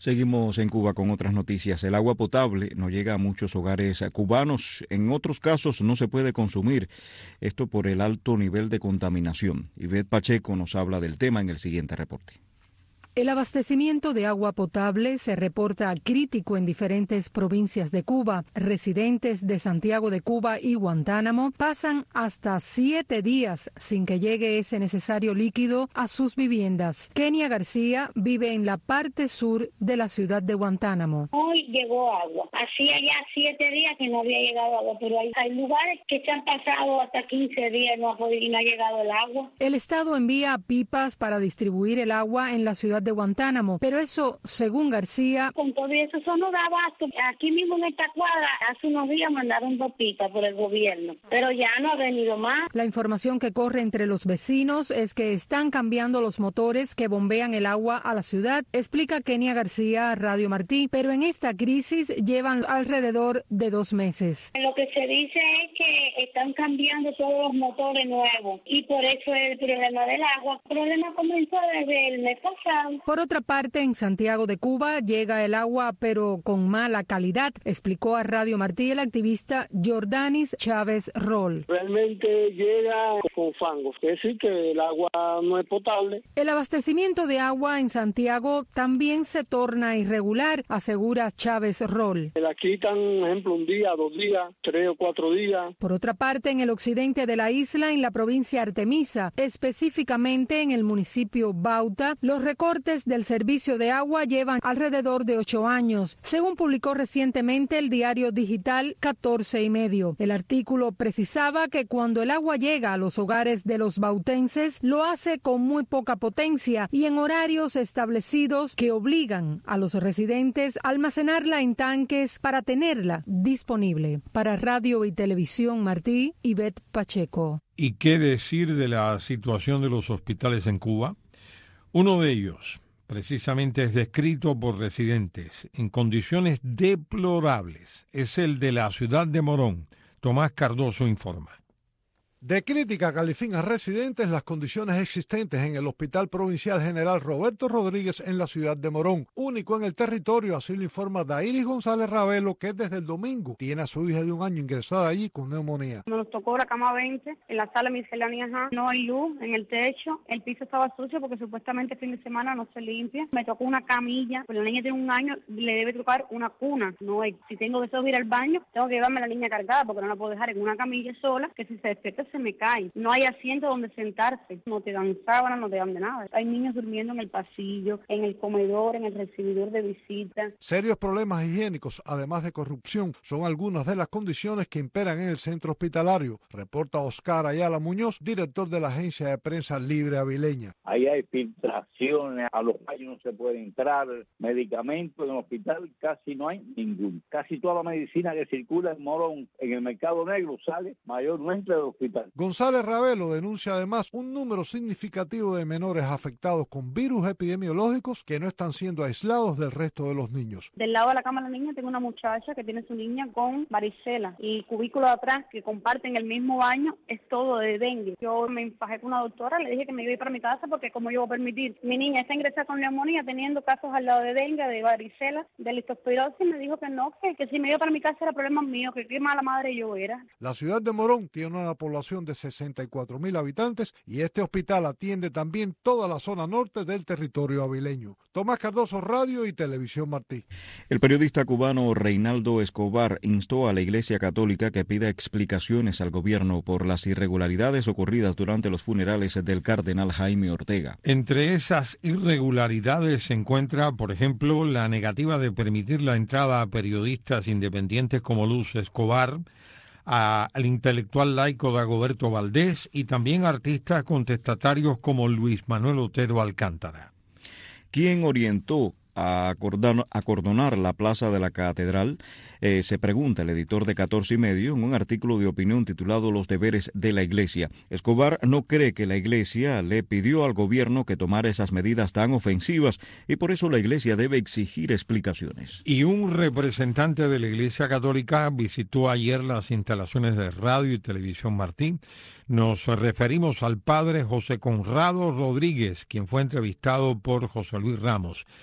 Speaker 2: Seguimos en Cuba con otras noticias. El agua potable no llega a muchos hogares cubanos. En otros casos no se puede consumir. Esto por el alto nivel de contaminación. Ivette Pacheco nos habla del tema en el siguiente reporte.
Speaker 8: El abastecimiento de agua potable se reporta crítico en diferentes provincias de Cuba. Residentes de Santiago de Cuba y Guantánamo pasan hasta siete días sin que llegue ese necesario líquido a sus viviendas. Kenia García vive en la parte sur de la ciudad de Guantánamo.
Speaker 10: Hoy llegó agua. Hacía ya siete días que no había llegado agua, pero hay, hay lugares que se han pasado hasta quince días no ha podido, y no ha llegado el agua.
Speaker 8: El Estado envía pipas para distribuir el agua en la ciudad de Guantánamo, pero eso, según García,
Speaker 10: con todo eso, eso no da abasto. Aquí mismo en esta cuadra, hace unos días mandaron dos pipas por el gobierno, pero ya no ha venido más.
Speaker 8: La información que corre entre los vecinos es que están cambiando los motores que bombean el agua a la ciudad, explica Kenia García a Radio Martí, pero en esta crisis llevan alrededor de dos meses.
Speaker 10: Lo que se dice es que están cambiando todos los motores nuevos y por eso es el problema del agua. El problema comenzó desde el mes pasado.
Speaker 8: Por otra parte, en Santiago de Cuba llega el agua, pero con mala calidad, explicó a Radio Martí el activista Jordanis Chávez Roll.
Speaker 17: Realmente llega con fangos, es decir, que el agua no es potable.
Speaker 8: El abastecimiento de agua en Santiago también se torna irregular, asegura Chávez Roll.
Speaker 17: La quitan, por ejemplo, un día, dos días, tres o cuatro días.
Speaker 8: Por otra parte, en el occidente de la isla, en la provincia Artemisa, específicamente en el municipio Bauta, los recortes del servicio de agua llevan alrededor de ocho años, según publicó recientemente el diario digital catorce y medio. El artículo precisaba que cuando el agua llega a los hogares de los bautenses, lo hace con muy poca potencia y en horarios establecidos que obligan a los residentes a almacenarla en tanques para tenerla disponible. Para Radio y Televisión Martí, Ivette Pacheco.
Speaker 1: ¿Y qué decir de la situación de los hospitales en Cuba? Uno de ellos, precisamente, es descrito por residentes en condiciones deplorables. Es el de la ciudad de Morón. Tomás Cardoso informa.
Speaker 7: De crítica califican a residentes las condiciones existentes en el Hospital Provincial General Roberto Rodríguez en la ciudad de Morón, único en el territorio, así lo informa Dairis González Ravelo, que desde el domingo tiene a su hija de un año ingresada allí con neumonía.
Speaker 18: Nos tocó la cama veinte, en la sala miscelánea, no hay luz en el techo, el piso estaba sucio porque supuestamente el fin de semana no se limpia, me tocó una camilla, pues la niña tiene un año, le debe tocar una cuna, no hay. Si tengo deseo de ir al baño, tengo que llevarme a la niña cargada porque no la puedo dejar en una camilla sola, que si se despierta se me cae. No hay asiento donde sentarse, no te dan sábanas, no te dan de nada. Hay niños durmiendo en el pasillo, en el comedor, en el recibidor de visitas.
Speaker 7: Serios problemas higiénicos, además de corrupción, son algunas de las condiciones que imperan en el centro hospitalario, reporta Oscar Ayala Muñoz, director de la agencia de prensa Libre Avileña.
Speaker 19: Ahí hay filtraciones, a los baños no se puede entrar, medicamentos en el hospital casi no hay ninguno. Casi toda la medicina que circula en Morón, en el mercado negro, sale mayor no entra del hospital.
Speaker 7: González Ravelo denuncia además un número significativo de menores afectados con virus epidemiológicos que no están siendo aislados del resto de los niños.
Speaker 18: Del lado de la cama de la niña tengo una muchacha que tiene su niña con varicela y el cubículo de atrás que comparten el mismo baño es todo de dengue. Yo me enfajé con una doctora, le dije que me iba a ir para mi casa porque como yo voy a permitir, mi niña está ingresada con neumonía teniendo casos al lado de dengue, de varicela, de leptospirosis, me dijo que no, que, que si me iba para mi casa era problema mío, que qué mala madre yo era.
Speaker 7: La ciudad de Morón tiene una población de sesenta y cuatro mil habitantes y este hospital atiende también toda la zona norte del territorio avileño. Tomás Cardoso, Radio y Televisión Martí.
Speaker 2: El periodista cubano Reinaldo Escobar instó a la Iglesia Católica que pida explicaciones al gobierno por las irregularidades ocurridas durante los funerales del cardenal Jaime Ortega.
Speaker 1: Entre esas irregularidades se encuentra, por ejemplo, la negativa de permitir la entrada a periodistas independientes como Luz Escobar, A, al intelectual laico Dagoberto Valdés y también artistas contestatarios como Luis Manuel Otero Alcántara.
Speaker 2: ¿Quién orientó a acordar, acordonar la plaza de la catedral? Eh, se pregunta el editor de catorce y medio en un artículo de opinión titulado Los deberes de la Iglesia. Escobar no cree que la Iglesia le pidió al gobierno que tomara esas medidas tan ofensivas y por eso la Iglesia debe exigir explicaciones.
Speaker 1: Y un representante de la Iglesia Católica visitó ayer las instalaciones de Radio y Televisión Martí. Nos referimos al padre José Conrado Rodríguez, quien fue entrevistado por José Luis Ramos.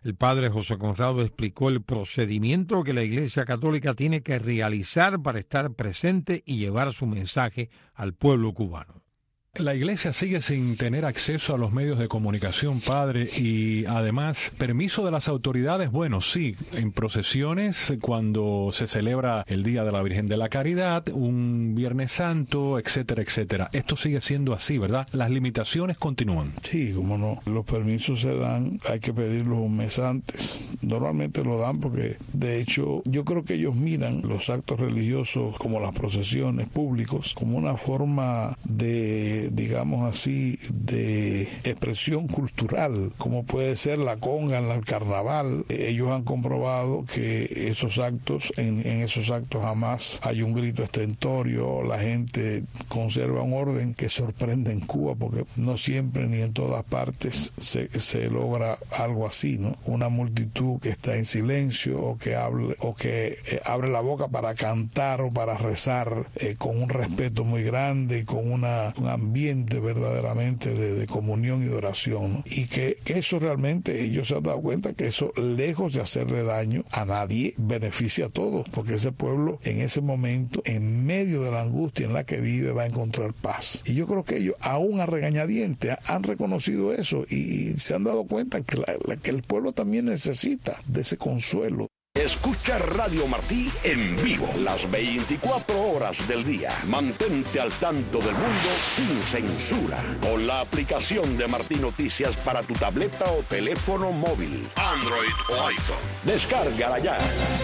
Speaker 1: El padre José Conrado explicó el procedimiento que la Iglesia Católica tiene que realizar para estar presente y llevar su mensaje al pueblo cubano.
Speaker 11: La Iglesia sigue sin tener acceso a los medios de comunicación, padre, y además, permiso de las autoridades, bueno, sí, en procesiones, cuando se celebra el Día de la Virgen de la Caridad, un Viernes Santo, etcétera, etcétera. Esto sigue siendo así, ¿verdad? Las limitaciones continúan.
Speaker 20: Sí, como no. Los permisos se dan, hay que pedirlos un mes antes. Normalmente lo dan porque, de hecho, yo creo que ellos miran los actos religiosos como las procesiones públicos como una forma de digamos así, de expresión cultural, como puede ser la conga en el carnaval. Ellos han comprobado que esos actos, en, en esos actos jamás hay un grito estentorio, la gente conserva un orden que sorprende en Cuba, porque no siempre ni en todas partes se, se logra algo así, ¿no? Una multitud que está en silencio o que hable, o que eh, abre la boca para cantar o para rezar eh, con un respeto muy grande y con una, un ambiente ambiente verdaderamente de, de comunión y de oración, ¿no? Y que, que eso realmente ellos se han dado cuenta que eso, lejos de hacerle daño a nadie, beneficia a todos, porque ese pueblo en ese momento, en medio de la angustia en la que vive, va a encontrar paz. Y yo creo que ellos, aún a regañadientes, han reconocido eso y, y se han dado cuenta que, la, la, que el pueblo también necesita de ese consuelo.
Speaker 6: Escucha Radio Martí en vivo las veinticuatro horas del día. Mantente al tanto del mundo sin censura con la aplicación de Martí Noticias para tu tableta o teléfono móvil, Android o iPhone. Descárgala ya.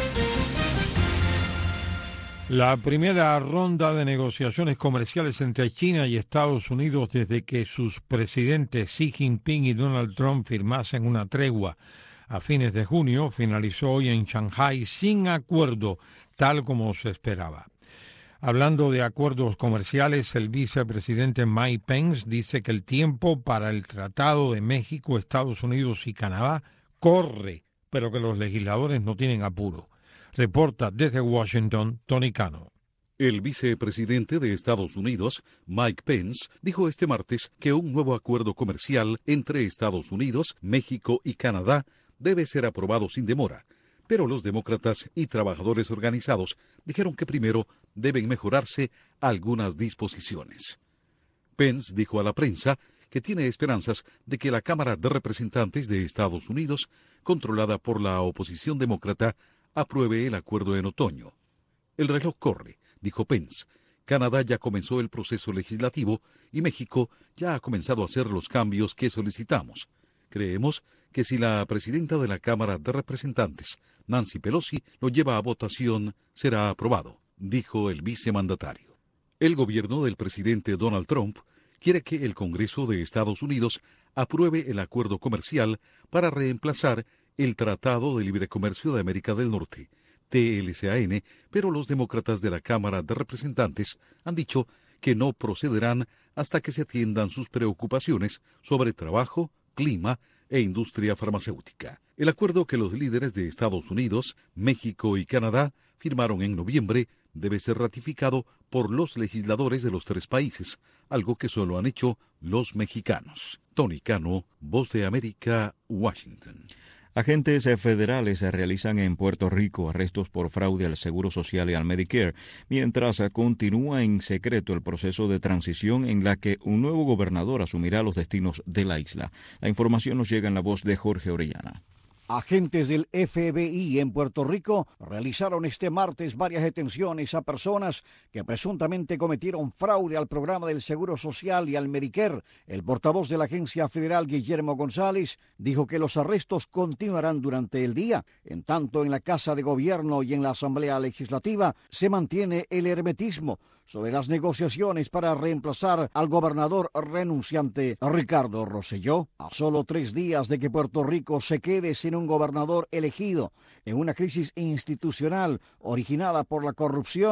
Speaker 1: La primera ronda de negociaciones comerciales entre China y Estados Unidos desde que sus presidentes Xi Jinping y Donald Trump firmasen una tregua a fines de junio finalizó hoy en Shanghái sin acuerdo, tal como se esperaba. Hablando de acuerdos comerciales, el vicepresidente Mike Pence dice que el tiempo para el Tratado de México, Estados Unidos y Canadá corre, pero que los legisladores no tienen apuro. Reporta desde Washington, Tony Cano.
Speaker 21: El vicepresidente de Estados Unidos, Mike Pence, dijo este martes que un nuevo acuerdo comercial entre Estados Unidos, México y Canadá debe ser aprobado sin demora, pero los demócratas y trabajadores organizados dijeron que primero deben mejorarse algunas disposiciones. Pence dijo a la prensa que tiene esperanzas de que la Cámara de Representantes de Estados Unidos, controlada por la oposición demócrata, apruebe el acuerdo en otoño. El reloj corre, dijo Pence. Canadá ya comenzó el proceso legislativo y México ya ha comenzado a hacer los cambios que solicitamos. Creemos que si la presidenta de la Cámara de Representantes, Nancy Pelosi, lo lleva a votación, será aprobado, dijo el vicemandatario. El gobierno del presidente Donald Trump quiere que el Congreso de Estados Unidos apruebe el acuerdo comercial para reemplazar el Tratado de Libre Comercio de América del Norte, T L C A N, pero los demócratas de la Cámara de Representantes han dicho que no procederán hasta que se atiendan sus preocupaciones sobre trabajo, clima e industria farmacéutica. El acuerdo que los líderes de Estados Unidos, México y Canadá firmaron en noviembre debe ser ratificado por los legisladores de los tres países, algo que solo han hecho los mexicanos. Tony Cano, Voz de América, Washington.
Speaker 2: Agentes federales realizan en Puerto Rico arrestos por fraude al Seguro Social y al Medicare, mientras continúa en secreto el proceso de transición en la que un nuevo gobernador asumirá los destinos de la isla. La información nos llega en la voz de Jorge Orellana.
Speaker 24: Agentes del F B I en Puerto Rico realizaron este martes varias detenciones a personas que presuntamente cometieron fraude al programa del Seguro Social y al Medicare. El portavoz de la agencia federal, Guillermo González, dijo que los arrestos continuarán durante el día. En tanto, en la Casa de Gobierno y en la Asamblea Legislativa se mantiene el hermetismo sobre las negociaciones para reemplazar al gobernador renunciante Ricardo Rosselló. A solo tres días de que Puerto Rico se quede sin un gobernador elegido en una crisis institucional originada por la corrupción,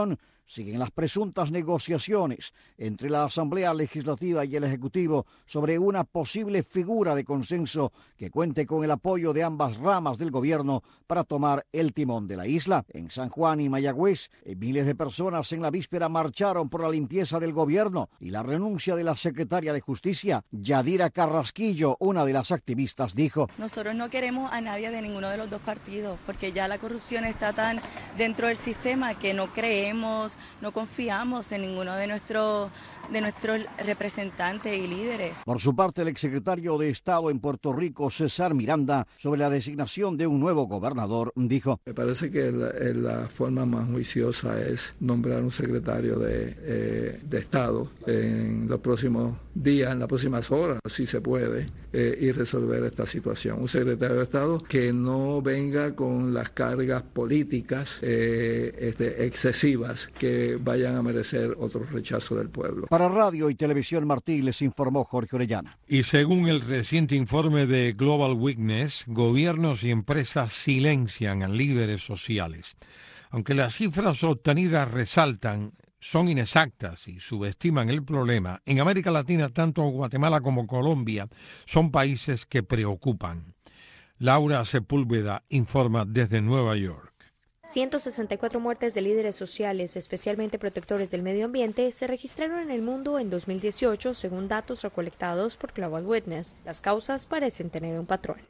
Speaker 24: siguen las presuntas negociaciones entre la Asamblea Legislativa y el Ejecutivo sobre una posible figura de consenso que cuente con el apoyo de ambas ramas del gobierno para tomar el timón de la isla. En San Juan y Mayagüez, miles de personas en la víspera marcharon por la limpieza del gobierno y la renuncia de la secretaria de Justicia. Yadira Carrasquillo, una de las activistas, dijo:
Speaker 5: nosotros no queremos a nadie de ninguno de los dos partidos, porque ya la corrupción está tan dentro del sistema que no creemos, no confiamos en ninguno de nuestros de nuestros representantes y líderes.
Speaker 24: Por su parte, el exsecretario de Estado en Puerto Rico, César Miranda, sobre la designación de un nuevo gobernador, dijo:
Speaker 13: me parece que la, la forma más juiciosa es nombrar un secretario de, eh, de Estado en los próximos días, en las próximas horas, si se puede, eh, y resolver esta situación. Un secretario de Estado que no venga con las cargas políticas eh, este, excesivas que vayan a merecer otro rechazo del pueblo.
Speaker 24: Para Radio y Televisión Martí les informó Jorge Orellana.
Speaker 1: Y según el reciente informe de Global Witness, gobiernos y empresas silencian a líderes sociales. Aunque las cifras obtenidas resaltan, son inexactas y subestiman el problema, en América Latina tanto Guatemala como Colombia son países que preocupan. Laura Sepúlveda informa desde Nueva York.
Speaker 14: ciento sesenta y cuatro muertes de líderes sociales, especialmente protectores del medio ambiente, se registraron en el mundo en dos mil dieciocho, según datos recolectados por Global Witness. Las causas parecen tener un patrón.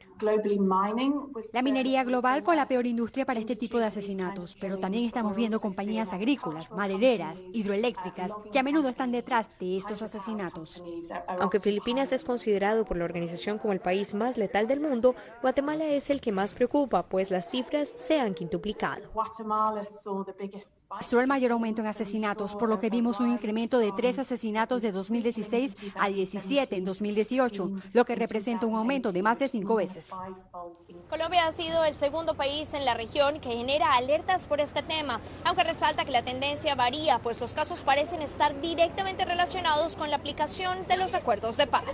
Speaker 23: La minería global fue la peor industria para este tipo de asesinatos, pero también estamos viendo compañías agrícolas, madereras, hidroeléctricas, que a menudo están detrás de estos asesinatos.
Speaker 14: Aunque Filipinas es considerado por la organización como el país más letal del mundo, Guatemala es el que más preocupa, pues las cifras se han quintuplicado.
Speaker 23: Mostró el mayor aumento en asesinatos, por lo que vimos un incremento de tres asesinatos de dos mil dieciséis a diecisiete en dos mil dieciocho, lo que representa un aumento de más de cinco veces.
Speaker 25: Colombia ha sido el segundo país en la región que genera alertas por este tema, aunque resalta que la tendencia varía, pues los casos parecen estar directamente relacionados con la aplicación de los acuerdos de paz.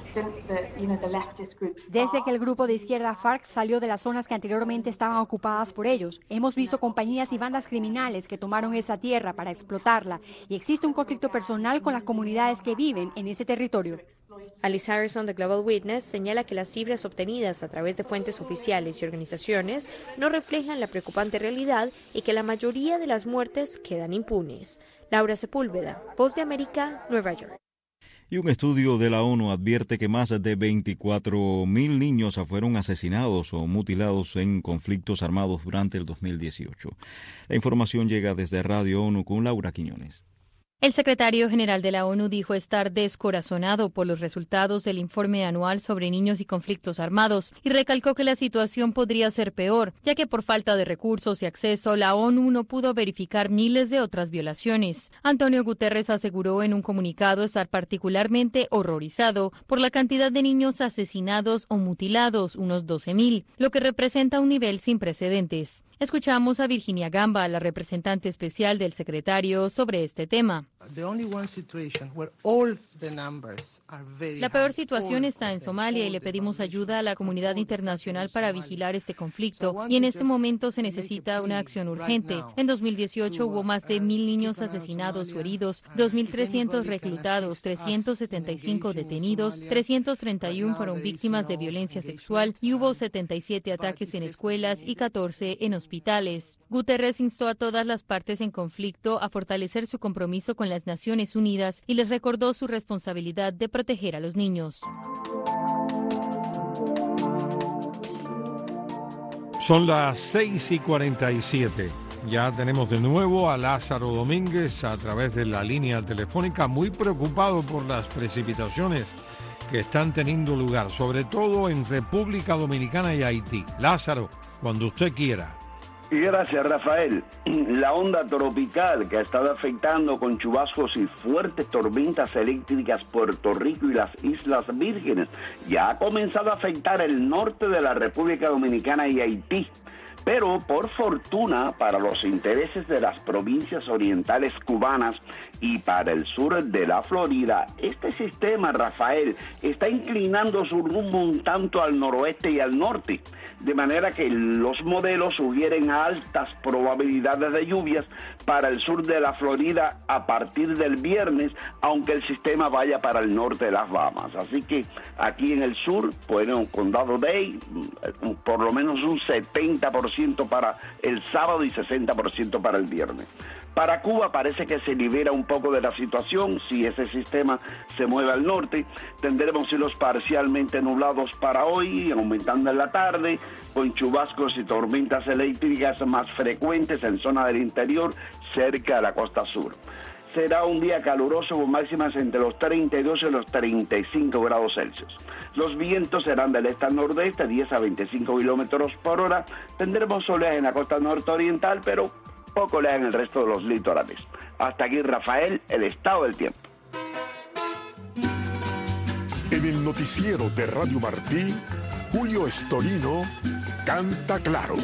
Speaker 23: Desde que el grupo de izquierda FARC salió de las zonas que anteriormente estaban ocupadas por ellos, hemos visto compañías y bandas criminales que tomaron esa tierra para explotarla, y existe un conflicto personal con las comunidades que viven en ese territorio.
Speaker 14: Alice Harrison de Global Witness señala que las cifras obtenidas a través de fuentes oficiales y organizaciones no reflejan la preocupante realidad y que la mayoría de las muertes quedan impunes. Laura Sepúlveda, Voz de América, Nueva York.
Speaker 2: Y un estudio de la ONU advierte que más de veinticuatro mil niños fueron asesinados o mutilados en conflictos armados durante el dos mil dieciocho. La información llega desde Radio ONU con Laura Quiñones.
Speaker 15: El secretario general de la ONU dijo estar descorazonado por los resultados del informe anual sobre niños y conflictos armados y recalcó que la situación podría ser peor, ya que por falta de recursos y acceso, la ONU no pudo verificar miles de otras violaciones. Antonio Guterres aseguró en un comunicado estar particularmente horrorizado por la cantidad de niños asesinados o mutilados, unos doce mil, lo que representa un nivel sin precedentes. Escuchamos a Virginia Gamba, la representante especial del secretario, sobre este tema. La peor situación está en Somalia y le pedimos ayuda a la comunidad internacional para vigilar este conflicto, y en este momento se necesita una acción urgente. En dos mil dieciocho hubo más de mil niños asesinados o heridos, dos mil trescientos reclutados, trescientos setenta y cinco detenidos, trescientos treinta y uno fueron víctimas de violencia sexual y hubo setenta y siete ataques en escuelas y catorce en hospitales. Guterres instó a todas las partes en conflicto a fortalecer su compromiso con las Naciones Unidas y les recordó su responsabilidad de proteger a los niños.
Speaker 1: Son las seis y cuarenta y siete. Ya tenemos de nuevo a Lázaro Domínguez a través de la línea telefónica, muy preocupado por las precipitaciones que están teniendo lugar, sobre todo en República Dominicana y Haití. Lázaro, cuando usted quiera.
Speaker 26: Y gracias, Rafael. La onda tropical que ha estado afectando con chubascos y fuertes tormentas eléctricas Puerto Rico y las Islas Vírgenes ya ha comenzado a afectar el norte de la República Dominicana y Haití. Pero por fortuna para los intereses de las provincias orientales cubanas y para el sur de la Florida, este sistema, Rafael, está inclinando su rumbo un tanto al noroeste y al norte. de manera que los modelos sugieren altas probabilidades de lluvias para el sur de la Florida a partir del viernes, aunque el sistema vaya para el norte de las Bahamas. Así que aquí en el sur, pues en el condado Dade, por lo menos un setenta por ciento para el sábado y sesenta por ciento para el viernes. Para Cuba parece que se libera un poco de la situación. Si ese sistema se mueve al norte, tendremos cielos parcialmente nublados para hoy, aumentando en la tarde, con chubascos y tormentas eléctricas más frecuentes en zona del interior, cerca de la costa sur. Será un día caluroso con máximas entre los treinta y dos y los treinta y cinco grados Celsius. Los vientos serán del este al nordeste, diez a veinticinco kilómetros por hora. Tendremos oleaje en la costa nororiental, pero poco oleaje en el resto de los litorales. Hasta aquí, Rafael, el estado del tiempo.
Speaker 3: En el noticiero de Radio Martí, Julio Estorino canta claro.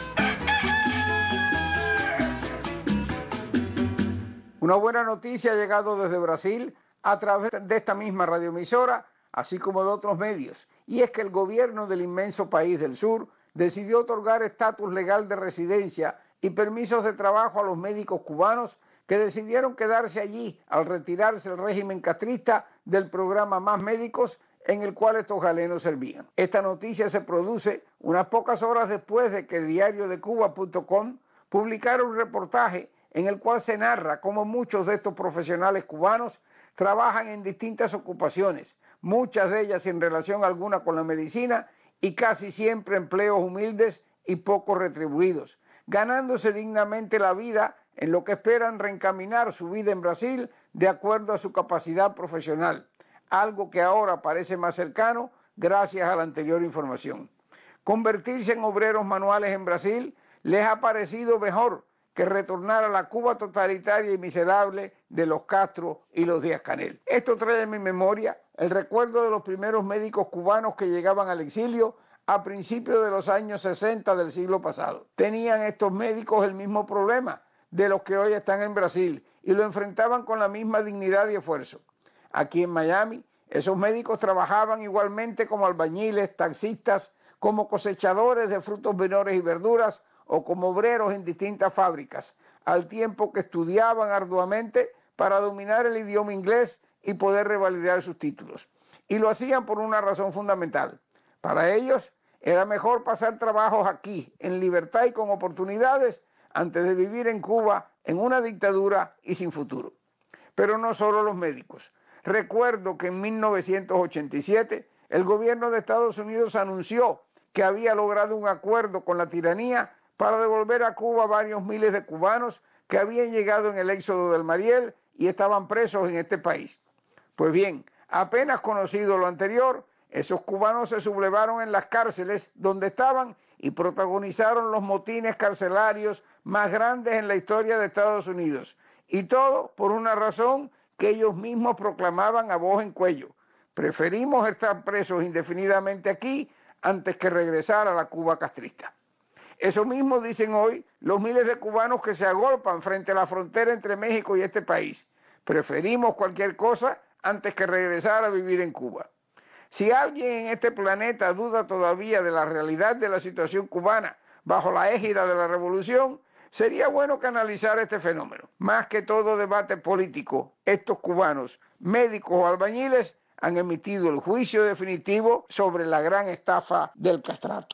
Speaker 4: Una buena noticia ha llegado desde Brasil a través de esta misma radioemisora, así como de otros medios, y es que el gobierno del inmenso país del sur decidió otorgar estatus legal de residencia y permisos de trabajo a los médicos cubanos que decidieron quedarse allí al retirarse el régimen castrista del programa Más Médicos, en el cual estos galenos servían. Esta noticia se produce unas pocas horas después de que diario de cuba punto com publicara un reportaje en el cual se narra cómo muchos de estos profesionales cubanos trabajan en distintas ocupaciones, muchas de ellas sin relación alguna con la medicina y casi siempre empleos humildes y poco retribuidos, ganándose dignamente la vida en lo que esperan reencaminar su vida en Brasil de acuerdo a su capacidad profesional, algo que ahora parece más cercano gracias a la anterior información. Convertirse en obreros manuales en Brasil les ha parecido mejor que retornar a la Cuba totalitaria y miserable de los Castro y los Díaz-Canel. Esto trae a mi memoria el recuerdo de los primeros médicos cubanos que llegaban al exilio a principios de los años sesenta del siglo pasado. Tenían estos médicos el mismo problema de los que hoy están en Brasil y lo enfrentaban con la misma dignidad y esfuerzo. Aquí en Miami, esos médicos trabajaban igualmente como albañiles, taxistas, como cosechadores de frutos menores y verduras o como obreros en distintas fábricas, al tiempo que estudiaban arduamente para dominar el idioma inglés y poder revalidar sus títulos. Y lo hacían por una razón fundamental. Para ellos era mejor pasar trabajos aquí, en libertad y con oportunidades, antes de vivir en Cuba en una dictadura y sin futuro. Pero no solo los médicos. Recuerdo que en mil novecientos ochenta y siete el gobierno de Estados Unidos anunció que había logrado un acuerdo con la tiranía para devolver a Cuba varios miles de cubanos que habían llegado en el éxodo del Mariel y estaban presos en este país. Pues bien, apenas conocido lo anterior, esos cubanos se sublevaron en las cárceles donde estaban y protagonizaron los motines carcelarios más grandes en la historia de Estados Unidos. Y todo por una razón que ellos mismos proclamaban a voz en cuello. Preferimos estar presos indefinidamente aquí antes que regresar a la Cuba castrista. Eso mismo dicen hoy los miles de cubanos que se agolpan frente a la frontera entre México y este país. Preferimos cualquier cosa antes que regresar a vivir en Cuba. Si alguien en este planeta duda todavía de la realidad de la situación cubana bajo la égida de la revolución, sería bueno que analizara este fenómeno. Más que todo debate político, estos cubanos, médicos o albañiles, han emitido el juicio definitivo sobre la gran estafa del castrato.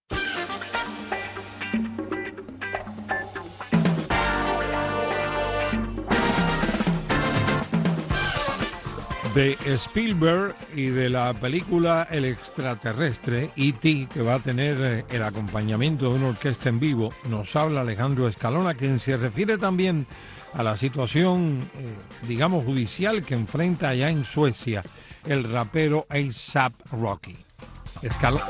Speaker 1: De Spielberg y de la película El extraterrestre, E T, que va a tener el acompañamiento de una orquesta en vivo, nos habla Alejandro Escalona, quien se refiere también a la situación, eh, digamos, judicial que enfrenta allá en Suecia el rapero A$AP Rocky. Escalona.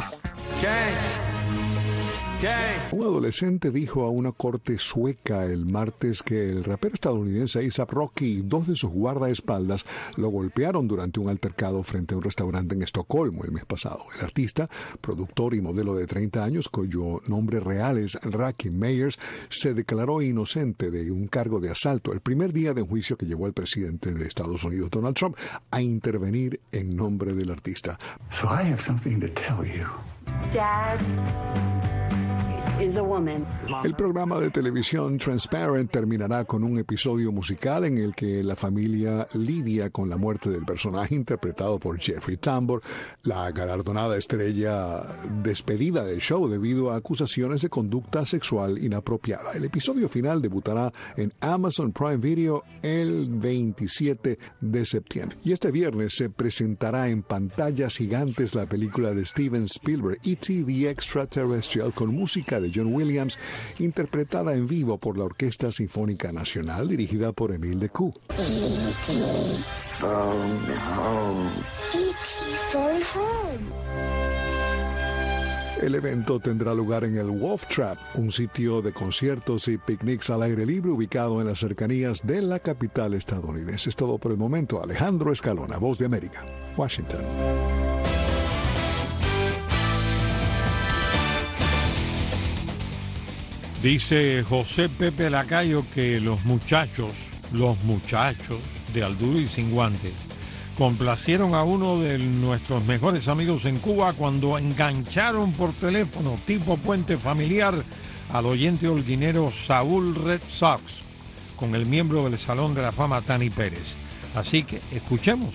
Speaker 9: Un adolescente dijo a una corte sueca el martes que el rapero estadounidense A$AP Rocky y dos de sus guardaespaldas lo golpearon durante un altercado frente a un restaurante en Estocolmo el mes pasado. El artista, productor y modelo de treinta años, cuyo nombre real es Rocky Meyers, se declaró inocente de un cargo de asalto el primer día de un juicio que llevó al presidente de Estados Unidos, Donald Trump, a intervenir en nombre del artista.
Speaker 12: So I have something to tell you.
Speaker 8: Dad is a woman.
Speaker 9: El programa de televisión Transparent terminará con un episodio musical en el que la familia lidia con la muerte del personaje interpretado por Jeffrey Tambor, la galardonada estrella despedida del show debido a acusaciones de conducta sexual inapropiada. El episodio final debutará en Amazon Prime Video el veintisiete de septiembre. Y este viernes se presentará en pantallas gigantes la película de Steven Spielberg, E T the Extraterrestrial, con música de John Williams, interpretada en vivo por la Orquesta Sinfónica Nacional, dirigida por Emile Decoux.
Speaker 8: E T Phone Home. E T Phone Home.
Speaker 9: El evento tendrá lugar en el Wolf Trap, un sitio de conciertos y picnics al aire libre ubicado en las cercanías de la capital estadounidense. Es todo por el momento. Alejandro Escalona, Voz de América, Washington.
Speaker 1: Dice José Pepe Lacayo que los muchachos, los muchachos de Al Duro y Sin Guantes, complacieron a uno de nuestros mejores amigos en Cuba cuando engancharon por teléfono tipo puente familiar al oyente holguinero Saúl Red Sox con el miembro del Salón de la Fama Tani Pérez. Así que escuchemos.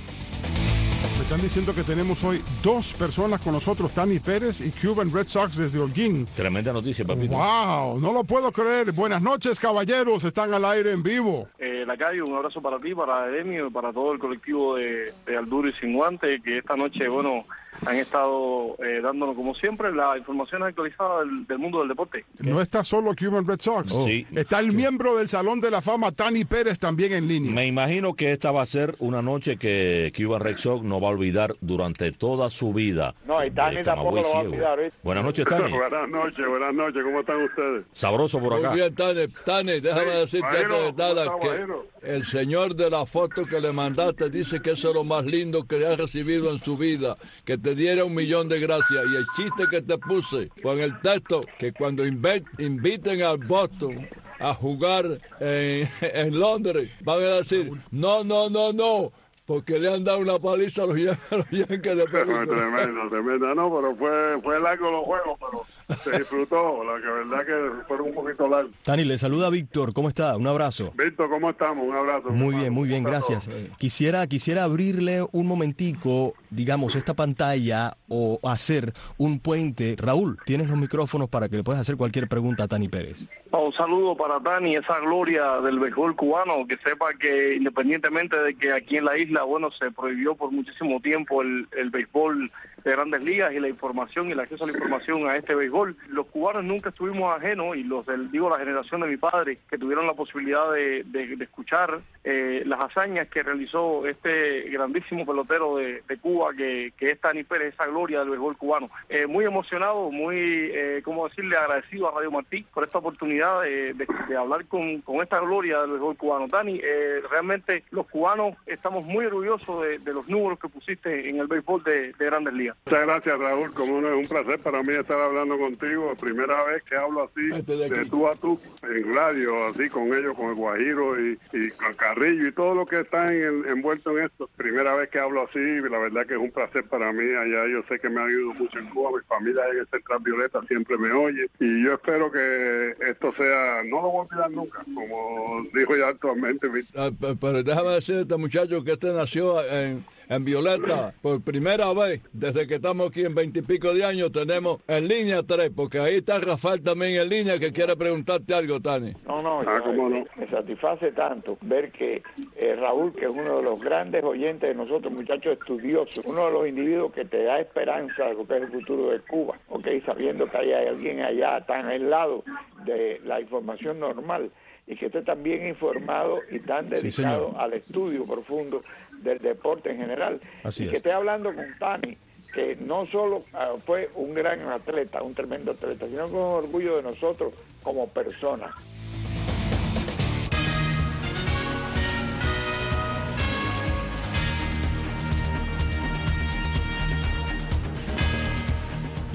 Speaker 10: Me están diciendo que tenemos hoy dos personas con nosotros, Tani Pérez y Cuban Red Sox desde Holguín.
Speaker 12: Tremenda noticia, papito.
Speaker 10: ¡Wow! No lo puedo creer. Buenas noches, caballeros. Están al aire en vivo.
Speaker 16: Eh, Lacayo, un abrazo para ti, para Edemio, para todo el colectivo de, de Al Duro y Sin Guantes, que esta noche, bueno, han estado eh, dándonos, como siempre, la información actualizada del, del mundo del deporte.
Speaker 10: No está solo Cuban Red Sox.
Speaker 12: Oh. Sí.
Speaker 10: Está el miembro del Salón de la Fama, Tani Pérez, también en línea.
Speaker 12: Me imagino que esta va a ser una noche que Cuban Red Sox no va a olvidar durante toda su vida.
Speaker 17: No, y Tani tampoco lo va a olvidar, ¿eh?
Speaker 12: Buenas noches, Tani.
Speaker 17: Buenas noches, buenas noches. ¿Cómo están ustedes?
Speaker 12: Sabroso por acá.
Speaker 22: Muy bien, Tani. Tani, déjame
Speaker 17: Sí,
Speaker 22: decirte
Speaker 17: Majero,
Speaker 22: antes de nada
Speaker 17: ¿cómo
Speaker 22: que
Speaker 17: está, Majero?
Speaker 22: el señor de la foto que le mandaste dice que eso es lo más lindo que ha recibido en su vida, que te diera un millón de gracias. Y el chiste que te puse con el texto, que cuando inve- inviten al Boston a jugar en, en Londres, van a decir, no, no, no, no, porque le han dado una paliza a los, yan- a los Yankees de película.
Speaker 17: Tremendo, tremendo. No, pero fue, fue largo los juegos, pero se disfrutó. La que verdad que fueron un poquito largos.
Speaker 27: Tani, le saluda Víctor. ¿Cómo está? Un abrazo.
Speaker 17: Víctor, ¿cómo estamos? Un abrazo.
Speaker 27: Muy
Speaker 17: hermano.
Speaker 27: bien, muy bien,
Speaker 17: ¿Cómo está
Speaker 27: gracias.
Speaker 17: todo?
Speaker 27: Quisiera, quisiera abrirle un momentico, digamos, esta pantalla o hacer un puente. Raúl, tienes los micrófonos para que le puedas hacer cualquier pregunta a Tani Pérez.
Speaker 16: Un saludo para Tani, esa gloria del béisbol cubano, que sepa que independientemente de que aquí en la isla, bueno, se prohibió por muchísimo tiempo el, el béisbol de Grandes Ligas y la información y el acceso a la información a este béisbol, los cubanos nunca estuvimos ajenos, y los del, digo, la generación de mi padre, que tuvieron la posibilidad de, de, de escuchar eh, las hazañas que realizó este grandísimo pelotero de, de Cuba, que, que es Tani Pérez, esa gloria del béisbol cubano. Eh, muy emocionado, muy, eh, ¿cómo decirle?, agradecido a Radio Martí por esta oportunidad de, de, de hablar con, con esta gloria del béisbol cubano. Tani, eh, realmente los cubanos estamos muy orgullosos de, de los números que pusiste en el béisbol de, de Grandes Ligas.
Speaker 17: Muchas gracias, Raúl. Como no, es un placer para mí estar hablando contigo. Primera vez que hablo así, de tú a tú, en radio, así con ellos, con el Guajiro y, y con Carrillo y todo lo que está en, envuelto en esto. Primera vez que hablo así, la verdad que es un placer para mí. Allá yo sé que me ha ayudado mucho en Cuba. Mi familia en el Central Violeta siempre me oye. Y yo espero que esto sea, no lo voy a olvidar nunca, como dijo ya actualmente.
Speaker 22: Ah, pe- Pero déjame decir a este muchacho que este nació en, en Violeta por primera vez desde que estamos aquí en veintipico de años. Tenemos en línea tres, porque ahí está Rafael también en línea que quiere preguntarte algo, Tani.
Speaker 17: No, no, Ah, yo- cómo no. me satisface tanto ver que eh, Raúl, que es uno de los grandes oyentes de nosotros, muchachos estudiosos, uno de los individuos que te da esperanza de lo que es el futuro de Cuba, ¿ok? Sabiendo que hay alguien allá tan aislado de la información normal, y que esté tan bien informado y tan dedicado
Speaker 27: señor.
Speaker 17: al estudio profundo del deporte en general.
Speaker 27: Así
Speaker 17: y
Speaker 27: es.
Speaker 17: que esté hablando con Tani, que no solo ah, fue un gran atleta, un tremendo atleta, sino con orgullo de nosotros como personas.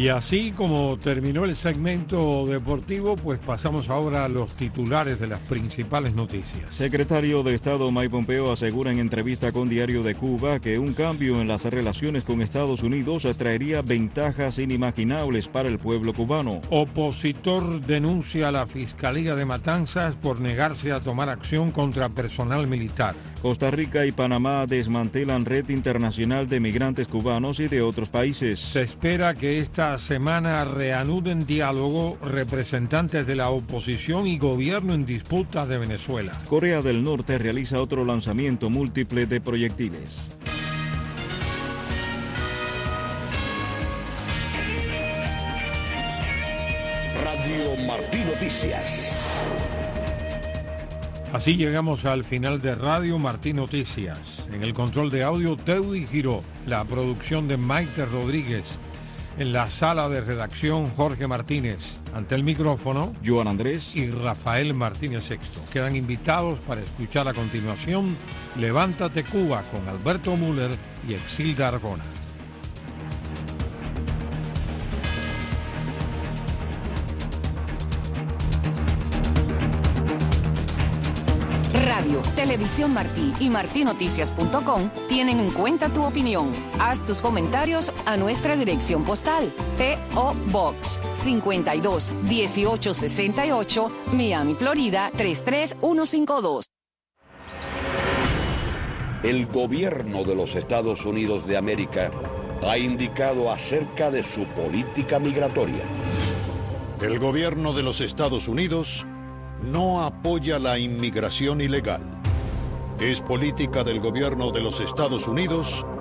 Speaker 1: Y así como terminó el segmento deportivo, pues pasamos ahora a los titulares de las principales noticias.
Speaker 2: Secretario de Estado Mike Pompeo asegura en entrevista con Diario de Cuba que un cambio en las relaciones con Estados Unidos traería ventajas inimaginables para el pueblo cubano.
Speaker 1: Opositor denuncia a la Fiscalía de Matanzas por negarse a tomar acción contra personal militar.
Speaker 2: Costa Rica y Panamá desmantelan red internacional de migrantes cubanos y de otros países.
Speaker 1: Se espera que esta semana reanuden diálogo representantes de la oposición y gobierno en disputa de Venezuela.
Speaker 2: Corea del Norte realiza otro lanzamiento múltiple de proyectiles.
Speaker 6: Radio Martí Noticias.
Speaker 1: Así llegamos al final de Radio Martí Noticias. En el control de audio, Teudy Giró. La producción de Maite Rodríguez. En la sala de redacción, Jorge Martínez. Ante el micrófono,
Speaker 2: Joan Andrés
Speaker 1: y Rafael Martínez Sexto. Quedan invitados para escuchar a continuación Levántate Cuba con Alberto Müller y Exilda Argona.
Speaker 7: Radio, Televisión Martí y martí noticias punto com tienen en cuenta tu opinión. Haz tus comentarios a nuestra dirección postal. P O Box cincuenta y dos dieciocho sesenta y ocho, Miami, Florida tres tres uno cinco dos.
Speaker 6: El gobierno de los Estados Unidos de América ha indicado acerca de su política migratoria.
Speaker 11: El gobierno de los Estados Unidos no apoya la inmigración ilegal. Es política del gobierno de los Estados Unidos